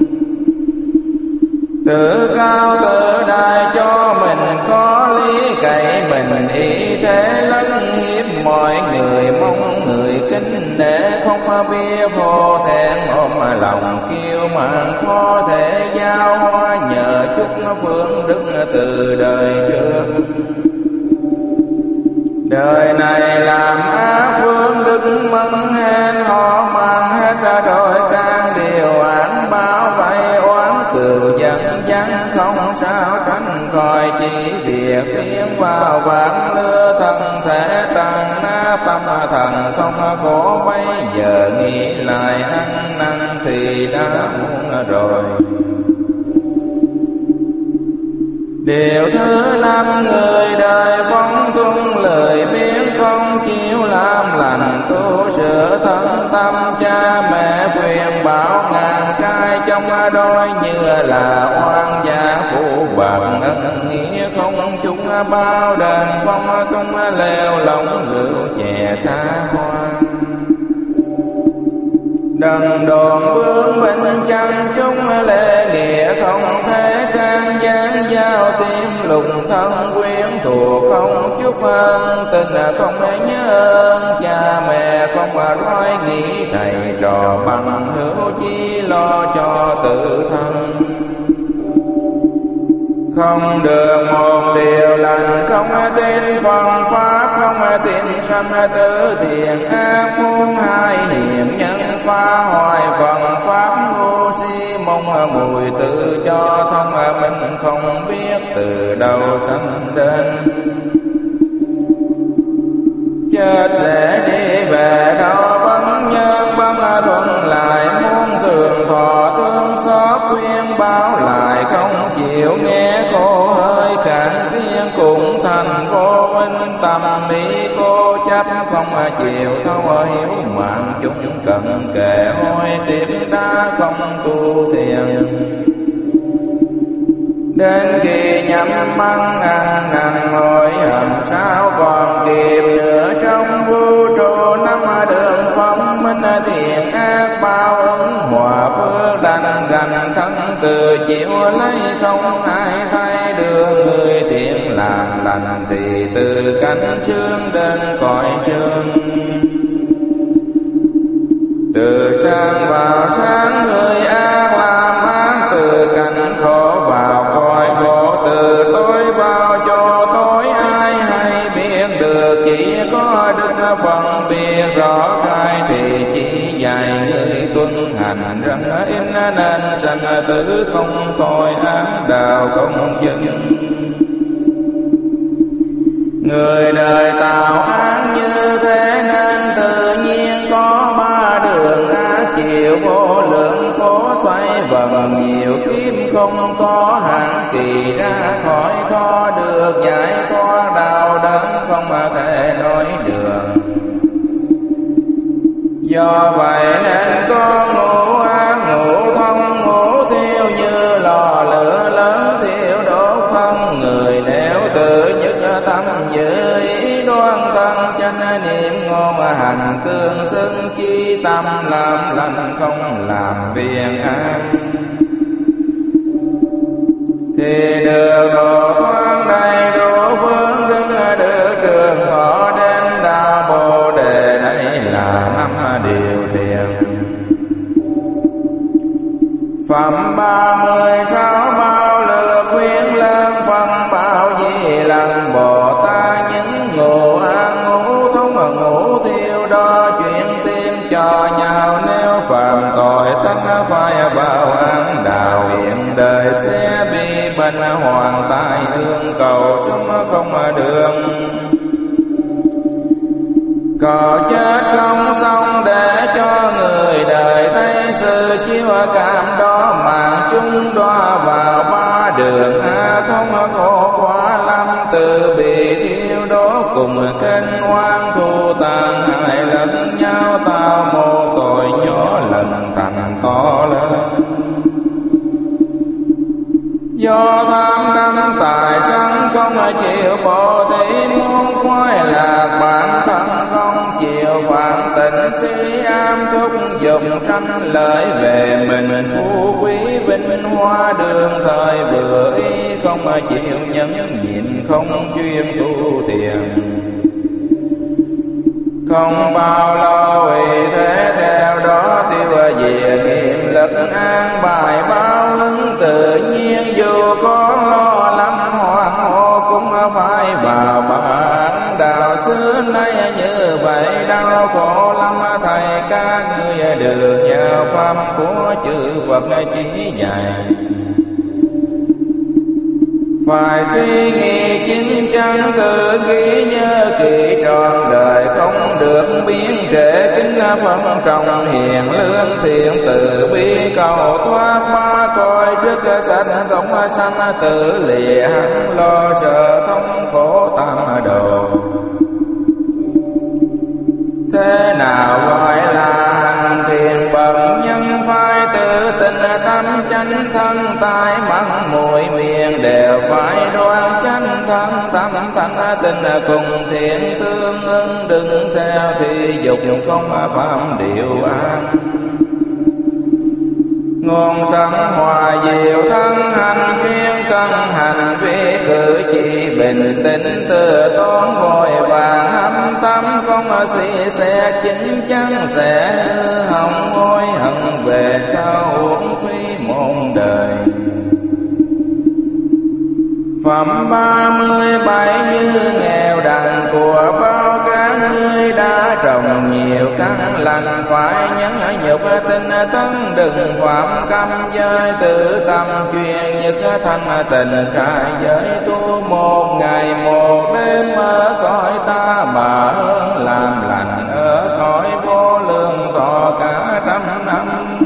Tự cao tự đại cho mình có lý cậy mình ý thế lấn hiếp mọi người mong người kính để không biết vô thẹn ôm lòng kiêu mạn khó thể giao hoa nhờ chút phương đức từ đời trước. Đời này làm ác phương đức mân hên họ mang hết ra đôi can điều án báo vây oán cừu dẫn dắt không sao tránh khỏi chỉ việc tiến vào vạn lưa thân thể tàn nát tâm thần không khổ bây giờ nghĩ lại ăn năn thì đã muộn rồi. Điều thứ năm người đời phóng tung lời biến không chịu làm lành tu sửa thân tâm cha mẹ khuyên bảo ngàn trai trong đôi như là oan gia phụ bạc ân nghĩa không chung bao đền phong tung leo lỏng rượu chè xa hoa. Đần đồn bướng binh chăng chúng lễ nghĩa không thể can gián giao tim lùng thân quyến thuộc không chút ân tình không nhớ ơn cha mẹ không nói nghĩ thầy trò bằng hữu chi lo cho tự thân. Không được một điều lành không tin phần pháp không tin sanh tử thiện ác muốn hai hiểm nhân phá hoại phần pháp ngu si mong mùi tự cho thông minh không biết từ đâu sanh đến. Chết sẽ đi về đâu vấn nhân băng thuận lại muốn thường thọ thương xót khuyên báo lại không chịu nghe khổ hơi cạn tiếng cũng thành vô minh tâm mỹ cô chấp không chịu thấu hiểu mạng chúng cần kề hối tiếp đã không tu thiền. Đến khi nhắm mắt ăn năn hối hận sao còn kịp nữa trong vũ trụ năm đường phong minh thiện ác bao ứng hòa phước lành gành thân từ chịu lấy không ai thay đưa người thiện làm lành thì từ cánh chương đến cõi chương. Từ sáng vào sáng người rõ khai thì chỉ dạy người tuân hành rằng in nên sanh tử không thôi ác đạo không dừng. Người đời tạo ác như thế nên tự nhiên có ba đường ác chiều vô lượng cố xoay vần nhiều kiếp không có hạn kỳ ra khỏi khó được giải thoát đạo đớn không thể nói được. Do vậy nên có ngũ ác ngũ thông ngũ thiêu như lò lửa lớn thiêu đốt thân người nếu tự nhất tâm giữ ý đoan thân chánh niệm ngôn hành tương xứng chi tâm làm lành không làm việc ác thì được độ thoát đầy đủ phương đức được trường thọ đến đạo bồ đề. Đây là năm điều thiền. Phẩm 36 bao lược khuyên lớn phân bao di lần Bồ Tát những ngũ ác ngũ thông và ngũ thiêu đó chuyện tim cho nhau nếu phạm tội tất phải vào án đạo hiện đời sẽ bị bệnh hoàn tai hương cầu sống không đường. Cầu chết không xong để cho người đời thấy sự chiếu cảm đó mạng chúng đọa vào ba đường thông khổ quá lắm từ bị thiêu đốt cùng kênh oan thu tàn hại lẫn nhau tạo một tội nhỏ lần thành to lớn. Do tham đắm tài sân không chịu bồ thí muốn khoái lạc bản thân không chịu phản tình si ám thúc dùng tranh lợi về mình phú quý vinh hoa đường thời vừa ý không chịu nhẫn nhịn không chuyên tu thiền. Không bao lâu vì thế theo đó tiêu về nghiệp lực an bài báo ứng tự nhiên dù có lo lắng hoang hô cũng phải vào bản đạo xứ này như vậy đau khổ lắm thầy các ngươi được vào pháp của chư Phật chỉ dạy. Phải suy nghĩ chính chắn tự ghi nhớ kỳ trọn đời không được biến trễ kính phân trọng hiền lương thiện từ bi cầu thoát ba cõi trước sạch không sanh tự lìa hắn lo sợ thống khổ tam đồ. Thế nào gọi là hành thiền bậc nhân phải tự tin tâm chánh thân tai mắt mũi miệng đều phải đoan chánh thân tâm thân tình cùng thiện tương ứng đừng theo thì dục không phạm điều an. Ngôn sẵn hòa diệu thân hành khuyên cân hành vi cử chỉ bình tĩnh từ tốn vội vàng hâm tâm không suy xét chính chắn sẽ hỏng hối hận về sau uổng phí môn đời. Phẩm 37 như nghèo đành của bao các ngươi đã trồng nhiều căn lành phải nhẫn nhục tinh tấn đừng phạm căm giới tự tâm chuyên nhất thanh tình khai giới tu một ngày một đêm ở cõi ta bà hơn làm lành ở cõi vô lượng thọ cả trăm năm.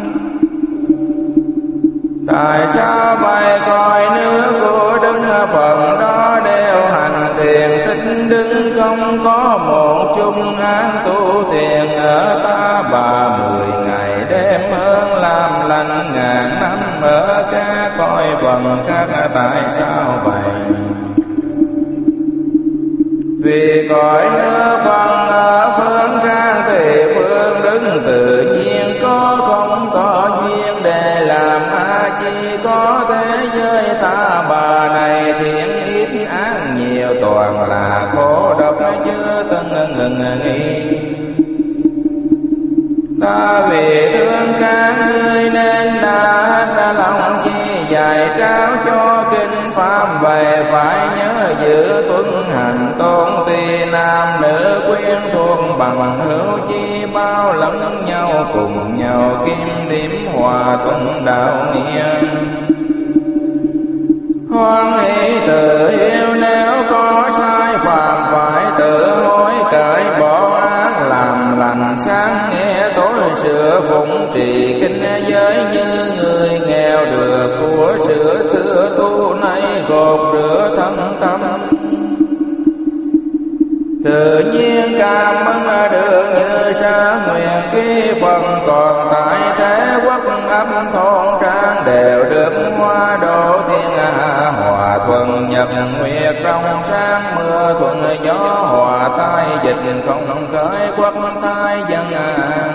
Tại sao bài cõi nước của Đức Phật đó đều hành thiền tích đức không có một chung án tu thiền ở ta bà 10 ngày đêm hơn làm lành ngàn năm ở các cõi phần khác tại sao vậy? Vì cõi nước phần ở phương khác thì phương đứng tự nhiên có không có duyên để làm chỉ có thế giới ta bà này thiện ít ác nhiều toàn là khổ độc chưa từng ngừng nghỉ. Ta vì thương các ngươi nên đã hết lòng chi dạy trao cho kinh pháp vậy phải nhớ giữ tuân hành tôn ti nam nữ quyến thuộc bằng hữu chi bao lẫn nhau, cùng nhau kim điểm hòa thuận đạo nghĩa. Hoan hỷ tự hiểu nếu có sai phạm, phải tự hối cải bỏ ác làm lành, sáng nghe tối sửa phụng trì kinh giới. Như người nghèo được của sửa xưa tu nay gột rửa thân tâm, tự nhiên cảm ơn được như sa nguyện ký phần. Còn tại thế quốc âm thôn trang đều được hoa độ thiên hạ, hòa thuận nhật nguyệt trong sáng mưa thuận gió, hòa tai dịch không khởi quốc thái dân an.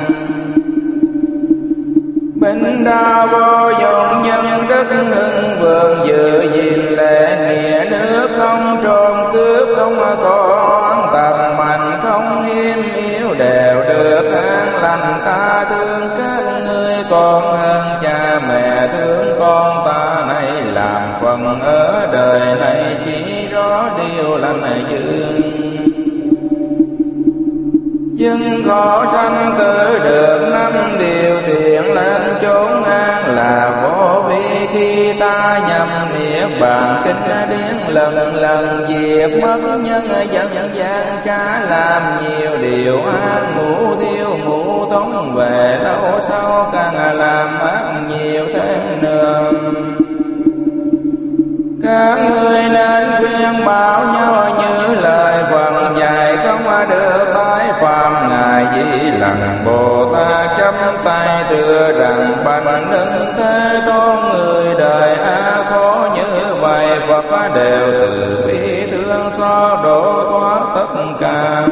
Bình đa vô dụng nhân đức hưng vượng, dự gìn lễ nghĩa nước không trộm cướp không còn tầm mạnh không hiếm yếu, đều được an lành. Ta thương các ngươi con hơn cha mẹ thương con ta, này làm phần ở đời này chỉ rõ điều lành dương. Dân khổ sanh tử được năm điều thiện, lên chốn an là vô vi. Khi ta nhầm niết bàn kinh điển, lần lần diệt mất nhân dân gian trả, làm nhiều điều an ngủ thiêu ngủ tống về lâu sau, càng làm ác nhiều thêm nữa. Các ngươi nên khuyên bảo nhau như lời Phật dạy, không được tái phạm. Ngài Di Lặc Bồ Tát chắp tay thưa rằng, bạch Đức Thế Tôn người đời a khổ như vậy, Phật đều từ bi thương xót độ thoát tất cả.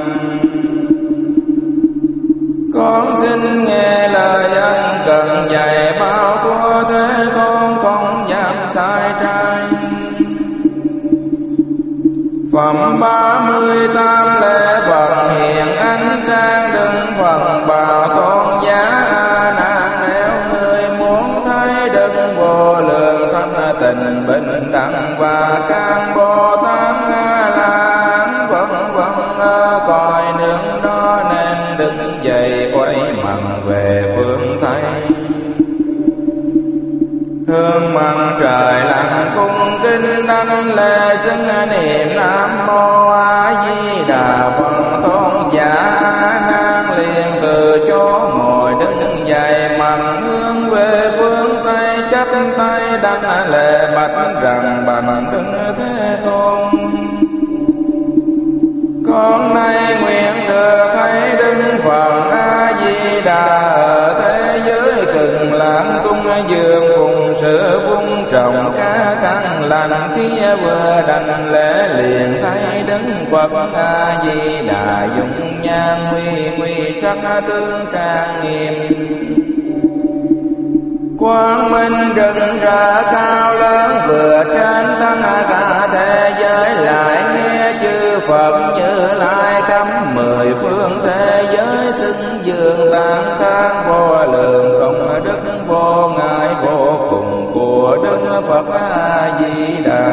Con xin nghe lời ân cần dạy bảo của Thế Tôn, không dám sai trái. Phẩm 38 lễ Phật hiện ánh sáng, đứng phần bảo tôn giá A Nan. Nếu người muốn thấy Đức vô lượng thanh tịnh bình đẳng và các Bồ Tát A La Hán vân ở cõi nước đó, nên đứng dậy quay mặt về phương Tây. Hương mặt trời lặn cung kính đảnh lễ, xưng niệm Nam Mô A Di Đà Phật. Tôn giả A Nan liền từ chỗ ngồi đứng dậy, mặt hướng về phương Tây, chắp tay đảnh lễ bạch rằng, bạch Đức Thế Tôn, con nay nguyện được thấy Đức Phật A Di Đà ở thế giới Cực Lạc cung dường, phụng sự vun trồng cá căn lành. Khi vừa đảnh lễ liền thấy Đức Phật A Di Đà dung nhan nguy sắc tướng trang nghiêm, quang minh rực rỡ cao lớn, vừa trên thân cả thế giới. Lại nghe chư Phật Như Lai khắp mười phương thế giới, xưng dường tán thán vô lượng công đức vô ngại vô cùng của Đức Phật A Di Đà.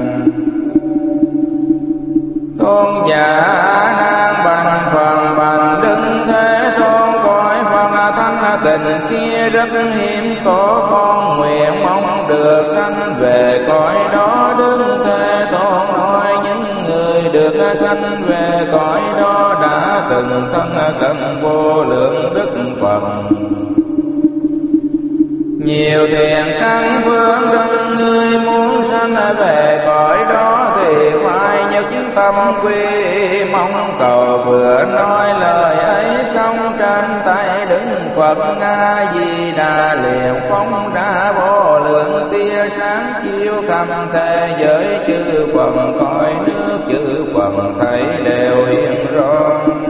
Tôn giả A Nan bạch Phật, bạch Đức Thế Tôn, cõi Phật thanh tịnh kia rất hiếm có, con nguyện mong được sanh về cõi đó. Đức Thế Tôn nói, những người được sanh về cõi đó đã từng thân cận vô lượng Đức Phật. Nhiều thiện căn phương đức, người muốn sanh về cõi đó thì phải nhất tâm quy mong cầu. Vừa nói lời ấy xong, trên tay Đức Phật A Di Đà liền phóng ra vô lượng tia sáng chiếu khắp thế giới. Chư Phật cõi nước, chư Phật thấy đều hiện rõ,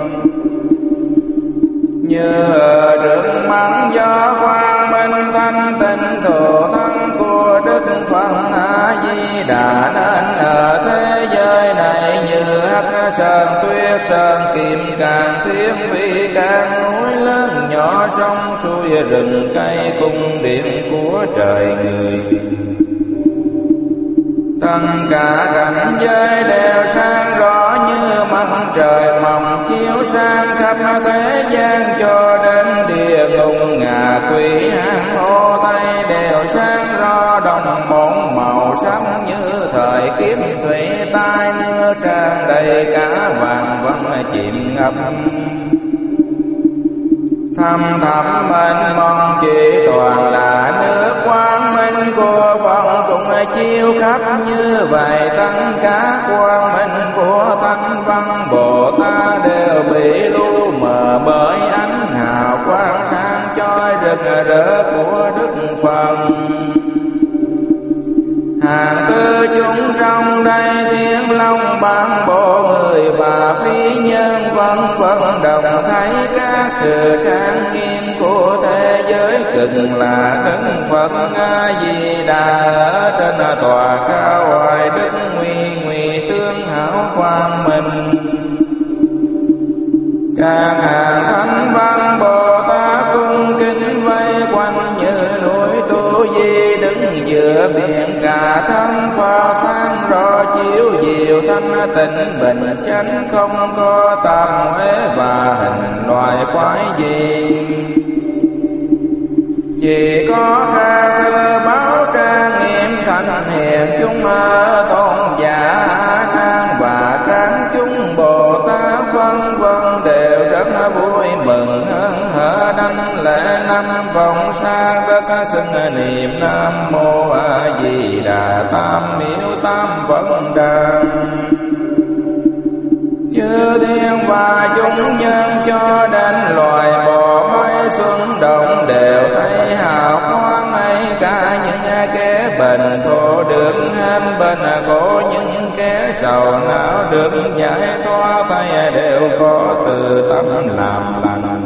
như rừng mắng gió quang minh thanh tịnh thù thân của Đức Phật A Di Đà. Nên ở thế giới này như hắc sơn tuyết sơn kim cang thiên vi càng núi lớn nhỏ sông suối rừng cây cung điện của trời người. Tất cả cảnh giới đều sáng rõ như mặt trời mọc chiếu sang khắp thế gian, cho đến địa ngục ngạ quỷ hang hô Tây đều sáng rõ đồng một màu sắc, như thời kiếm thủy tai nước tràn đầy cả vàng vẫn chìm ngập. Thăm thẳm mênh mông chỉ toàn là nước quang minh của Phật, cũng chiếu khắp như vậy tất cả quang minh của Thanh Văn Bồ Tát đều bị lu mờ bởi ánh hào quang sáng chói rực rỡ của Đức Phật. Hàng tư chúng trong đây thiên long ban bộ người và phi nhân vân đồng thấy các sự trang nghiêm của thế giới, cực là Đức Phật A Di Đà ở trên tòa cao hoài đức nguy tương hảo quang minh. Các hàng thánh văn Bồ Tát cung kính vây quanh như núi Tu Di, đứng giữa biển cả thân pha sáng rõ chiếu diệu thanh tịnh bình chánh, không có tàm uế và hình loài quái gì. Chỉ có ca cơ báo trang nghiêm thành hiền chúng tôn giả nan và các chúng Bồ Tát vân đều rất vui mừng hớn hở đảnh lễ năm vòng sang đất xưng niệm Nam Mô A Di Đà Tam Miếu Tam Phật Đà. Chư thiên và chúng nhân cho đến loài bò bay xuân động đều thấy hào quang ấy, cả những kẻ bệnh khổ được an bình, khổ những kẻ sầu não được giải thoát, tay đều có từ tâm làm lành.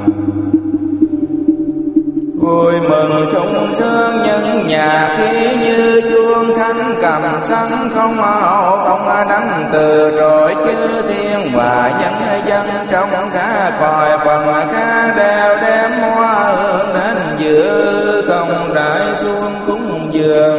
Vui mừng sung sướng những nhạc khí như chuông khánh cầm sắn, không hậu không đánh từ rồi chư thiên và nhân dân trong cả cõi phần khác đều đem hoa hương đến giữa không đại xuống cúng dường.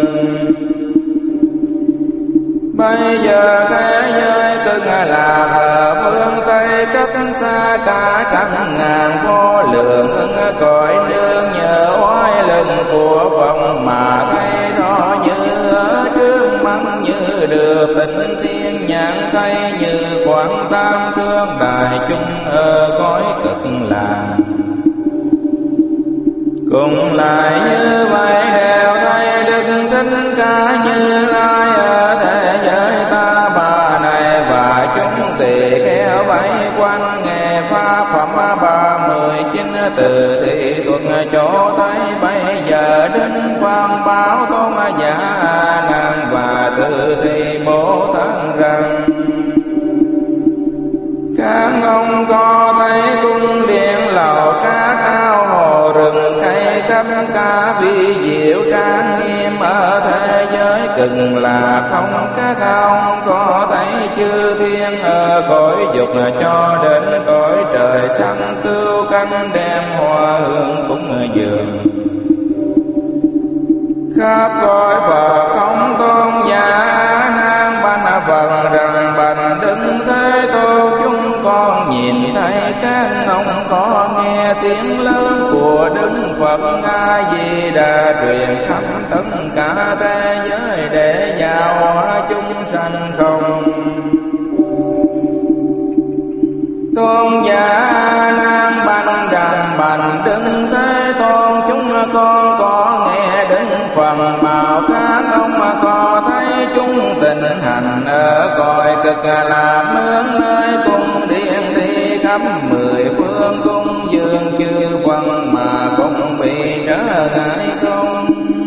Bây giờ thế giới cực lạc ở phương Tây, cách xa cả trăm ngàn vô lượng cõi nước, nhờ oai lực của Phật mà thấy rõ như ở trước mắt, như được tịnh thiên nhãn thấy, như quảng tam thương đại chúng ở cõi cực lạc. Cùng lại như vậy đều thấy Đức Thích Ca Như Lai ở thế giới ta bà này, và chúng tỳ kheo vây quanh nghe pháp phẩm 39 từ thị thuật chỗ thấy. Bây giờ đến Pháp báo tôn giả Nan và từ thị Bồ Tát rằng: các ông có thấy cung điện lầu các ao hồ rừng cây khắp cả vi diệu trang nghiêm ở thế giới cực là không? Các ông có thấy chư thiên ở cõi dục cho đến cõi trời xanh cứu cánh đem hoa hương cúng dường. Khắp cõi Phật không tôn giả nan bạch Phật rằng: bạch Đức Thế Tôn, chúng con nhìn thấy các ông có nghe tiếng lớn của Đức Phật A Di Đà truyền khắp tất cả thế giới để giáo hóa chúng sanh không? Tôn giả nan bạch rằng: bạch Đức Thế Tôn, chúng con có nghe Đức Phật bảo các ông có thấy chúng tình hành ở cõi cực lạc nước nơi cung điện đi khắp mười phương cung dường chư Phật mà cũng bị trở ngại không?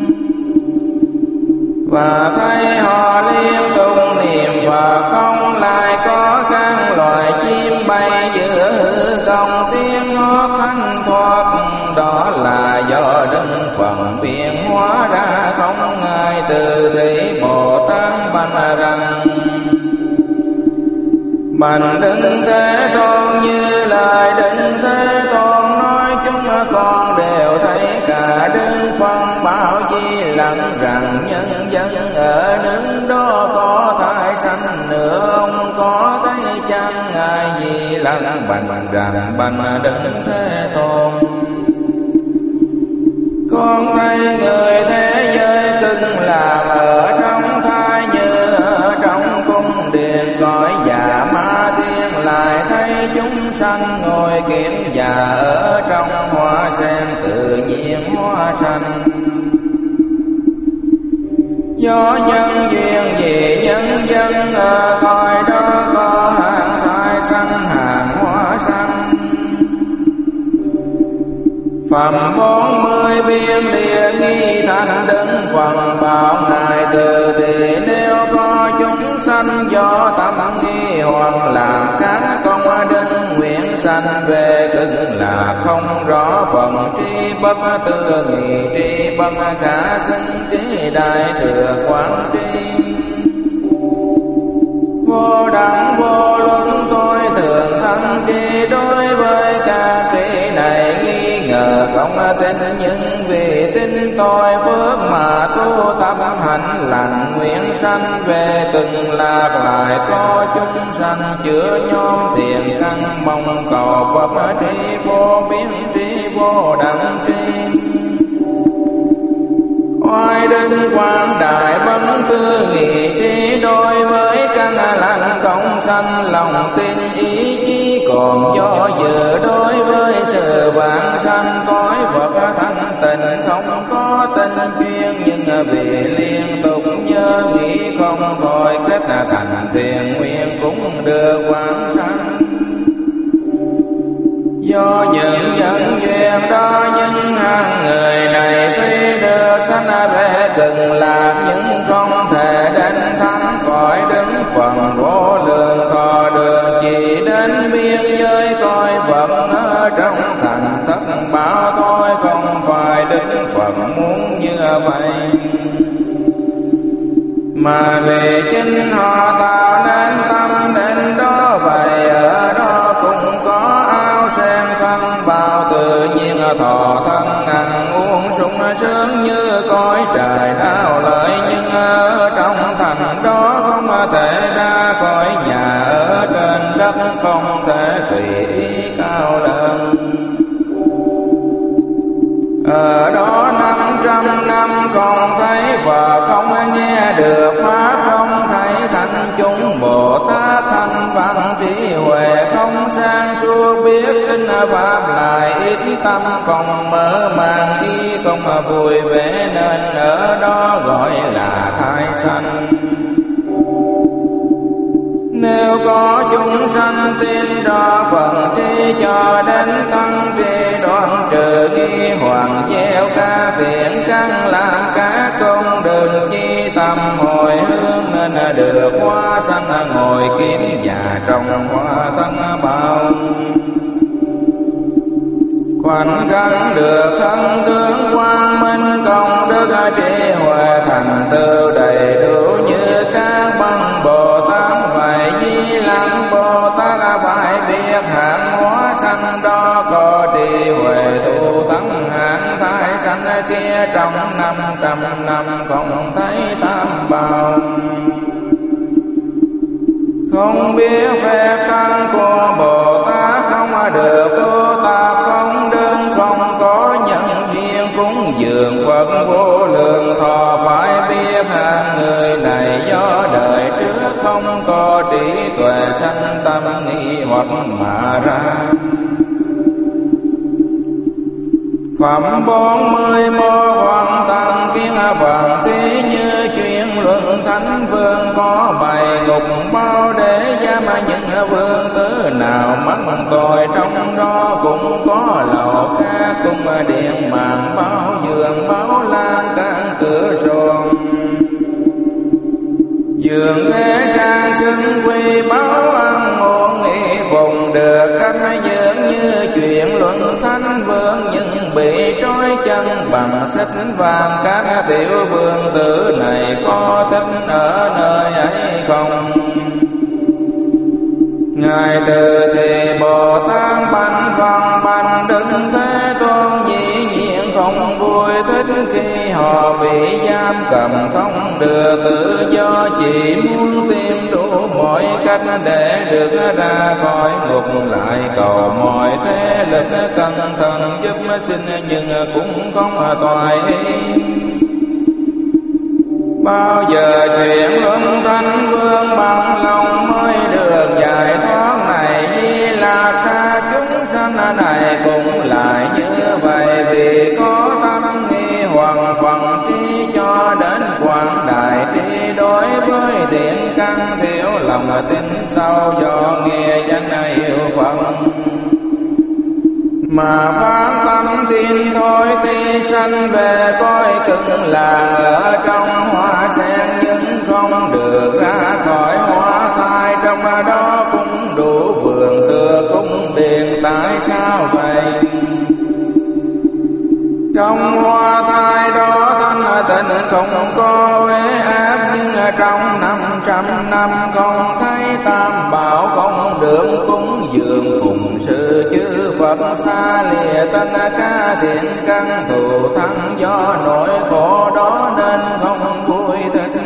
Và thấy họ liên tục niệm Phật không, lại có các loài chim bay giữa hư không tiếng hót thanh thoát, đó là do Đức Phật biến hóa ra không ai. Từ thị Bồ Tát bạch rằng: bạch Đức Thế Tôn, như lời Đức Thế Tôn nói, chúng con đều thấy cả Đức Phật bảo chi lặng rằng: nhân dân ở nước đó có thai sanh nữa, ông có thấy chăng ngài nhi lăng bành rằng bành đứng Thế Tôn. Con thấy người thế giới cưng làm ở trong thai như ở trong cung điện, cõi già ma thiên lại thấy chúng sanh ngồi kiển già ở trong hoa sen tự nhiên hoa xanh. Do nhân duyên gì nhân dân ở cõi đó có hàng thai sanh hàng hoa xanh. Phẩm 40 biên địa nghi thành đứng phần bảo ngài từ thì nếu có chúng sanh do tâm nghi hoặc làm các công đức nguyện sanh về cực là không rõ phần tri bất tư nghị tri bất khả sinh trí đại thừa quán tri. Vô đẳng vô luân tôi thường thân chi đối với các trí này nghi ngờ không tin, nhưng vì tin tôi phước mà tu tập hạnh lành nguyện sanh về từng lạc lại có chúng sanh chữa nhóm thiền căn mong cầu Phật tri vô biên tri vô đẳng tri. Oai đức quang đại vấn tư nghị trí đối với căn lành không sanh lòng tin ý chí còn do dự đối với sự vãng sanh cõi Phật thanh tịnh không có tinh chuyên, nhưng vì liên tục nhớ nghĩ không thôi kết thành thiền nguyện cũng được quang sanh. Do những nhân duyên đó những hàng người này tuy đưa sanh về từng lạc, nhưng không thể đến thắng cõi đứng phần vô lượng thọ đường chỉ đến biên giới cõi Phật ở trong thành thất bảo thôi, không phải Đức Phật muốn như vậy. Mà vì chính họ tạo nên tâm định đó vậy, ở đó cũng có ao sen thân bao tự nhiên thọ thân ăn uống sung sướng như cõi trời đau lợi, nhưng ở trong thành đó không thể ra khỏi nhà, ở trên đất không thể tùy ý cao lớn. Ở đó 500 năm không thấy Phật, không nghe được pháp, không thấy thánh chúng Bồ Tát thanh văn trí huệ, không sang suốt biết kinh pháp lại ít tâm, không mở màng ý không vui vẻ, nên ở đó gọi là thai sanh. Nếu có chúng sanh tin đó phần tri cho đến thân tri đoạn trừ nghi hoàng gieo ca thiện căn làm các công đường chi tâm hồi hướng, nên được hoa sanh ngồi kiếm và trong hoa thân bao. Khoảnh khắc được thân tướng quang minh công đức trí huệ thành tựu đầy đủ như các bậc Bồ Tát vậy. Di Lặc Bồ Tát phải biết hạng hóa sanh đó có trí huệ tu thắng hạng thai sanh kia trong 500 năm không thấy tam bảo. Không biết phép căn của Bồ Tát không được tu tập không đơn, không có nhân duyên cúng dường Phật vô lượng thọ. Phải biết hàng người này do đời trước không có trí tuệ sanh tâm nghi hoặc mà ra. Phẩm 40 mô hoàng tăng kiến phần thí như chuyện luận thánh vương, có bày ngục bao để giam những vương tử nào mắc tội, trong đó cũng có lầu ca cung điện màn bao giường báo lan các cửa sổ. Dường thế trang xưng quy báo ăn uống nghị vùng được cách dưỡng như chuyện luận thánh vương, nhưng bị trói chân bằng xích vàng. Các tiểu vương tử này có thích ở nơi ấy không? Ngài từ thì Bồ Tát bạch phần bạch đứng Thế Tôn dĩ nhiên không vui thích khi họ bị giam cầm không được tự do, chỉ muốn tìm đủ mọi cách để được ra khỏi ngục, lại cầu mọi thế lực cẩn thận giúp xin nhưng cũng không toại ý. Bao giờ chuyện luân thánh vương bằng lòng mới được giải thoát này, Di Lạc tha chúng sanh này cũng lại như vậy, vì có tâm nghi hoặc phần trí cho đến quảng đại trí, đối với thiện căn thiếu lòng tin sâu do nghe danh yêu Phật. Mà phán tâm tin thôi ti sanh về cõi cực lạc, ở trong hoa sen nhưng không được ra khỏi hoa thai, trong đó cũng đủ vườn tựa cung điện, tại sao vậy? Trong hoa thai đó thanh tịnh không có uế ác, nhưng trong 500 năm không thấy tam bảo, không được cúng dường phụng sự chư Phật, xa lìa tên ca thiện căn thù thắng, do nỗi khổ đó nên không vui thích.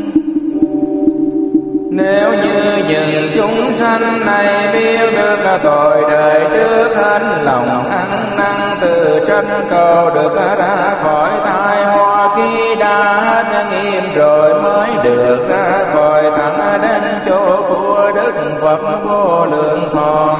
Nếu như những chúng sanh này biết được tội đời trước, hết lòng ăn năn từ trên cầu được ra khỏi thai hoa, khi đã hết nghiêm rồi mới được ra khỏi thẳng đến chỗ của Đức Phật vô lượng thọ.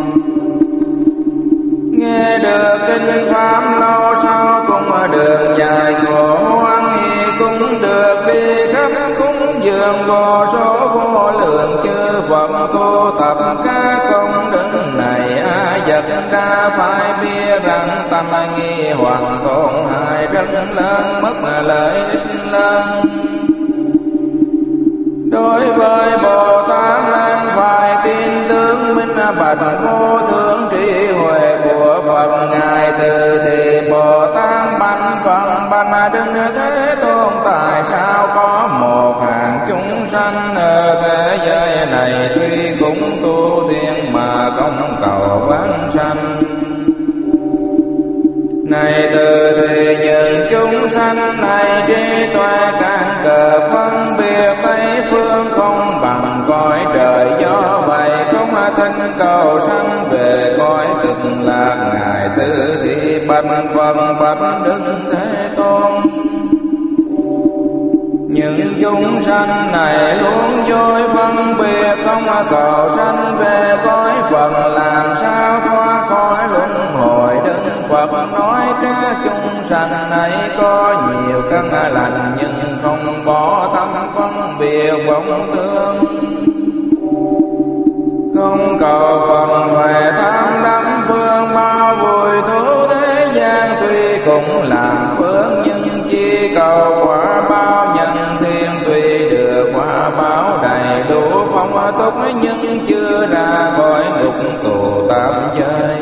Nghe được kinh pháp lâu sau cũng đường dài của hoan hỷ, cũng được đi khắp cúng dường vô số vô lượng chư Phật, tu tập các công đức này ai vật ra phải biết rằng tâm nghi hoặc tổn hại rất lớn, mất lợi ích lớn. Đối với Bồ Tát nên phải tin tướng minh bạch vô thượng trí huệ của Phật, ngài từ thì Bồ Tát bạch Phật bạch Đức Thế Tôn, tại sao có một hàng chúng sanh ở thế giới này tuy cũng tu thiện mà không cầu vãng sanh? Này từ thì những chúng sanh này trí tuệ càng cờ phân biệt tây phương không bằng cõi trời, do vậy không thân cầu sanh về cõi cực lạc. Ngài từ thì bạch Phật bạch Đức Thế Tôn, những chúng sanh này luôn vui phân biệt không cầu sanh về cõi Phật, làm sao thoát khỏi luân hồi? Đức Phật nói các chúng sanh này có nhiều căn lành, nhưng không bỏ tâm phân biệt vọng thương, không cầu phần huệ tham đắm phương bao vui thú thế gian, tuy cũng làm phước nhưng chỉ cầu quả báo nhân thiên, tuy được quả báo đầy đủ phong túc nhưng chưa ra khỏi ngục tù tam giới.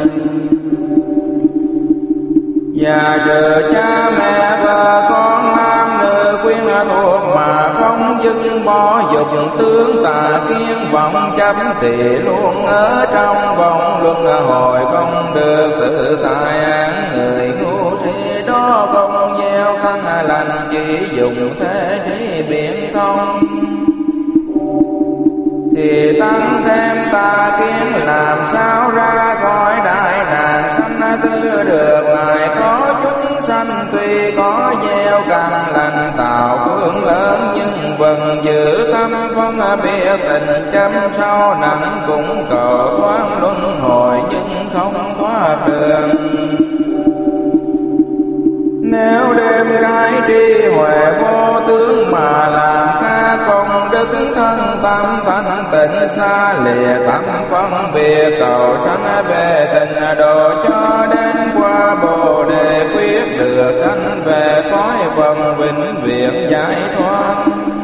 Và giờ cha mẹ vợ con nam nữ quyến thuộc mà không dứt bỏ dục tướng tà kiến vọng chấp, thì luôn ở trong vòng luân hồi không được tự tại án. Người ngu si đó không gieo căn lành, chỉ dùng thế trí biện thông, thì tăng thêm tà kiến, làm sao ra khỏi đại nạn sanh tư được. Ngài có chúng sanh tuy có gieo căn lành tạo phước lớn, nhưng vẫn giữ tâm không biết tình chăm sâu nặng, cũng cầu thoát luân hồi nhưng không thoát đường. Nếu đem cái trí huệ vô tướng mà làm các công đức thân tâm thanh tịnh, xa lìa tâm phân biệt cầu sanh về tình độ, cho đến qua Bồ Đề quyết được sanh về cõi phần vĩnh viễn giải thoát.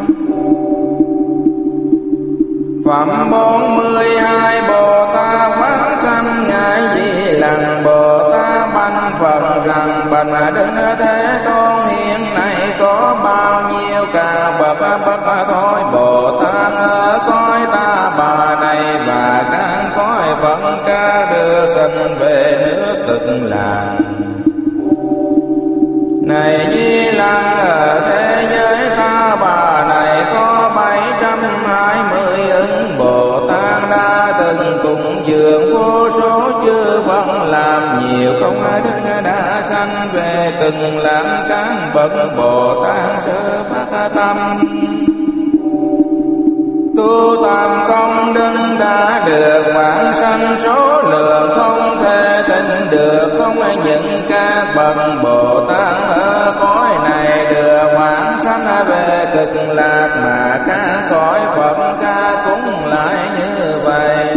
Phẩm 42 Bồ Tát phát sanh ngài Di Lặc. Bồ Tát bạch Phật rằng bạch Đức Thế Tôn, hiện nay có bao nhiêu cả bậc bất thôi Bồ Tát ở cõi ta bà này, và các cõi Phật ca đưa sanh về nước Cực Lạc. Này Di Lặc, ở thế giới ta bà này có 720 ứng Bồ Tát đã từng cúng dường vô số chư Phật, làm nhiều công đức đã sanh về từng làm các bậc Bồ Tát sơ phát tâm. Tu tam công đức đã được vãng sanh, số lượng không thể tính được. Không những các bậc Bồ Tát ở cõi này được vãng sanh về cực lạc, mà các cõi Phật ca cũng lại như vậy.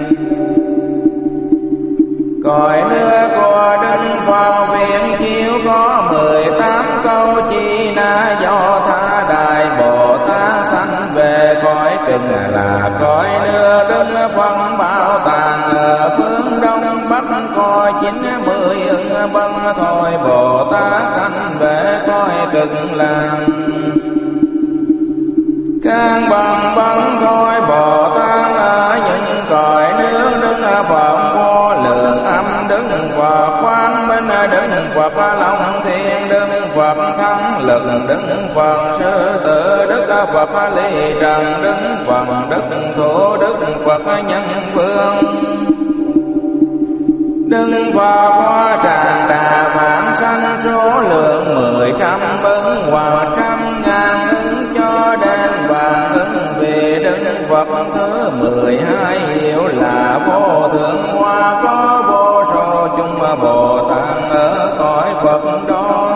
Cõi nước của Đức Phật Viện Chiếu có 18 câu chi na, do Tha Đại Bồ Tát sanh về cõi cực là cõi nước Đức Phật Bảo Tàng ở phương Đông Bắc, có 90 ứng bậc thôi Bồ Tát sanh về cõi cực lạc. Các bậc thôi Bồ Tát ở những cõi nước Đức Phật vô lượng âm, Đức Phật Quang Minh, Đức Phật Long Thiên, Đức Phật Thắng Lực, Đức Phật Sư Tử, Đức Phật Ly Trần, Đức Phật Đức Thủ, Đức Phật Nhân Vương, Đức Phật Hoa Tràng Đà vãng sanh, số lượng 10 ứng hoặc 100.000 ứng cho đến vàng ứng. Về Đức Phật thứ 12 hiệu là Vô Thượng Hoa, có vô số chúng Bồ Tát ở cõi Phật đó,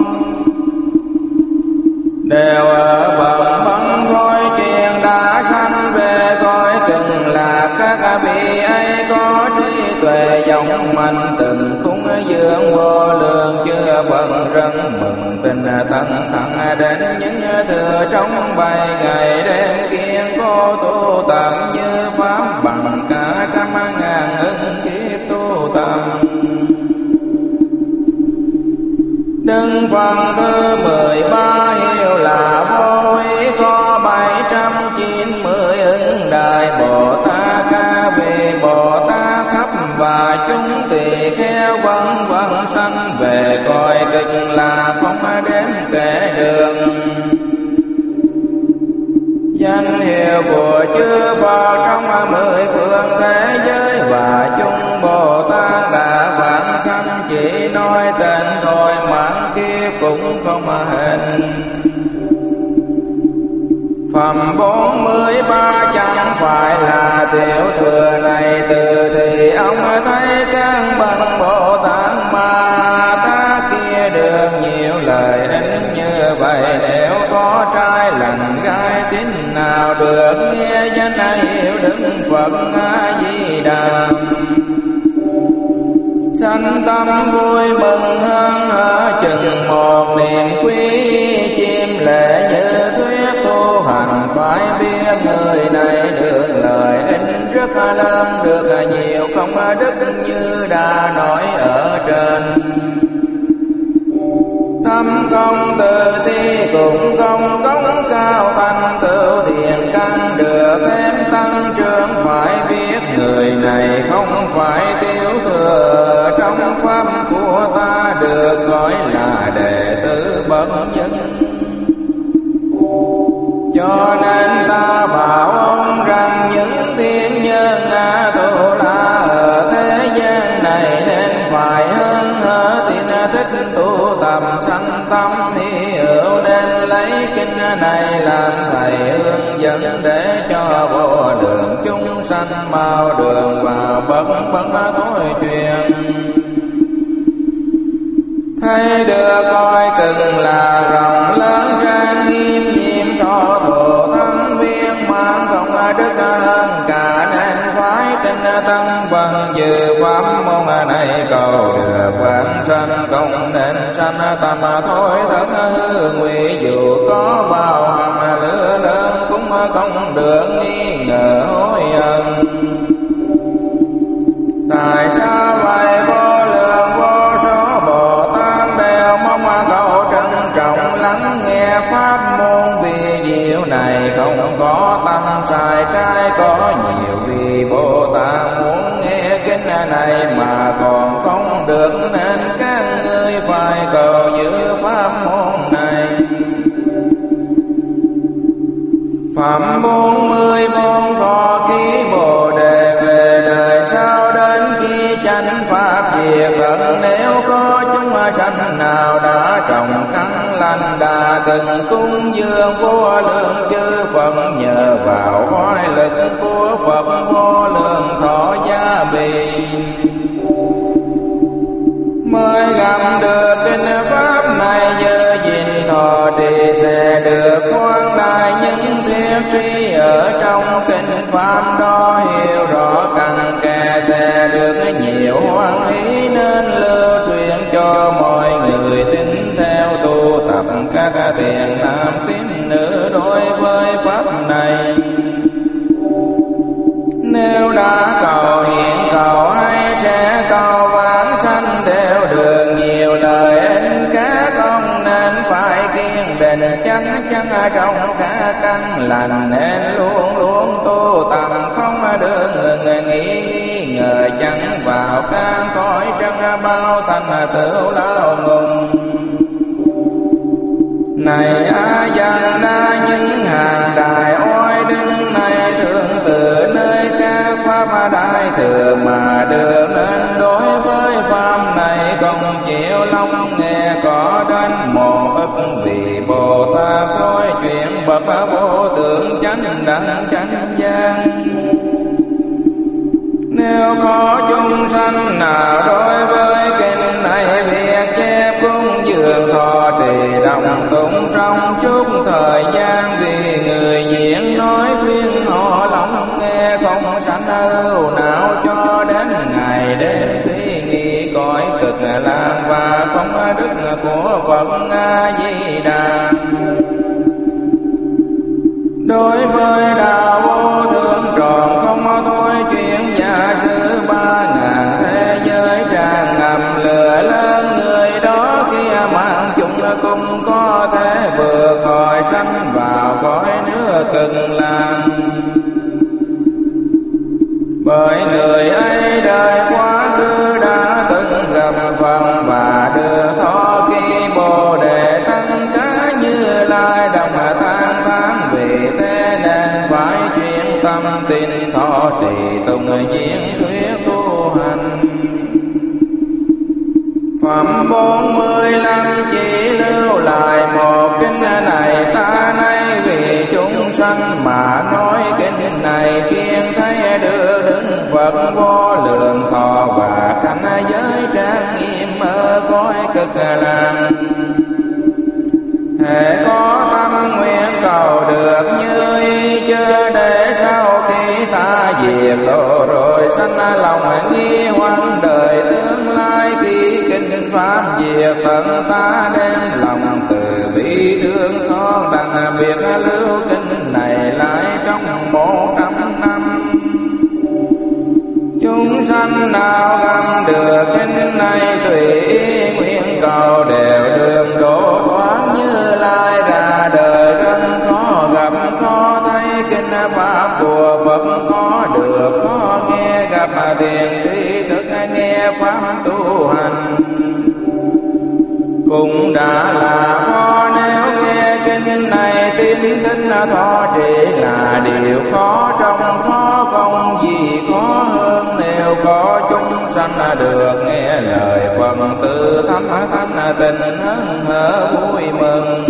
đều ở bậc thôi chuyện đã sanh về cõi cực lạc. Các vị ấy có trí tuệ dòng mạnh, từng cúng dường vô lượng chư Phật, rất mừng tinh tấn thẳng đến những thừa trong 7 ngày đêm kiên cố tu tập như pháp, bằng cả 100.000 ứng kiếp tu tập. Đức Phật thứ 13 hiệu là Vô Ý, có 790 ứng Đại Bồ Tát. Các vị Bồ Tát khắp và chúng tỳ kheo vân vân sanh về cõi cực lạc, không đếm kể được. Danh hiệu của chư Phật trong 10 phương thế giới và chúng Bồ Tát đã vãng sanh, chỉ nói tên thôi mãn kiếp cũng không hình. Phẩm 43 chẳng phải là tiểu thừa này, từ thì ông thấy các bậc Bồ Tát mà ta kia được nhiều lợi ích như vậy. Nếu có trai lành gái tín nào được nghe danh hiệu Đức Phật A Di Đà, sanh tâm vui mừng hơn hở chừng một niềm quý. Chim lệ như thuyết tu hành, phải biết người này được lợi ích rất lớn, được nhiều công đức như đã nói ở trên. Tâm công tự ti cũng không cống cao, thành tựu thiền căn được thêm tăng trưởng. Phải biết người này không phải tiểu thừa, trong pháp của ta được gọi là đệ tử bậc nhân. Cho nên ta bảo ông rằng những thiên nhân tu la ở thế gian này, nên phải hơn hở tin thích tu tập sanh tâm hy hữu, nên lấy kinh này làm thầy hướng dẫn, để cho vô lượng chúng sanh mau đường vào bậc thối truyền. Thấy được coi cực là rộng lớn trang nghiêm, nhiệm thọ thổ thắng viên mãn, không đức hơn cả, nên phải tinh tấn bằng dự pháp môn này, cầu được vãng sanh không nên sanh tâm thối thất hư ngụy. Dù có bao hầm lửa lớn cũng không được nghi ngờ hối hận. Tại sao vậy? Vô lượng vô số Bồ Tát đều mong cầu trân trọng lắng nghe pháp môn vi diệu này, không có tâm sai trái. Có nhiều vị Bồ Tát muốn nghe kinh này mà còn không được, nên các ngươi phải cầu giữ pháp môn sanh nào đã trồng căn lành đà từng cúng dường vô lượng chư Phật, nhờ vào oai lực của Phật vô lượng thọ gia bì mới gặp được kinh pháp này. Nhờ gìn thọ trì sẽ được khoan đại những thiết trí ở trong kinh pháp đó, hiểu rõ căn kè sẽ được nhiều hoan hỷ, nên lưu truyền cho mọi người tin theo tu tập các thiện nam tín nữ đối với pháp này. Nếu đã cầu hiện cầu hay sẽ cầu vãng sanh theo đường nhiều lời ích các ông, nên phải kiên định chắc chắn trong các căn lành, nên luôn luôn tu tập không được ngừng nghi ngờ, chẳng vào can cõi trăng bao thành tửu lao ngùng. Này A Dân đa những hàng đại oai đứng này, thường từ nơi các pháp đại thừa mà đưa lên đối với pháp này, không chịu lòng nghe có đến một ức, vì Bồ Tát thôi chuyện bậc vô tượng chánh đẳng chánh giác. Nếu có chúng sanh nào đối với kinh này việc chép cúng dường thọ trì đồng tụng trong chút thời gian, vì người diễn nói khuyên họ lòng nghe, không sanh ưu não cho đến ngày đêm suy nghĩ cõi cực lạc và không đức của Phật A Di Đà. Đối với đạo vô thượng tròn không thôi chuyện giả sử 3000 thế giới tràn ngập lửa lớn, người đó kia mạng chúng cũng có thể vượt khỏi sanh vào cõi nước Cực Lạc. Bởi người ấy đời quá khứ đã từng gặp Phật và đưa thọ ký Bồ Đề Tăng Cá Như Lai đồng tán thán, vì thế nên phải chuyên tâm tin thọ trì tùng diễn thuyết tu hành. Phẩm 45 chỉ lưu lại một kinh này ta nay, vì chúng sanh mà nói kinh này, khiến thấy đưa đứng Phật vô lượng thọ và cảnh giới trang nghiêm ở cõi Cực Lạc. Hễ có tâm nguyện cầu được như ý, chớ để sau khi ta diệt lộ rồi sanh lòng nghi hoặc đời tương lai, khi kinh pháp diệt tận ta đem lòng từ bi thương xót, đặc biệt lưu kinh này lại trong 100 năm. Chúng sanh nào gặp được kinh này tùy ý nguyện cầu đều được độ thoát Như Lai, ra đời rất khó gặp khó thấy kinh pháp của Phật, khó được khó nghe gặp thiền trí thức nghe pháp tu hành. Cũng đã là khó nếu nghe kinh này tin thích thọ trì là điều khó, trong khó không gì khó hơn nếu có chúng sanh được nghe lời Phật tự thấm thanh tình hân hở vui mừng.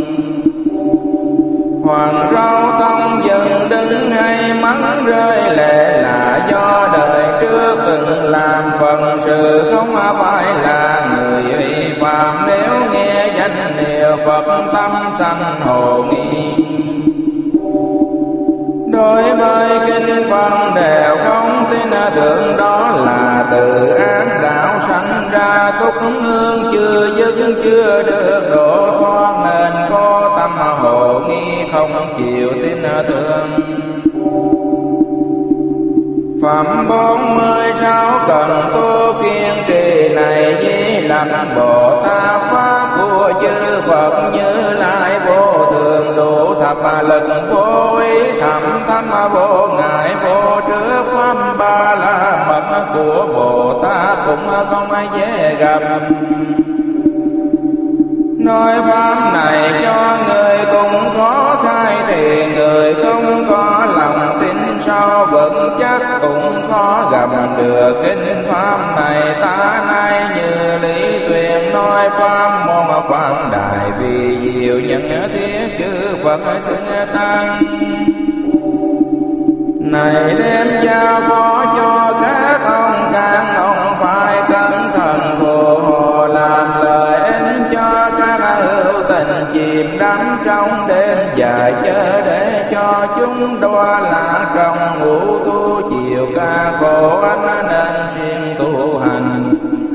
Hoàng rau tâm dần đứng hay mắt rơi lệ là do đời trước từng làm phần sự, không phải là người vi phạm nếu nghe danh hiệu Phật tâm sanh hồ nghi. Đối với kinh Phật đều không tin tưởng, đó là từ ác đạo sanh ra, túc hương chưa dứt chưa được độ thoát, nên có tâm hồ nghi không chịu tin tưởng. Phẩm 46 cần tu kiên trì này, với làm Bồ Tát pháp của chư Phật Như Lai vô thường đủ thập lực vô ý thầm thâm vô ngại vô trước, pháp ba la mật của Bồ Tát cũng không dễ gặp. Nói pháp này cho người cũng khó khai, thì người không có lòng tin sao vẫn vững chắc cũng khó gặp được kinh pháp này. Ta nay như Lý Tuyền nói pháp môn quảng đại vì diệu nhân thiết chư Phật xưng tăng. Này đem giao phó cho các ông phải cẩn thận phù hộ làm lợi ích cho các hữu tình chìm đắm trong đêm dài chớ để cho chúng đọa lạc trong ngũ thu chiều ca khổ anh nên siêng tu hành.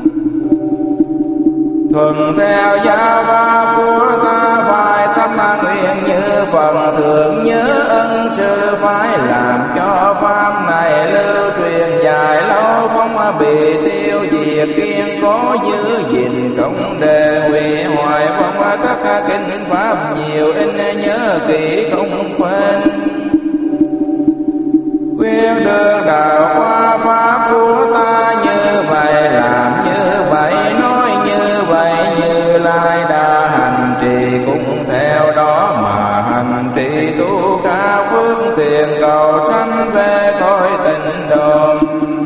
Thuần theo giáo pháp của ta phải tâm nguyện như phần thượng nhớ ân sư phải làm cho pháp này lưu truyền dài lâu không bị tiêu diệt kiên cố giữ gìn không để hủy hoại phong tất cả kinh pháp nhiều in nhớ kỹ không quên. Khuyên đường đạo qua pháp của ta như vậy làm như vậy nói như vậy Như Lai đã hành trì cũng theo đó mà hành trì tu ca phước thiền cầu sanh về cõi tịnh độ.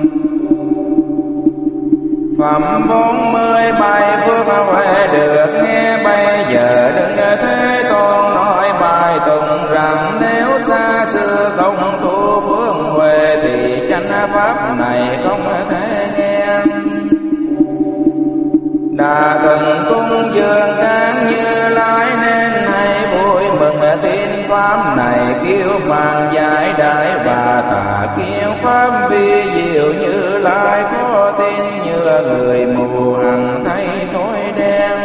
Phẩm 47 phước huệ được nghe bây giờ đừng Thế Tôn nói bài tụng rằng nếu xa xưa không tu phước huệ thì chánh pháp này không thể nghe. Đã từng cung dường các Như Lai nên hãy vui mừng tin pháp này kiêu mang giải đại và tà kiến pháp vi diệu Như Lai có tin như người mù hằng thấy tối đen.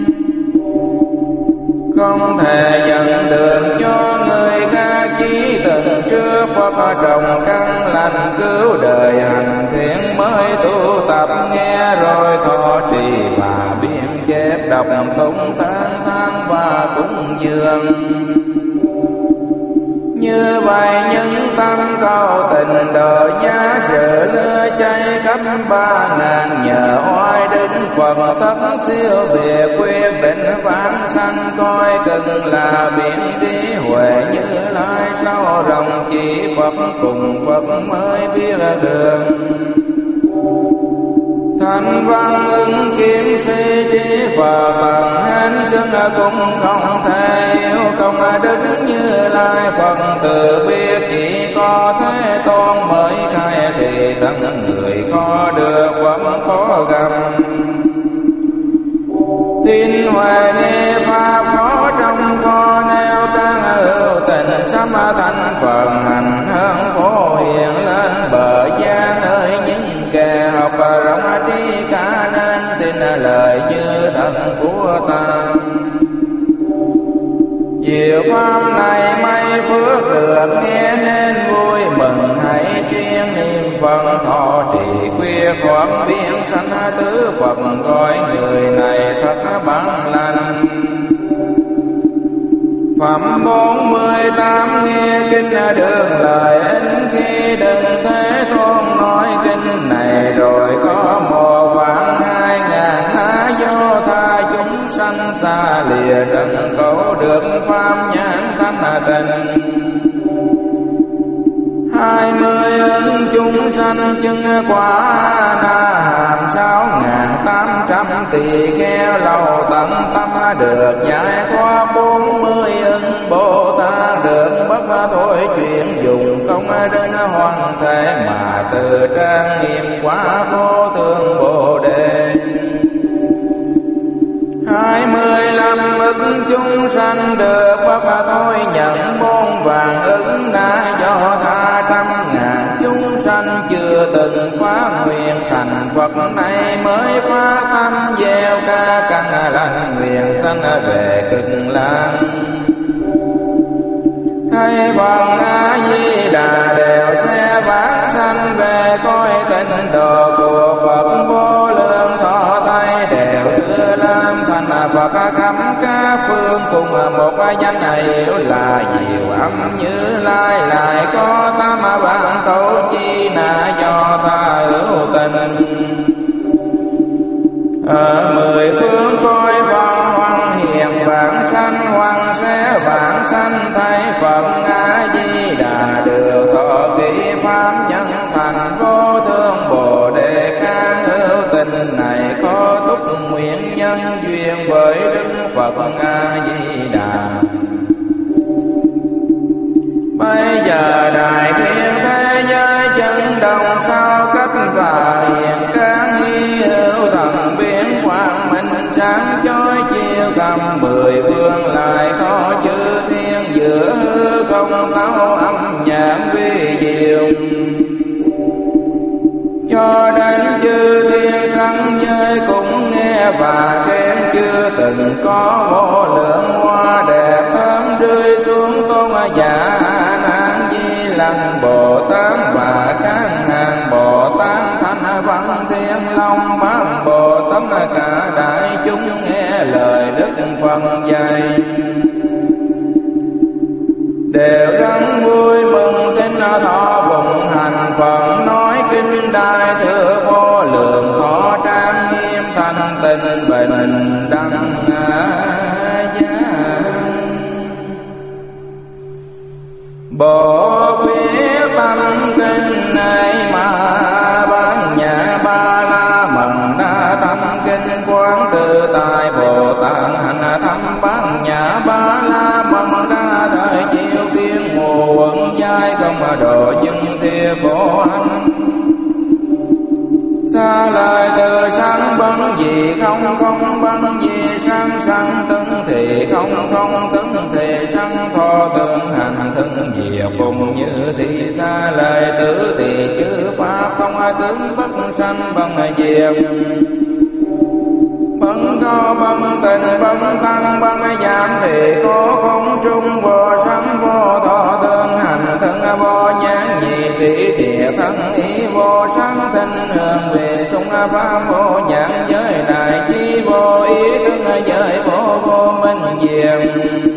Không thể dẫn đường cho người khác chỉ từng trước Phật trồng căn lành cứu đời hành thiện mới tu tập nghe rồi thọ trì và biên chép đọc tụng tán thán và cúng dường. Như vậy những tâm cầu tình đời giá sự lửa cháy khắp 3.000 nhờ oai đến Phật tất siêu biệt quyết định vãng sanh coi cần là biển trí huệ Như Lai sau rộng chỉ Phật cùng Phật mới biết đường. Thanh văn ứng kiếm suy trí Phật bằng hán xưng cũng không thể hiểu công đức Như Lai Phật từ biết chỉ có Thế Tôn mới khai thì tất người có được vẫn có gặp. Tin huệ nghe pháp có trong kho nêu trang hữu tình sám thanh phần hành hơn phổ hiện lên bờ giang ơi những kẻ học rộng trí cả nên tin lời như thật của ta. Diệu pháp này may phước được nghe nên vui mừng hãy chuyên niệm Phật thọ trì khuya khoáng biến sanh tứ Phật gọi người này thật bằng lành. Phẩm 48 nghe kinh được lời ích khi đừng Thế Tôn nói kinh này rồi có 1.200.000 lá do tha chúng sanh xa lìa đấng cầu được pháp nhãn thanh tịnh. 20 ân chúng sanh chứng quả na hàm 6.800 tỳ kheo lầu tận tâm được giải thoát. 40 ân Bồ Tát được bất thối chuyện dùng công đến hoàn thể mà từ trang nghiêm quả vô thượng Bồ Đề. 25 ức chúng sanh được bất thôi nhận 4 vạn ứng đã do tha 100.000 chúng sanh chưa từng phát nguyện thành Phật này mới phát tâm gieo ca căn lành nguyện sanh về Cực Lạc. Thấy bằng A Di Đà đều sẽ vãng sanh về cõi tịnh độ của Phật vô lượng thọ thay đều thưa làm thành Phật khắp các phương cùng một danh này là diệu âm Như Lai lại có 8 vạn cấu chi là do tha hữu tình. Ở 10 phương cõi vong hoằng hiện vãng sanh hoằng sẽ vãng sanh thấy Phật A Di Đà đều thọ ký pháp nhân duyên với Đức Phật A Di Đà. Bây giờ đại thiên thế giới chân đồng sao cách và hiện cán hy hữu thần biến quang minh sáng chói chiếu cầm mười phương lại có chư thiên giữa hư không thấu âm nhạc vi diệu cho đến chư thiên sanh giới cũng nghe và khen chưa từng có vô lượng hoa đẹp thơm rơi xuống tôn giả Nan Di Lặc Bồ Tát và các hàng Bồ Tát thanh văn thiên long bát Bồ Tát cả đại chúng nghe lời Đức Phật dạy đều rất vui mừng tin thọ phụng hành Phật nói kinh đại thừa vô lượng khó trang nghiêm thanh tịnh bình đẳng Bộ quyết tâm kinh này mà ban nhã ba la mật đa tâm kinh quán tự tại Bồ Tát hành thâm ban nhã ba la mật đa thời chiếu kiến ngộ quẩn giai không độ dân thiê khổ anh xa lời từ sanh bấn gì không không bấn gì sanh sanh tấn thì không không tấn thì sanh thọ tương hành thân diệt cùng như thị xa lời tử thì chư pháp không ai tướng bất sanh bằng diệt bấn có bấn tình bấn tăng bấn giảm thì có không trung vô sanh vô thọ tương hành thân vô nhãn nhị tỷ địa thân ý vô sanh sinh hương về sung pháp vô nhãn giới đại chi vô ý thức giới vô vô minh diệm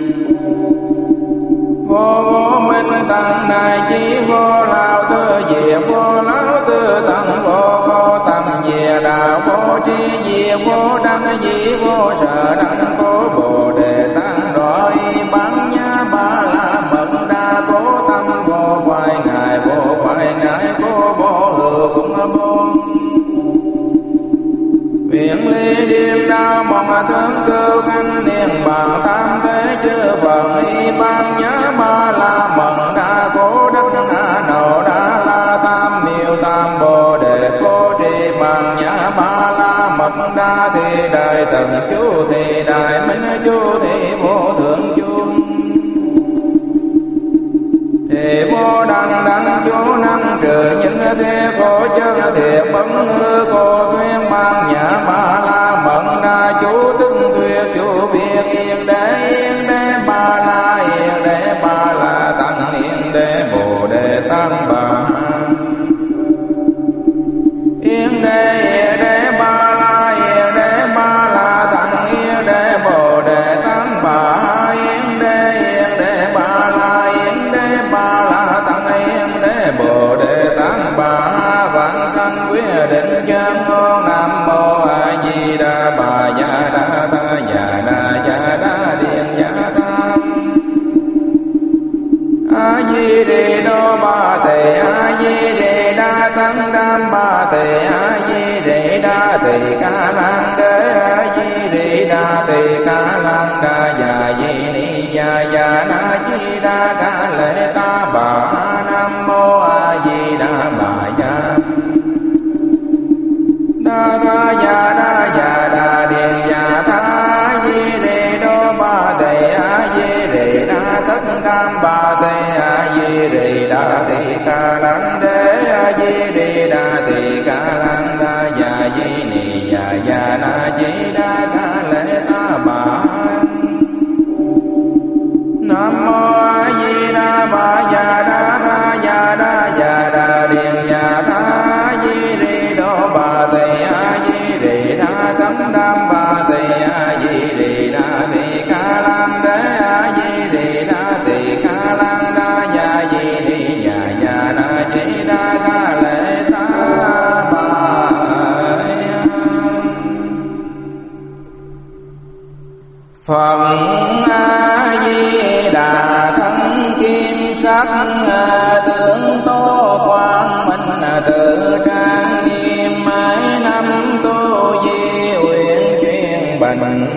vô vô minh tăng đại chi vô lao tư diệt vô lão tư tăng vô vô tâm diệt đạo vô tri diệt vô đăng di vô sở đăng vô bồ đề tăng rõ y bán nhã ba la mật đa cố tâm vô phải ngài cố vô hữu cũng vô Viện ly điềm đao mong tướng cưu khanh niên bằng tam thế chư Phật y ban nhã ba la mật đa cố đắc nổ đa la tam miêu tam bồ đề cố trì bằng nhã ba la mật đa thì đại tần chú thì đại minh chú thì vô thượng chú thì vô đăng đăng chú năng trừ những thế khổ chân thiệt bấn hư cô thuyên ban nhã ba la mật đa chú tức thuyết chú biệt yên đế ba la tăng yên đế bồ đề tam bà yên đế ba la tăng yên đế bồ đề tam bà yên đế ba la tăng yên đế bồ đề tam bà vạn sanh quyết định chân ngôn nam mô A Di Đà bà gia đa ta già đa điện gia tam A Di Đề Đô Ba Tề A Di Đề Đa Tăng Đam Ba Tề A Di Đề Đa Tề Ca Lan Đế A Di Đề Đa Tề Ca Lan Đa Già Di Ni Già Na Di Đa Ca Lệ Ta Bà Nam Mô A Di Đà Bà Gia Đa Điện Già Tha Di Đề Đô Ba Tề A Di Đề Đa Tất Đam Ba Tề A Di Đề Đa Tề Ca Lan Đế A Di Đề Đa Tề Ca Lan Đa Già Di Ni Già Na Di Đa Ca Lệ Ta Bà Nam Mô A Di Đà Bà Già Đa Điện Già Tha Di Đề Đô Ba Tề A Di Đề Đa Tất Đam Ba Tề A Di Đề Đa Tề Ca Lan Đế A Di Đề Đa Tề Ca Lan Đa Già Di Ni Già Na Di Đa Ca Lệ Ta Bà Phật A Di Đà thân kim sắc tướng tô quang minh tự trang nghiêm mãi năm tu di nguyện chuyên bành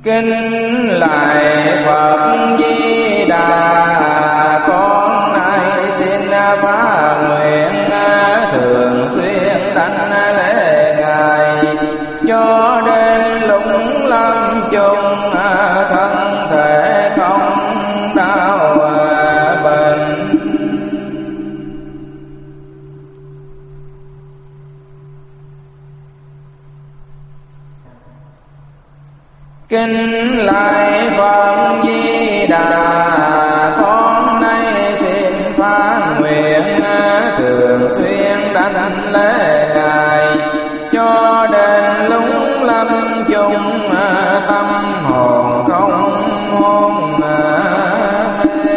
Kính lại Phật Di Đà, con nay xin phát nguyện thường xuyên đảnh lễ Ngài, cho đến lúc lâm chung thân thể không đau bệnh. Kính lại Phật Di Đà, con nay xin phát nguyện thường xuyên đảnh lễ Ngài, cho đến lúc lâm chung tâm hồn không hôn mê.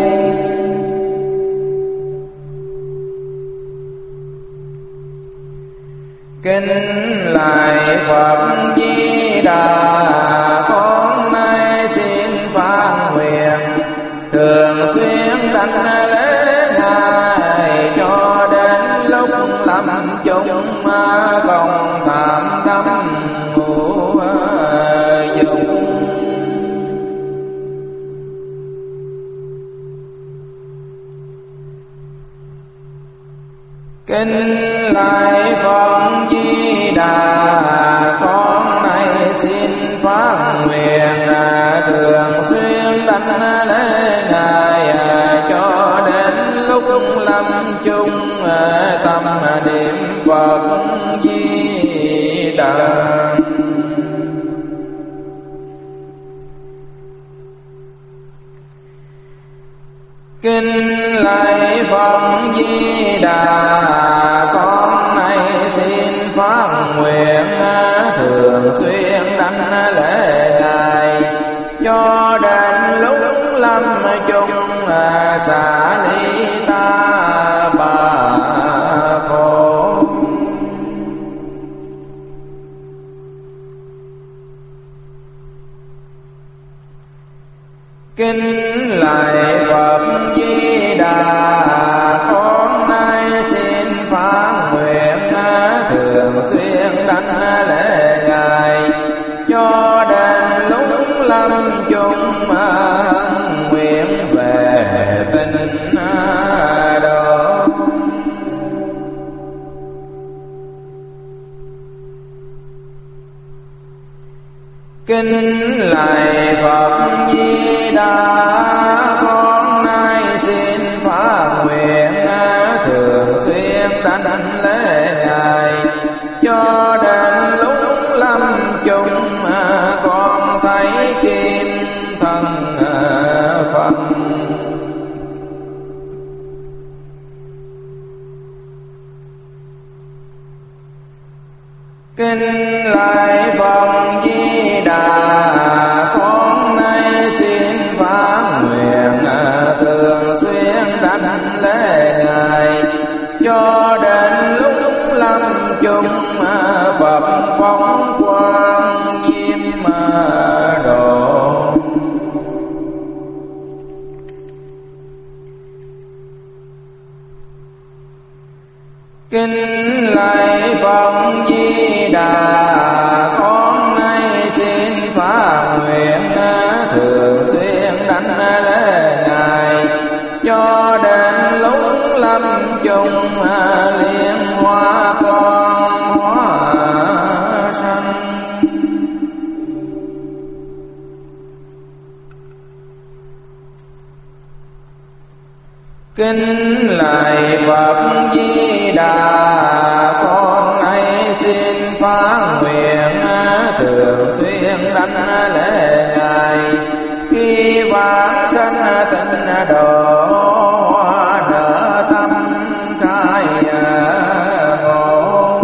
Kính lại Phật Di Đà, con nay xin phát nguyện thường xuyên đảnh lễ Ngài, cho đến lúc lâm chung không tạm đắm ngủ dục. Kính lại Phật Di Đà, con nay xin phát nguyện thường xuyên đảnh lễ Ngài, cho đến lúc lâm chung tâm niệm Phật Di Đà. Kính lại Phật Di Đà, con nay xin phát nguyện thường xuyên đảnh lễ Ngài, cho đến lúc lâm chung xả ly ta bà khổ. Kính lại Phật Di Đà, con nay xin phát nguyện thường xuyên đảnh lễ Ngài, cho đến lúc lâm chung nguyện về tinh độ. Kính lại Phật Di Đà, con nay xin phát nguyện thường xuyên đảnh lễ Ngài, cho đến lúc lâm chung con thấy kim thân Phật. Kính lại Phật Di Đà, con nay xin phát nguyện thường xuyên đảnh lễ Ngài, cho đến lúc lâm chung Phật phóng quang nhiêm độ. Kính lại Phật Di Đà, con nay xin phát nguyện thường xuyên đảnh lễ Ngài, cho đến lúc lâm chung liên hoa con hóa sanh. Kính lại Phật Di Đà, con nay xin phát nguyện thường xuyên đảnh lễ Ngài, khi vãng sanh tịnh độ nở tâm khai ngộ.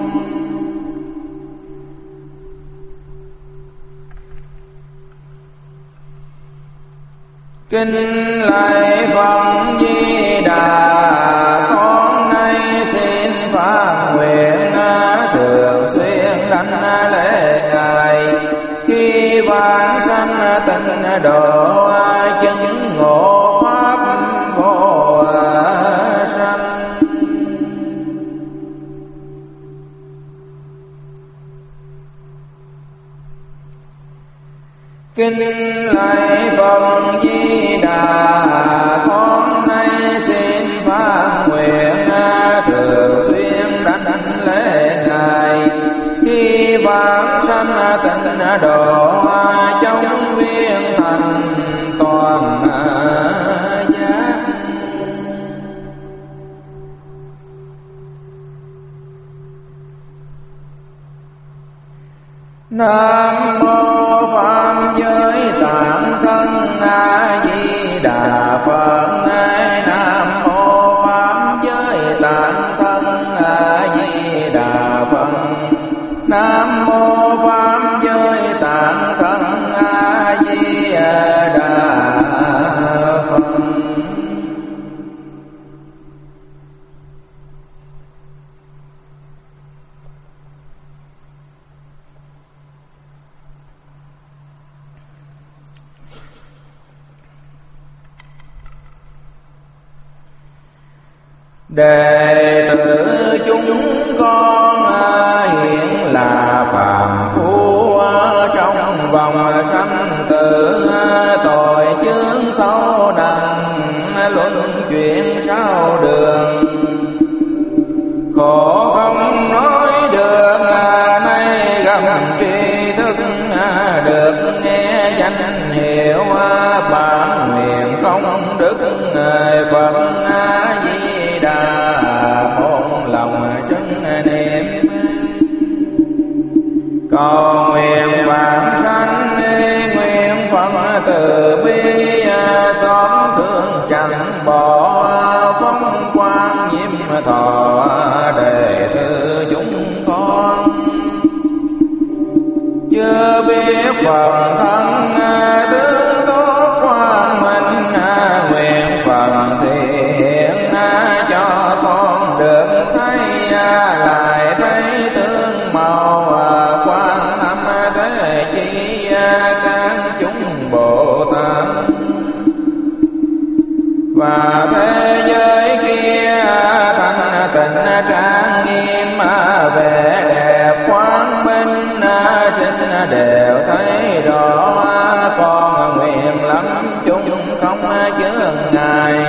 Kính lại Phật Di Đà, con nay xin phát nguyện thường xuyên đảnh lễ Ngài, khi vãng sanh tịnh độ chứng ngộ pháp vô sanh. Kinh lạy Phật Di Đà, con nay xin phát nguyện thường xuyên đảnh lễ Ngài, khi vãng sanh tịnh độ trong viên thành toàn giác. Nam mô Pháp Giới Tạng Thân A Di Đà Phật. Nam mô Pháp Giới Tạng Thân A Di Đà Phật. Nam mô Pháp Giới Tạng Thân A Di Đà Phật. Đệ tử chúng con hiện là phàm phu trong vòng sanh tử, tội chướng sâu nặng luân chuyển sao đường, khổ không nói được nay gặp tri thức được nghe danh hiệu, bản nguyện công đức Phật A Di Đà một lòng xưng niệm, cầu nguyện vãng sanh nguyện Phật từ bi xót thương chẳng bỏ, phong quang nhiễm thọ đệ tử chúng con, chưa biết Phật thân tướng tốt quang minh, nguyện Phật thiện cho con được thấy lại thấy tướng màu quan âm thế chi các chúng Bồ Tát, và thế giới kia thanh tịnh trang nghiêm vẻ đẹp quang minh sinh đều thấy rõ, con nguyện lắm chúng không chướng ngại.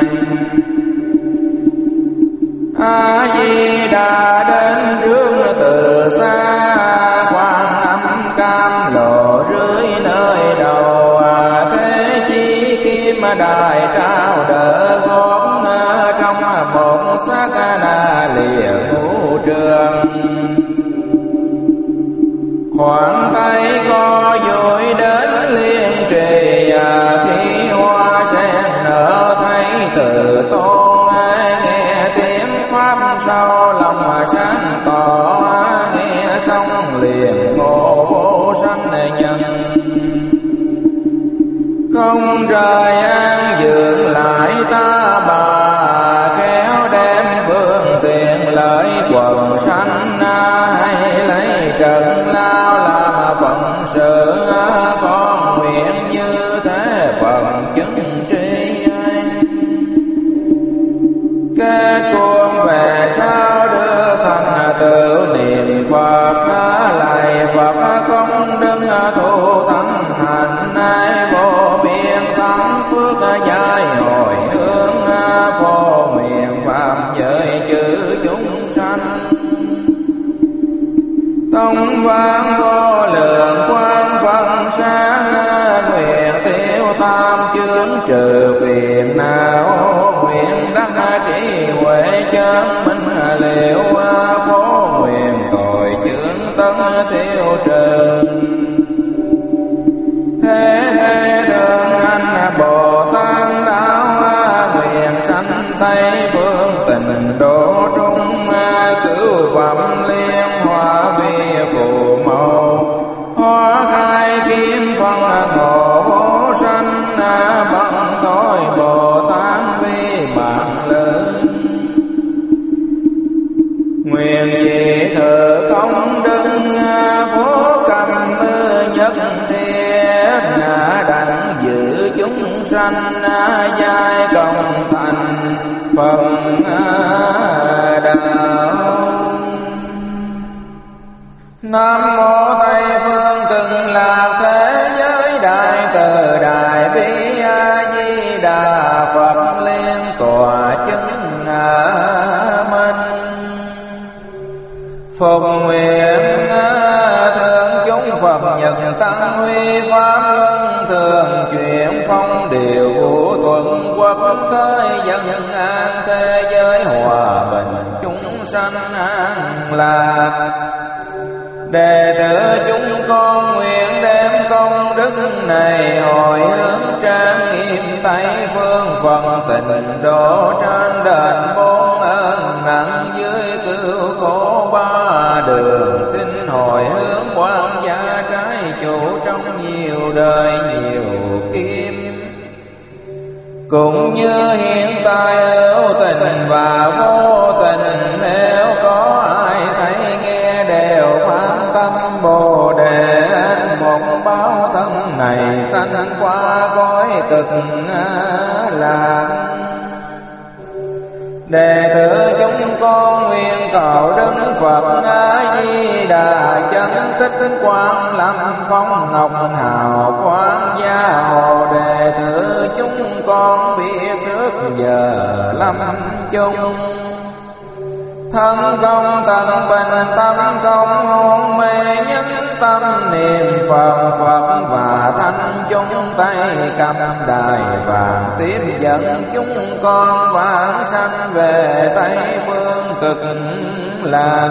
A Di Đà đến trước từ xa, Quan Âm cam lộ rưới nơi đầu, thế chi kim đài trao đỡ gót trong một sát na lìa ngũ trường, khoảng tay co duỗi đến liên trì, khi hoa sen nở thấy từ tôn, nghe tiếng pháp sau lòng sáng tỏ, nghe xong liền ngộ vô sanh nhân, không rời an dường lại ta bà, khéo đem phương tiện lợi quần sanh, hay lấy trần lao làm phận sự, con nguyện như thế phần chứng tri. Kết cuồng về sau đưa thành tự niệm Phật, lạy Phật công đức thu thân hành, vô biên thắng phước giải hồi hướng, phổ nguyện phạm giới chữ chúng sanh, tông vang vô lượng quang phân sáng, nguyện tiêu tam chướng trừ phiền não, nguyện đắc trí huệ chân minh liệu, phổ nguyện tội chướng tân tiêu trừ, thế thế thường hành Bồ Tát đạo, nguyện sanh Tây phương tịnh độ trung, cứu phẩm liên hoa vi phù màu, hoa khai kim phân ngộ vô sanh, bằng tội Bồ Tát vi mạng lớn, nguyện chỉ thử công đức phổ cầm nhất thiết, đặng giữ chúng sanh giai công thành phần đạo. Nam mô Tây phương Cực Lạc thế giới đại Phục nguyện thương chúng Phật nhật tăng huy pháp luân thường chuyển phong điều vũ thuận quốc thế dân an thế giới hòa bình chúng sanh an lạc. Đệ tử chúng con nguyện đem công đức này hồi hướng trang nghiêm Tây phương Phật tịnh độ trên đền bốn ơn nặng dưới cứu khổ ba đường. Xin hồi hướng quan gia trái chủ trong nhiều đời nhiều kiếp. Cũng như hiện tại hữu tình và vô tình, nếu có ai thấy nghe đều phát tâm Bồ Đề. Một báo thân này sanh qua cõi cực lạc. Đệ tử chúng con nguyện cầu Đức Phật A Di Đà chân thích Quang Lâm Phong Ngọc Hào Quang Gia Hộ. Đệ tử chúng con biết trước giờ lâm chung, thân không tận bình tâm không hôn mê, nhất tâm niệm Phật Phật và thanh chúng tay cầm đài vàng tiếp dẫn chúng con vãng sanh về Tây phương cực lạc.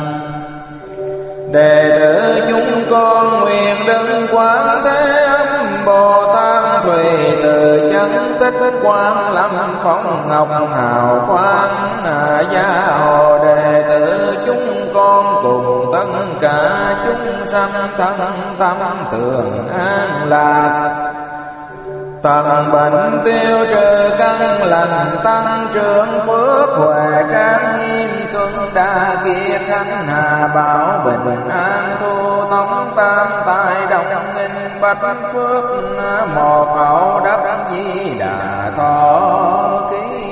Đệ tử chúng con nguyện Đức Quán Thế Âm Bồ Tát Thùy từ chân tích Quang Lâm Phong Ngọc Hào Quang Gia Hộ. Đệ tử chúng con cùng tất cả chúng sanh thân tâm thường an lạc. Tận bệnh tiêu trừ căn lành, tăng trưởng phước huệ trang nghiêm xuân đa kiệt khánh hà. Bảo bình an thu tống tam tài đồng nghinh bách phước. Một khẩu đắc Di Đà thọ ký.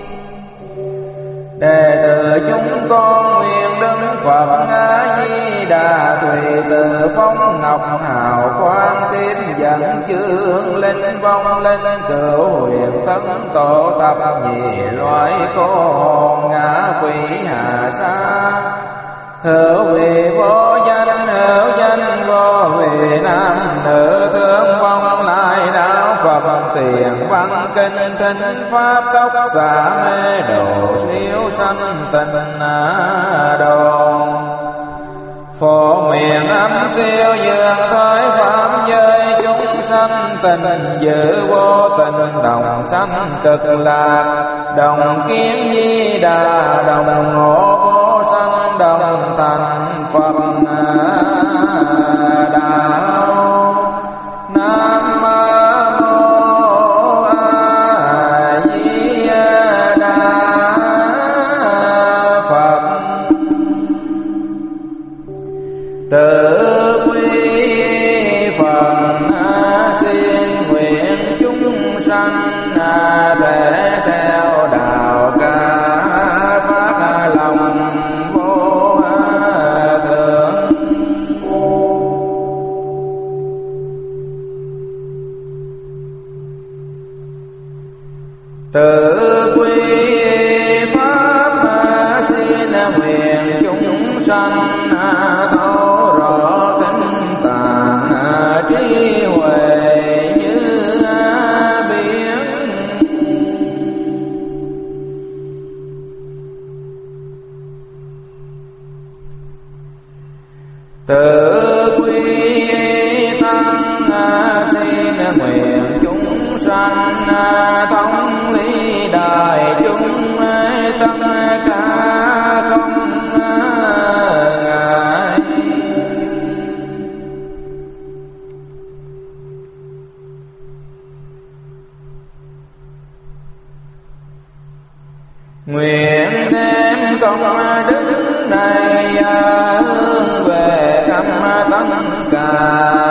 Đệ tử chúng con nguyện Đức Phật A Di Đà Thùy từ phong Ngọc Hào Quang tiếp dẫn chương linh vong linh cửu huyền thân tổ tập nhị loại cô hồn ngã quỷ hà sa. Hữu vị vô danh hữu danh vô vị, nam nữ thương vong lại đạo Phật tiền văn kinh thính pháp tốc xả mê độ siêu sanh tình đồ. Phổ miệng âm siêu dường tới pháp giới chúng sanh tình giữ vô tình đồng sanh cực lạc. Đồng kiến Di Đà đồng ngộ vô sanh đồng thành Phật đạo. Nam mô A Di Đà Phật. Tự quy Phật xin nguyện chúng sanh thể theo đạo ca phát lòng vô thượng. Tự quy pháp xin nguyện chúng sanh thấu rõ kinh tạng trí huệ như biển. Tự quy tăng xin nguyện chúng sanh thông lý đại chúng tất cả không ngại. Nguyện đem công đức này hướng về khắp tất cả